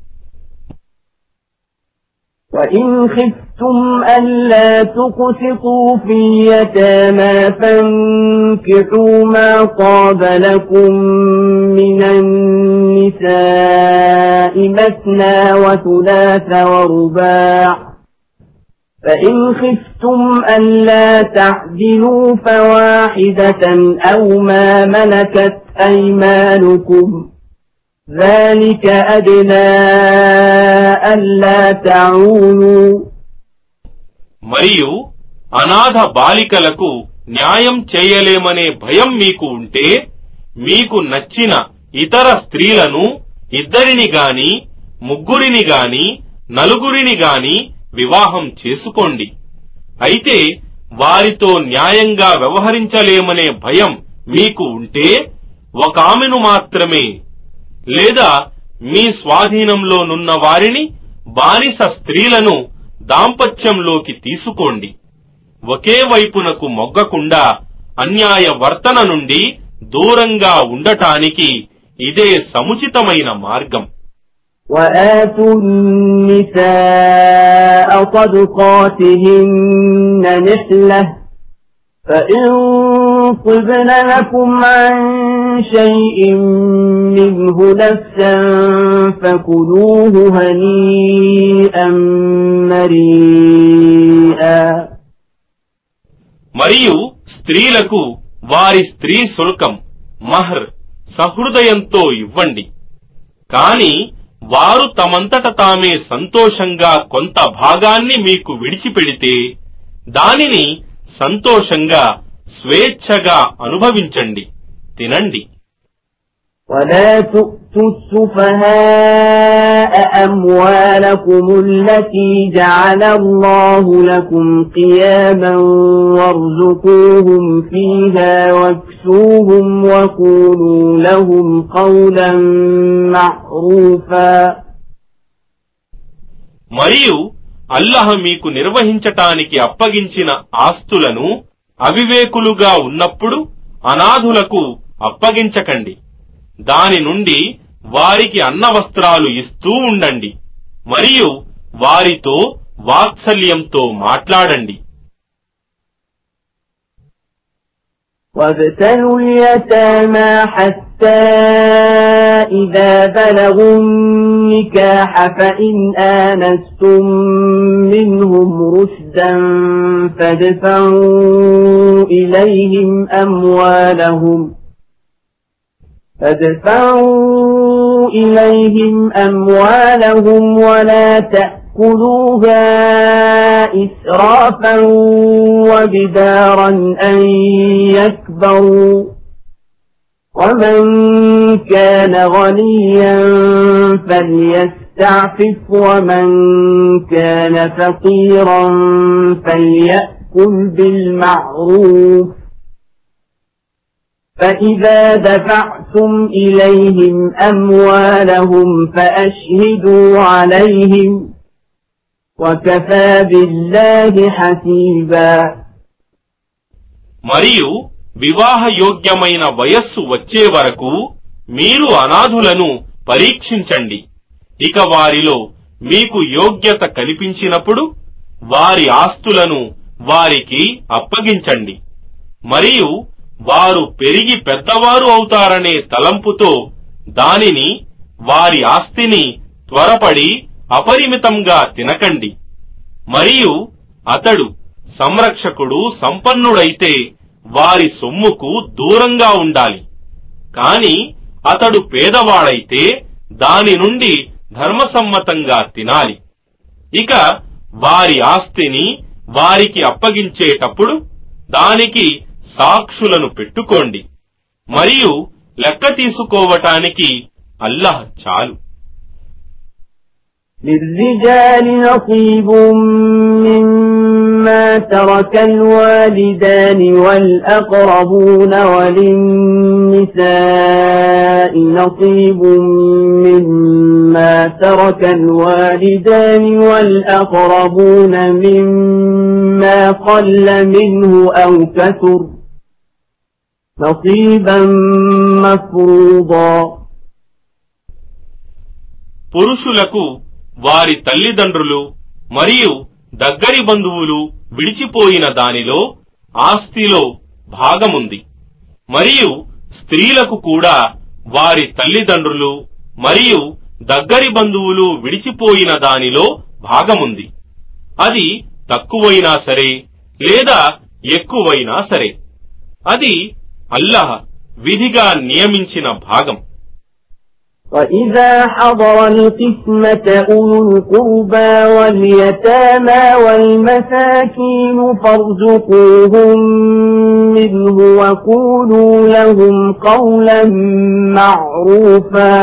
وَإِنْ خِفْتُمْ أَلَّا تُقْسِطُوا فِي الْيَتَامَى فَانكِحُوا مَا طَابَ لَكُم مِّنَ النِّسَاءِ مَثْنَىٰ وَثُلَاثَ وَرُبَاعَ فَإِنْ خِفْتُمْ أَلَّا تَعْدِلُوا فَوَاحِدَةً أَوْ مَا مَلَكَتْ أَيْمَانُكُمْ ذَلِكَ أَدْنَىٰ أَلَّا تَعُولُوا. మరియు అనాథ బాలికలకు న్యాయం చేయలేమనే భయం మీకు ఉంటే మీకు నచ్చిన ఇతర స్త్రీలను ఇద్దరిని గాని ముగ్గురిని గాని నలుగురిని గాని వివాహం చేసుకోండి. అయితే వారితో న్యాయంగా వ్యవహరించలేమనే భయం మీకు ఉంటే ఒక ఆమెను మాత్రమే లేదా మీ స్వాధీనంలోనున్న వారిని బానిస స్త్రీలను దాంపత్యంలోకి తీసుకోండి. ఒకే వైపునకు మొగ్గకుండా అన్యాయ వర్తన నుండి దూరంగా ఉండటానికి ఇదే సముచితమైన మార్గం. وَآتُوا النِّسَاءَ صَدُقَاتِهِنَّ نِحْلَةً فَإِن طِبْنَ لَكُمْ عَن شَيْءٍ مِّنْهُ نَفْسًا فَكُلُوهُ هَنِيئًا مَرِيئًا. మరియు స్త్రీలకు వారి స్త్రీ శుల్కం మహర్ సహృదయంతో ఇవ్వండి. కాని వారు తమంతట తామే సంతోషంగా కొంత భాగాన్ని మీకు విడిచిపెడితే దానిని సంతోషంగా స్వేచ్ఛగా అనుభవించండి, తినండి. وَلَا تُؤْتُوا السُّفَهَاءَ أَمْوَالَكُمُ الَّتِي جَعَلَ اللَّهُ لَكُمْ قِيَامًا وَارْزُقُوهُمْ فِيهَا وَاكْسُوهُمْ وَقُولُوا لَهُمْ قَوْلًا مَعْرُوفًا. మరియు అల్లాహ్ మీకు నిర్వహించటానికి అప్పగించిన ఆస్తులను అవివేకులుగా ఉన్నప్పుడు అనాథులకు అప్పగించకండి. దాని నుండి వారికి అన్న వస్త్రాలు ఇస్తూ ఉండండి మరియు వారితో వాత్సల్యంతో మాట్లాడండి. وَابْتَلُوا الْيَتَامَى حَتَّى إِذَا بَلَغُوا النِّكَاحَ فَإِنْ آنَسْتُم مِّنْهُمْ رُشْدًا فَادْفَعُوا إِلَيْهِمْ أَمْوَالَهُمْ فَادْفَعُوا إِلَيْهِمْ أَمْوَالَهُمْ وَلَا تَأْكُلُوهَا إِسْرَافًا وَبِدَارًا أَن يَكْبَرُوا وَمَن كَانَ غَنِيًّا فَلْيَسْتَعْفِفْ وَمَن كَانَ فَقِيرًا فَلْيَأْكُلْ بِالْمَعْرُوفِ فَإِذَا دَفَعْتُمْ إِلَيْهِمْ أَمْوَالَهُمْ فَأَشْهِدُوا عَلَيْهِمْ وَكَفَى بِاللَّهِ حَسِيبًا. మరియు వివాహయోగ్యమైన వయస్సు వచ్చే వరకు మీరు అనాథులను పరీక్షించండి. ఇక వారిలో మీకు యోగ్యత కల్పించినప్పుడు వారి ఆస్తులను వారికి అప్పగించండి. మరియు వారు పెరిగి పెద్దవారు అవుతారనే తలంపుతో దానిని వారి ఆస్తిని త్వరపడి అపరిమితంగా తినకండి. మరియు అతడు సంరక్షకుడు సంపన్నుడైతే వారి సొమ్ముకు దూరంగా ఉండాలి. కాని అతడు పేదవాడైతే దాని నుండి ధర్మసమ్మతంగా తినాలి. ఇక వారి ఆస్తిని వారికి అప్పగించేటప్పుడు దానికి సాక్షులను పెట్టుకోండి, మరియు లెక్క తీసుకోవటానికి అల్లాహ్ చాలు. للرجال نصيب مما ترك الوالدان والأقربون وللنساء نصيب مما ترك الوالدان والأقربون مما قل منه أو كثر نصيبا مفروضا. పురుషులకు వారి తల్లిదండ్రులు మరియు దగ్గరి బంధువులు విడిచిపోయిన దానిలో ఆస్తిలో భాగముంది, మరియు స్త్రీలకు కూడా వారి తల్లిదండ్రులు మరియు దగ్గరి బంధువులు విడిచిపోయిన దానిలో భాగముంది. అది తక్కువైనా సరే లేదా ఎక్కువైనా సరే, అది అల్లాహ్ విధిగా నియమించిన భాగం. وَإِذَا حَضَرَ الْقِسْمَةَ أُولُو الْقُرْبَى وَالْيَتَامَى وَالْمَسَاكِينُ فَارْزُقُوهُم مِّنْهُ وَقُولُوا لَهُمْ قَوْلًا مَّعْرُوفًا.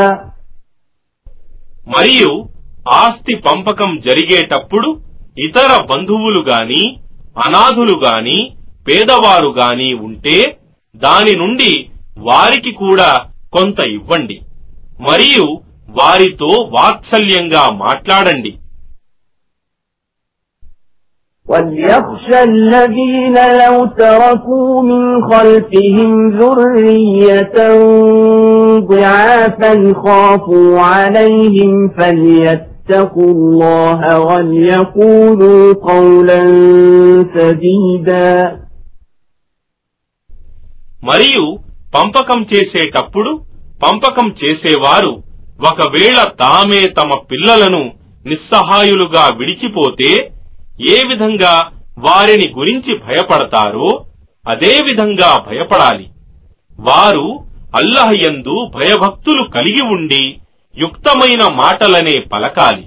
మరియు ఆస్తి పంపకం జరిగేటప్పుడు ఇతర బంధువులు గాని అనాథులు గాని పేదవారు గాని ఉంటే దాని నుండి వారికి కూడా కొంత ఇవ్వండి, మరియు వారితో వాత్సల్యంగా మాట్లాడండి. وَلْيَخْشَ الَّذِينَ لَوْ تَرَكُوا مِنْ خَلْفِهِمْ ذُرِّيَّةً ضِعَافًا خَافُوا عَلَيْهِمْ فَلْيَتَّقُوا اللَّهَ وَلْيَقُولُوا قَوْلًا سَدِيدًا. మరియు పంపకం చేసేటప్పుడు పంపకం చేసేవారు ఒకవేళ తామే తమ పిల్లలను నిస్సహాయులుగా విడిచిపోతే ఏ విధంగా వారిని గురించి భయపడతారో అదే విధంగా భయపడాలి. వారు అల్లాహ్ యందు భయభక్తులు కలిగి ఉండి యుక్తమైన మాటలనే పలకాలి.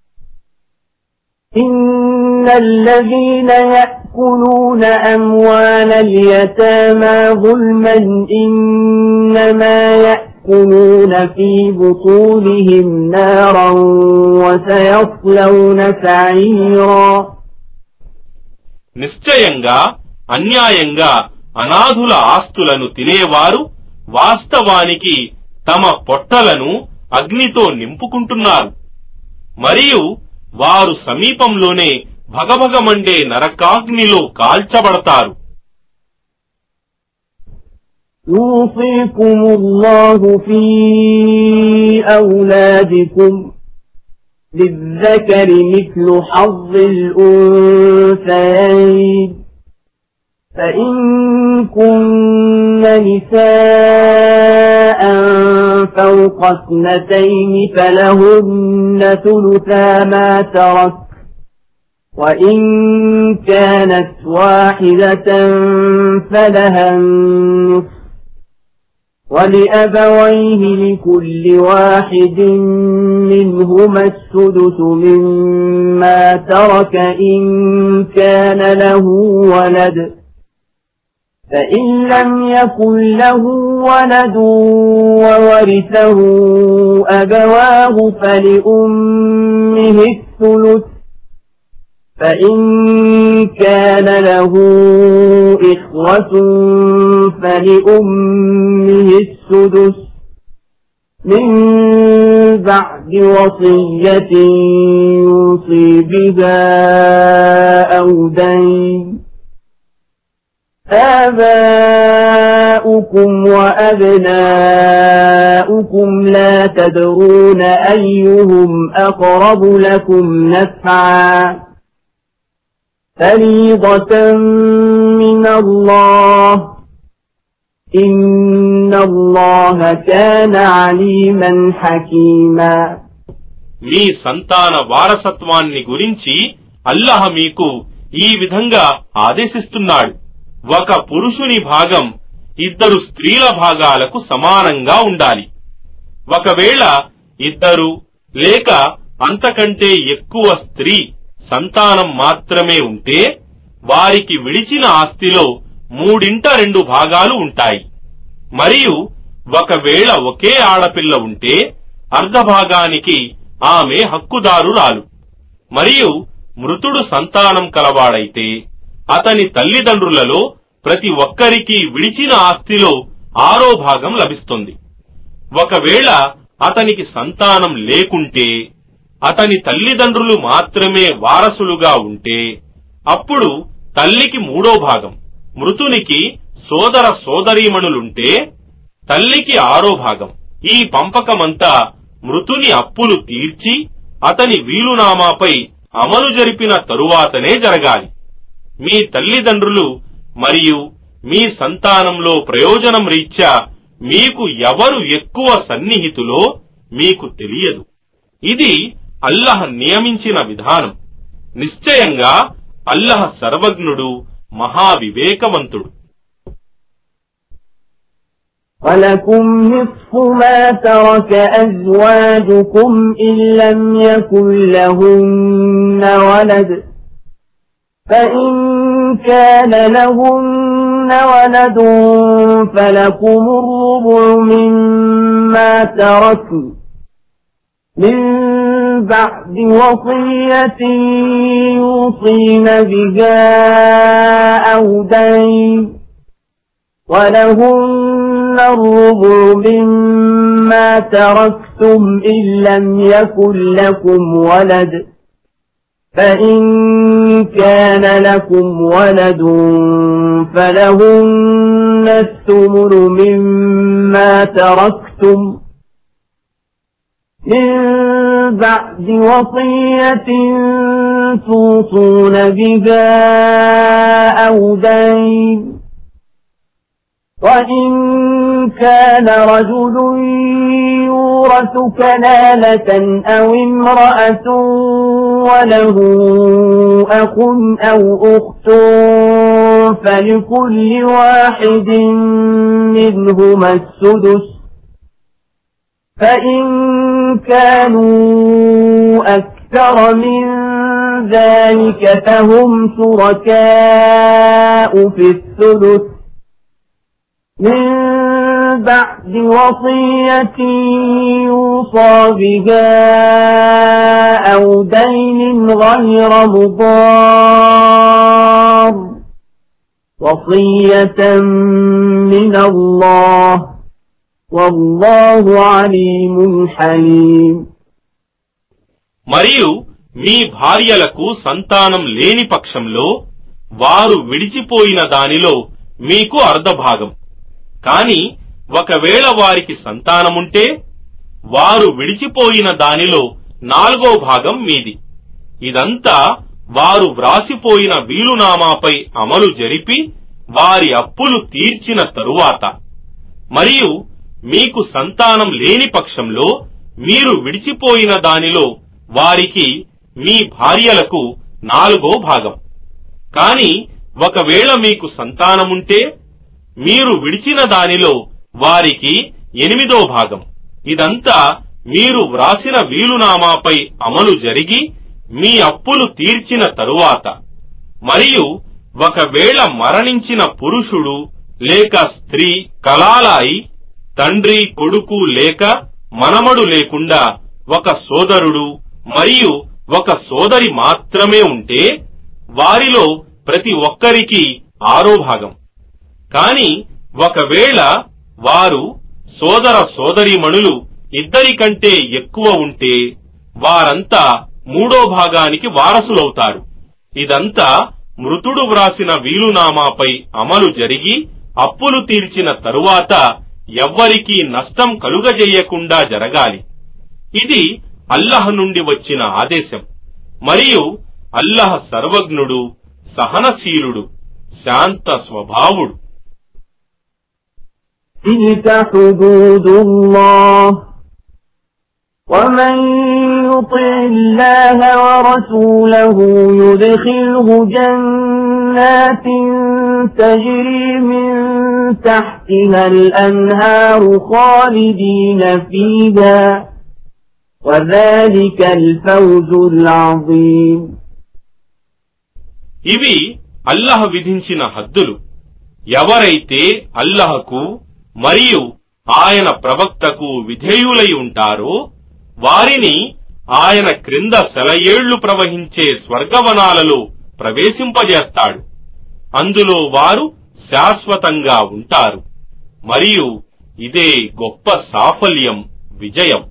ఇన్నల్లదీన యأకులూన అమ్వాలల్ యతామా ظుల్మన్ ఇన్నమా يأكلون في بطونهم نارا وسيصلون سعيرا. నిశ్చయంగా అన్యాయంగా అనాథుల ఆస్తులను తినేవారు వాస్తవానికి తమ పొట్టలను అగ్నితో నింపుకుంటున్నారు, మరియు వారు సమీపంలోనే భగభగమండే నరకాగ్నిలో కాల్చబడతారు. يوصيكم الله في أولادكم للذكر مثل حظ الأنثيين فإن كن نساء فوق اثنتين فلهن ثلثا ما ترك وإن كانت واحدة فلها النصف ولأبويه لكل واحد منهما السدس مما ترك إن كان له ولد فإن لم يكن له ولد وورثه أبواه فلأمه الثلث فإن كان له إخوة فلأمه السدس من بعد وصية يوصي بها أو دين. آباؤكم وأبناؤكم لا تدرون أيهم أقرب لكم نفعا فريضة من الله إن الله كان عليما حكيما. మీ సంతాన వారసత్వాన్ని గురించి అల్లాహ్ మీకు ఈ విధంగా ఆదేశిస్తున్నాడు. ఒక పురుషుని భాగం ఇద్దరు స్త్రీల భాగాలకు సమానంగా ఉండాలి. ఒకవేళ ఇద్దరు లేక అంతకంటే ఎక్కువ స్త్రీ సంతానం మాత్రమే ఉంటే వారికి విడిచిన ఆస్తిలో మూడింట రెండు భాగాలు ఉంటాయి. మరియు ఒకవేళ ఒకే ఆడపిల్ల ఉంటే అర్ధభాగానికి ఆమె హక్కుదారురాలు. మరియు మృతుడు సంతానం కలవాడైతే అతని తల్లిదండ్రులలో ప్రతి ఒక్కరికి విడిచిన ఆస్తిలో ఆరో భాగం లభిస్తుంది. ఒకవేళ అతనికి సంతానం లేకుంటే అతని తల్లిదండ్రులు మాత్రమే వారసులుగా ఉంటే అప్పుడు తల్లికి మూడో భాగం, మృతునికి సోదర సోదరీమణులుంటే తల్లికి ఆరో భాగం. ఈ పంపకమంతా మృతుని అప్పులు తీర్చి అతని వీలునామాపై అమలు జరిపిన తరువాతనే జరగాలి. మీ తల్లిదండ్రులు మరియు మీ సంతానంలో ప్రయోజనం రీత్యా మీకు ఎవరు ఎక్కువ సన్నిహితులో మీకు తెలియదు. ఇది అల్లహ్ నియమించిన విధానం. నిశ్చయంగా అల్లహ్ సర్వజ్ఞుడు, మహావివేకవంతుడు. وَلَكُمْ نِصْفُ مَا تَرَكَ أَزْوَاجُكُمْ إِن لَّمْ يَكُن لَّهُنَّ وَلَدٌ فَإِن كَانَ لَهُنَّ وَلَدٌ فَلَكُمُ الرُّبُعُ مِمَّا تَرَكْنَ مِن بَعْدِ وَصِيَّةٍ يُوصِينَ بِهَا أَوْ دَيْنٍ وَلَهُنَّ الرُّبُعُ مِمَّا تَرَكْتُمْ إِن لَّمْ يَكُن لَّكُمْ وَلَدٌ فَإِن كَانَ لَكُمْ وَلَدٌ فَلَهُنَّ الثُّمُنُ مِمَّا تَرَكْتُمْ مِن بَعْدِ وَصِيَّةٍ تُوصُونَ بِهَا أَوْ دَيْنٍ وَإِن كَانَ رَجُلٌ يُورَثُ كَلَالَةً أَوْ امْرَأَةٌ وَلَهُ أَخٌ أَوْ أُخْتٌ فَلِكُلِّ واحد منهما السدس فَإِن كَانُوا أَكْثَرَ مِن ذَلِكَ فَهُمْ شُرَكَاءُ فِي الثُّلُثِ مِن بَعْدِ وَصِيَّةٍ يُوصَى بِهَا أَوْ دَيْنٍ غَيْرَ مُضَارٍّ وَصِيَّةً مِّنَ اللَّهِ وَاللَّهُ عَلِيمٌ حَلِيمٌ. మరియు మీ భార్యలకు సంతానం లేని పక్షంలో వారు విడిచిపోయిన దానిలో మీకు అర్ధభాగం. కాని ఒకవేళ వారికి సంతానముంటే వారు విడిచిపోయిన దానిలో నాలుగో భాగం మీది. ఇదంతా వారు వ్రాసిపోయిన వీలునామాపై అమలు జరిపి వారి అప్పులు తీర్చిన తరువాత. మరియు మీకు సంతానం లేని పక్షంలో మీరు విడిచిపోయిన దానిలో వారికి మీ భార్యలకు నాలుగో భాగం. కాని ఒకవేళ మీకు సంతానముంటే మీరు విడిచిన దానిలో వారికి ఎనిమిదో భాగం. ఇదంతా మీరు వ్రాసిన వీలునామాపై అమలు జరిగి మీ అప్పులు తీర్చిన తరువాత. మరియు ఒకవేళ మరణించిన పురుషుడు లేక స్త్రీ కలాలాయి తండ్రి కొడుకు లేక మనమడు లేకుండా ఒక సోదరుడు మరియు ఒక సోదరి మాత్రమే ఉంటే వారిలో ప్రతి ఒక్కరికి ఆరో భాగం. కాని ఒకవేళ వారు సోదర సోదరీమణులు ఇద్దరి కంటే ఎక్కువ ఉంటే వారంతా మూడో భాగానికి వారసులవుతారు. ఇదంతా మృతుడు వ్రాసిన వీలునామాపై అమలు జరిగి అప్పులు తీర్చిన తరువాత ఎవ్వరికీ నష్టం కలుగజేయకుండా జరగాలి. ఇది అల్లహ్ నుండి వచ్చిన ఆదేశం. మరియు అల్లహ్ సర్వజ్ఞుడు, సహనశీలుడు, శాంత స్వభావుడు. تِلْكَ حُدُودُ اللَّهِ وَمَن يُطِعِ اللَّهَ وَرَسُولَهُ يُدْخِلْهُ جَنَّاتٍ تَجْرِي مِن تَحْتِهَا الْأَنْهَارُ خَالِدِينَ فِيهَا وَذَلِكَ الْفَوْزُ الْعَظِيمُ. ఇవి అల్లహ విధించిన హద్దులు. ఎవరైతే అల్లహకు మరియు ఆయన ప్రవక్తకు విధేయులై ఉంటారో వారిని ఆయన క్రింద సెలయేళ్లు ప్రవహించే స్వర్గవనాలలో ప్రవేశింపజేస్తాడు. అందులో వారు శాశ్వతంగా ఉంటారు. మరియు ఇదే గొప్ప సాఫల్యం, విజయం.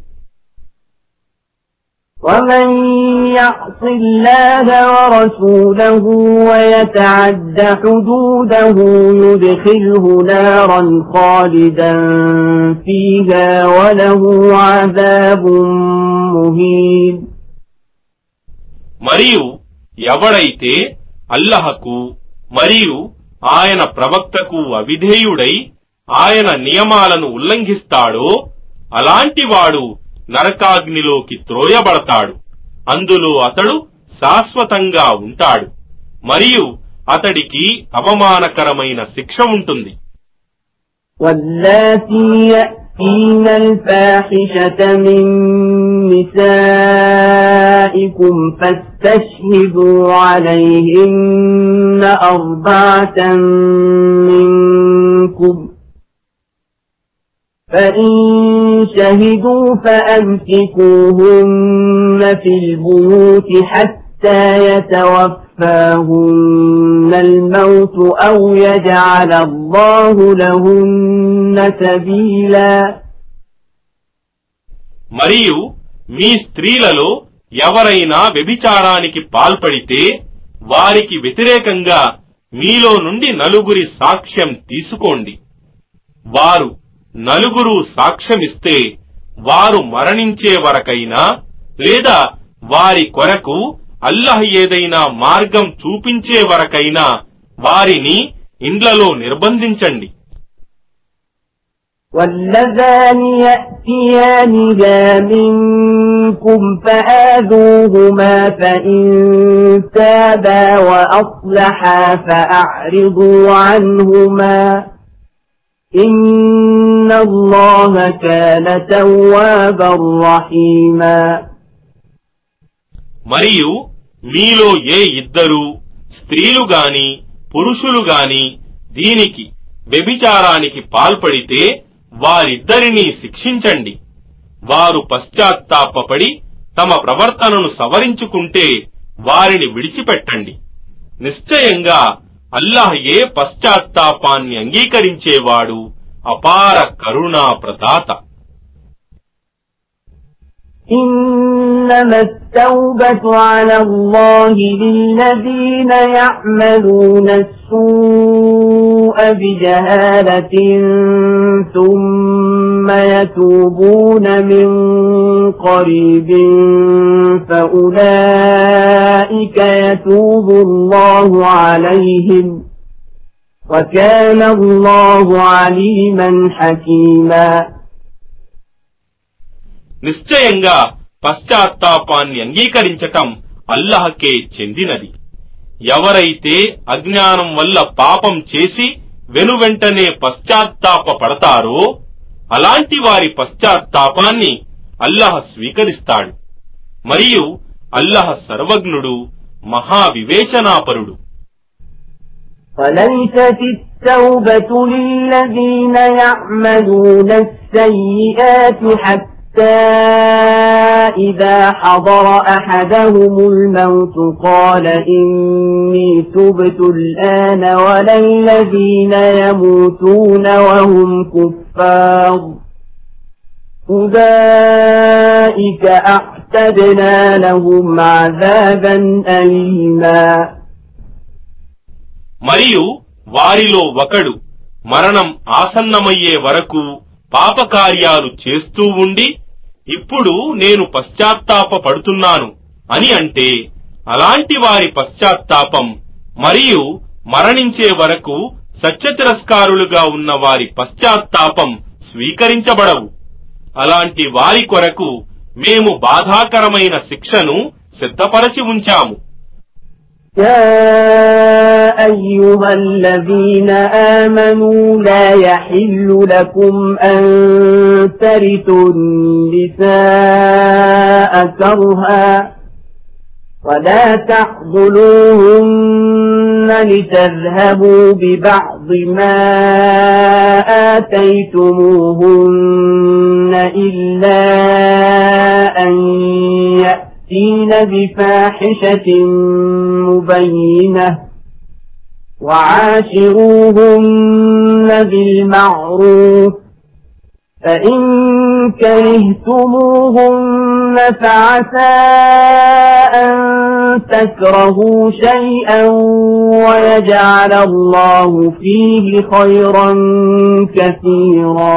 ومن يعص الله ورسوله ويتعد حدوده يدخله نارا خالدا فيها وله عذاب مهين. మరియు ఎవడైతే అల్లహకు మరియు ఆయన ప్రవక్తకు అవిధేయుడై ఆయన నియమాలను ఉల్లంఘిస్తాడో అలాంటివాడు నరకాగ్నిలోకి త్రోయబడతాడు. అందులో అతడు శాశ్వతంగా ఉంటాడు. మరియు అతడికి అవమానకరమైన శిక్ష ఉంటుంది. واللاتي يأتين الفاحشة من نسائكم فاستشهدوا عليهن أربعة منكم فإن شهدوا فأمسكوهن في البيوت حتى يتوفاهن الموت أو يجعل الله لهن سبيلا. మరియు మీ స్త్రీలలో ఎవరైనా వ్యభిచారానికి పాల్పడితే వారికి వ్యతిరేకంగా మీలో నుండి నలుగురి సాక్ష్యం తీసుకోండి. వారు నలుగురు సాక్ష్యమిస్తే వారు మరణించే వరకైనా లేదా వారి కొరకు అల్లహ్ ఏదైనా మార్గం చూపించే వరకైనా వారిని ఇండ్లలో నిర్బంధించండి. واللذان يأتيانها منكم فآذوهما فإن تابا وأصلحا فأعرضوا عنهما إن الله كان توابا رحيما. మరియు మీలో ఏ ఇద్దరు స్త్రీలు గాని పురుషులు గాని దీనికి వ్యభిచారానికి పాల్పడితే వారిద్దరినీ శిక్షించండి. వారు పశ్చాత్తాపపడి తమ ప్రవర్తనను సవరించుకుంటే వారిని విడిచిపెట్టండి. నిశ్చయంగా అల్లాహ్ ఏ పశ్చాత్తాపాన్ని అంగీకరించేవాడు, అపార కరుణా ప్రదాత. إنما التوبة على الله للذين يعملون السوء بجهالة ثم يتوبون من قريب فأولئك يتوب الله عليهم وكان الله عليما حكيما. నిశ్చయంగా పశ్చాత్తాపాన్ని అంగీకరించటం అల్లహకే చెందినది. ఎవరైతే అజ్ఞానం వల్ల పాపం చేసి వెనువెంటనే పశ్చాత్తాప పడతారో అలాంటి వారి పశ్చాత్తాపాన్ని అల్లహ స్వీకరిస్తాడు. మరియు అల్లహ సర్వజ్ఞుడు, మహావివేచనాపరుడు. فليست التوبة للذين يعملون السيئات حتى إذا حضر أحدهم الموت قال إني تبت الآن ولا الذين يموتون وهم كفار أولئك أعتدنا لهم عذابا أليما. మరియు వారిలో ఒకడు మరణం ఆసన్నమయ్యే వరకు పాపకార్యాలు చేస్తూ ఉండి ఇప్పుడు నేను పశ్చాత్తాప పడుతున్నాను అని అంటే అలాంటి వారి పశ్చాత్తాపం మరియు మరణించే వరకు సత్యతిరస్కారులుగా ఉన్న వారి పశ్చాత్తాపం స్వీకరించబడవు. అలాంటి వారి కొరకు మేము బాధాకరమైన శిక్షను సిద్ధపరచి ఉంచాము. يا أيها الذين آمنوا لا يحل لكم أن ترثوا النساء كرها ولا تعضلوهن لتذهبوا ببعض ما آتيتموهن إلا أن يأتين بفاحشة مبينة وعاشروهن بالمعروف فإن كرهتموهن فعسى أن تكرهوا شيئا ويجعل الله فيه خيرا كثيرا.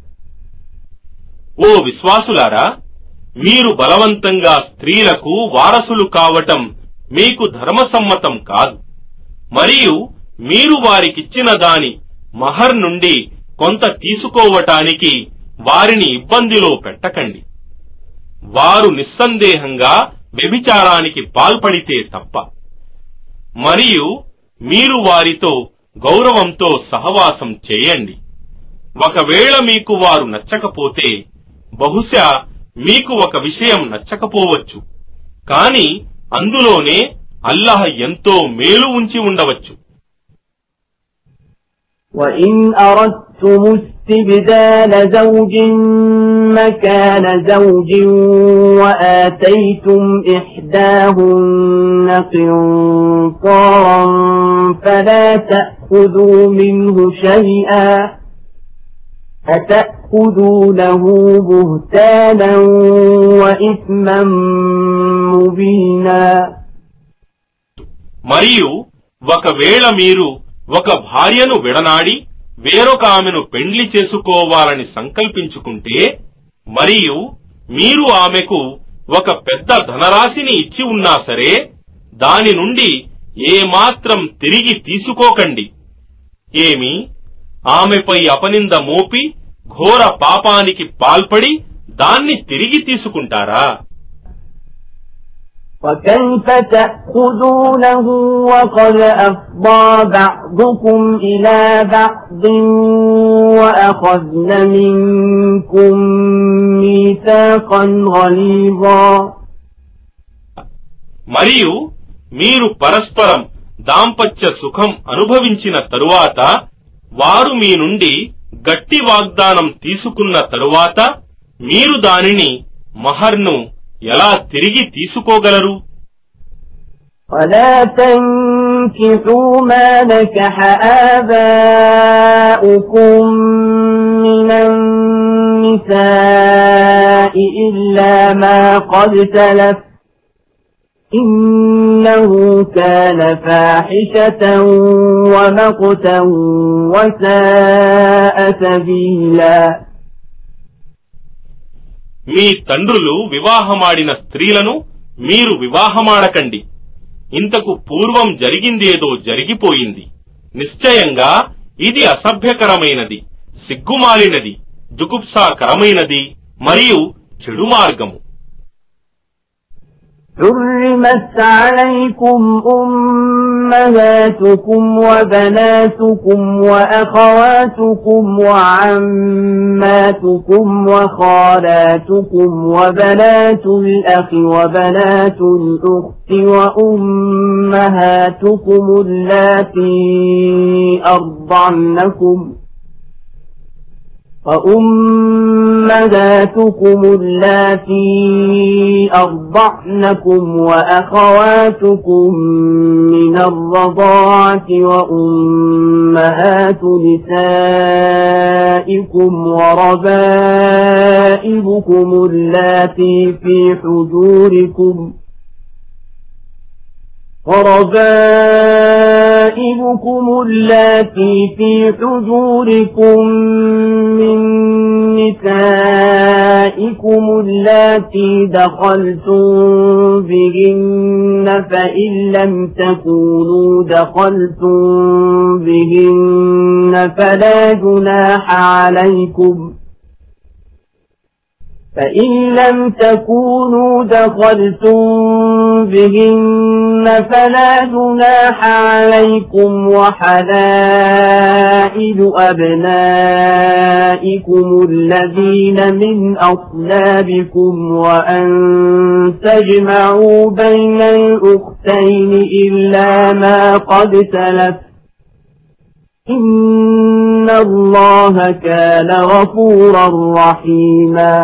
ఓ విశ్వాసులారా, మీరు బలవంతంగా స్త్రీలకు వారసులు కావటం మీకు ధర్మసమ్మతం కాదు. మరియు మీరు వారికిచ్చిన దాని మహర్ నుండి కొంత తీసుకోవటానికి వారిని ఇబ్బందిలో పెట్టకండి. వారు నిస్సందేహంగా వ్యభిచారానికి పాల్పడితే తప్ప. మరియు మీరు వారితో గౌరవంతో సహవాసం చేయండి. ఒకవేళ మీకు వారు నచ్చకపోతే బహుశా మీకు ఒక విషయం నచ్చకపోవచ్చు, కాని అందులోనే అల్లాహ్ ఎంతో మేలు ఉంచి ఉండవచ్చు. وَإِنْ أَرَدْتُمُ اسْتِبْدَالَ زَوْجٍ مَكَانَ زَوْجٍ وَآتَيْتُمْ إِحْدَاهُنَّ قِنطَارًا فَلَا تَأْخُذُوا مِنْهُ شَيْئًا أَتَأْخُذُونَهُ بُهْتَانًا وَإِثْمًا مُبِينًا. మరియు ఒకవేళ మీరు ఒక భార్యను విడనాడి వేరొక ఆమెను పెండ్లి చేసుకోవాలని సంకల్పించుకుంటే, మరియు మీరు ఆమెకు ఒక పెద్ద ధనరాశిని ఇచ్చి ఉన్నా సరే, దాని నుండి ఏమాత్రం తిరిగి తీసుకోకండి. ఏమి, ఆమెపై అపనింద మోపి ఘోర పాపానికి పాల్పడి దాన్ని తిరిగి తీసుకుంటారా? وَكَيْفَ تَأْخُذُونَهُ وَقَدْ أَفْضَىٰ بَعْضُكُمْ إِلَىٰ بَعْضٍ وَأَخَذْنَ مِنكُم مِّيثَاقًا غَلِيظًا. మరియు మీరు పరస్పరం దాంపత్య సుఖం అనుభవించిన తరువాత, వారు మీ నుండి గట్టి వాగ్దానం తీసుకున్న తరువాత మీరు దానిని మహర్ను ఎలా తిరిగి తీసుకోగలరు? وَلَا تَنكِحُوا مَا نَكَحَ آبَاؤُكُم مِّنَ النِّسَاءِ إِلَّا مَا قَدْ سَلَفَ إِنَّهُ كَانَ فَاحِشَةً وَمَقْتًا وَسَاءَ سَبِيلًا. మీ తండ్రులు వివాహమాడిన స్త్రీలను మీరు వివాహమాడకండి. ఇంతకు పూర్వం జరిగిందేదో జరిగిపోయింది. నిశ్చయంగా ఇది అసభ్యకరమైనది, సిగ్గుమాలినది, జుగుప్సాకరమైనది మరియు చెడు మార్గము. حُرِّمَتْ عَلَيْكُمْ أُمَّهَاتُكُمْ وَبَنَاتُكُمْ وَأَخَوَاتُكُمْ وَعَمَّاتُكُمْ وَخَالَاتُكُمْ وَبَنَاتُ الْأَخِ وَبَنَاتُ الْأُخْتِ وَأُمَّهَاتُكُمُ اللَّاتِي أَرْضَعْنَكُمْ وَأُمَّهَاتُكُمُ اللَّاتِي أَرْضَعْنَكُمْ وَأَخَوَاتُكُم مِّنَ الرَّضَاعَةِ وَأُمَّهَاتُ نِسَائِكُمْ وَرَبَائِبُكُمُ اللَّاتِي فِي حُجُورِكُمْ وربائبكم اللاتي في حجوركم من نسائكم اللاتي دخلتم بهن فإن لم تكونوا دخلتم بهن فلا جناح عليكم فإن لم تكونوا دخلتم بهن فلا جناح عليكم وحلائل أبنائكم الذين من أصلابكم وأن تجمعوا بين الأختين إلا ما قد سلف إن الله كان غفورا رحيما.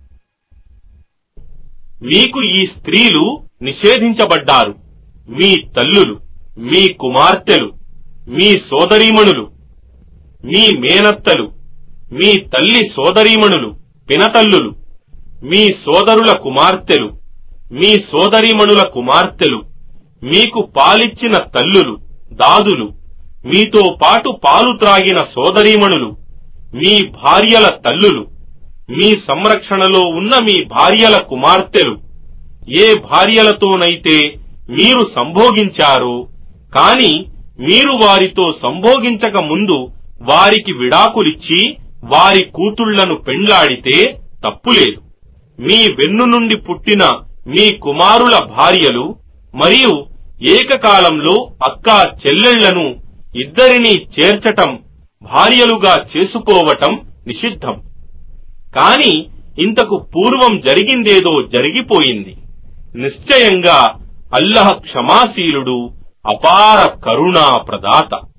మీకు ఈ స్త్రీలు నిషేధించబడ్డారు. మీ తల్లులు, మీ కుమార్తెలు, మీ సోదరీమణులు, మీ మేనత్తలు, మీ తల్లి సోదరీమణులు, పినతల్లులు, మీ సోదరుల కుమార్తెలు, మీ సోదరీమణుల కుమార్తెలు, మీకు పాలిచ్చిన తల్లులు, దాదులు, మీతో పాటు పాలు త్రాగిన సోదరీమణులు, మీ భార్యల తల్లులు, మీ సంరక్షణలో ఉన్న మీ భార్యల కుమార్తెలు, ఏ భార్యలతోనైతే మీరు సంభోగించారో కాని మీరు వారితో సంభోగించక ముందు వారికి విడాకులిచ్చి వారి కూతుళ్లను పెండ్లాడితే తప్పులేదు. మీ వెన్ను నుండి పుట్టిన మీ కుమారుల భార్యలు మరియు ఏకకాలంలో అక్కా చెల్లెళ్లను ఇద్దరినీ చేర్చటం, భార్యలుగా చేసుకోవటం నిషిద్ధం. కాని ఇంతకు పూర్వం జరిగిందేదో జరిగిపోయింది. నిశ్చయంగా అల్లహ్ క్షమాశీలుడు, అపార కరుణా ప్రదాత.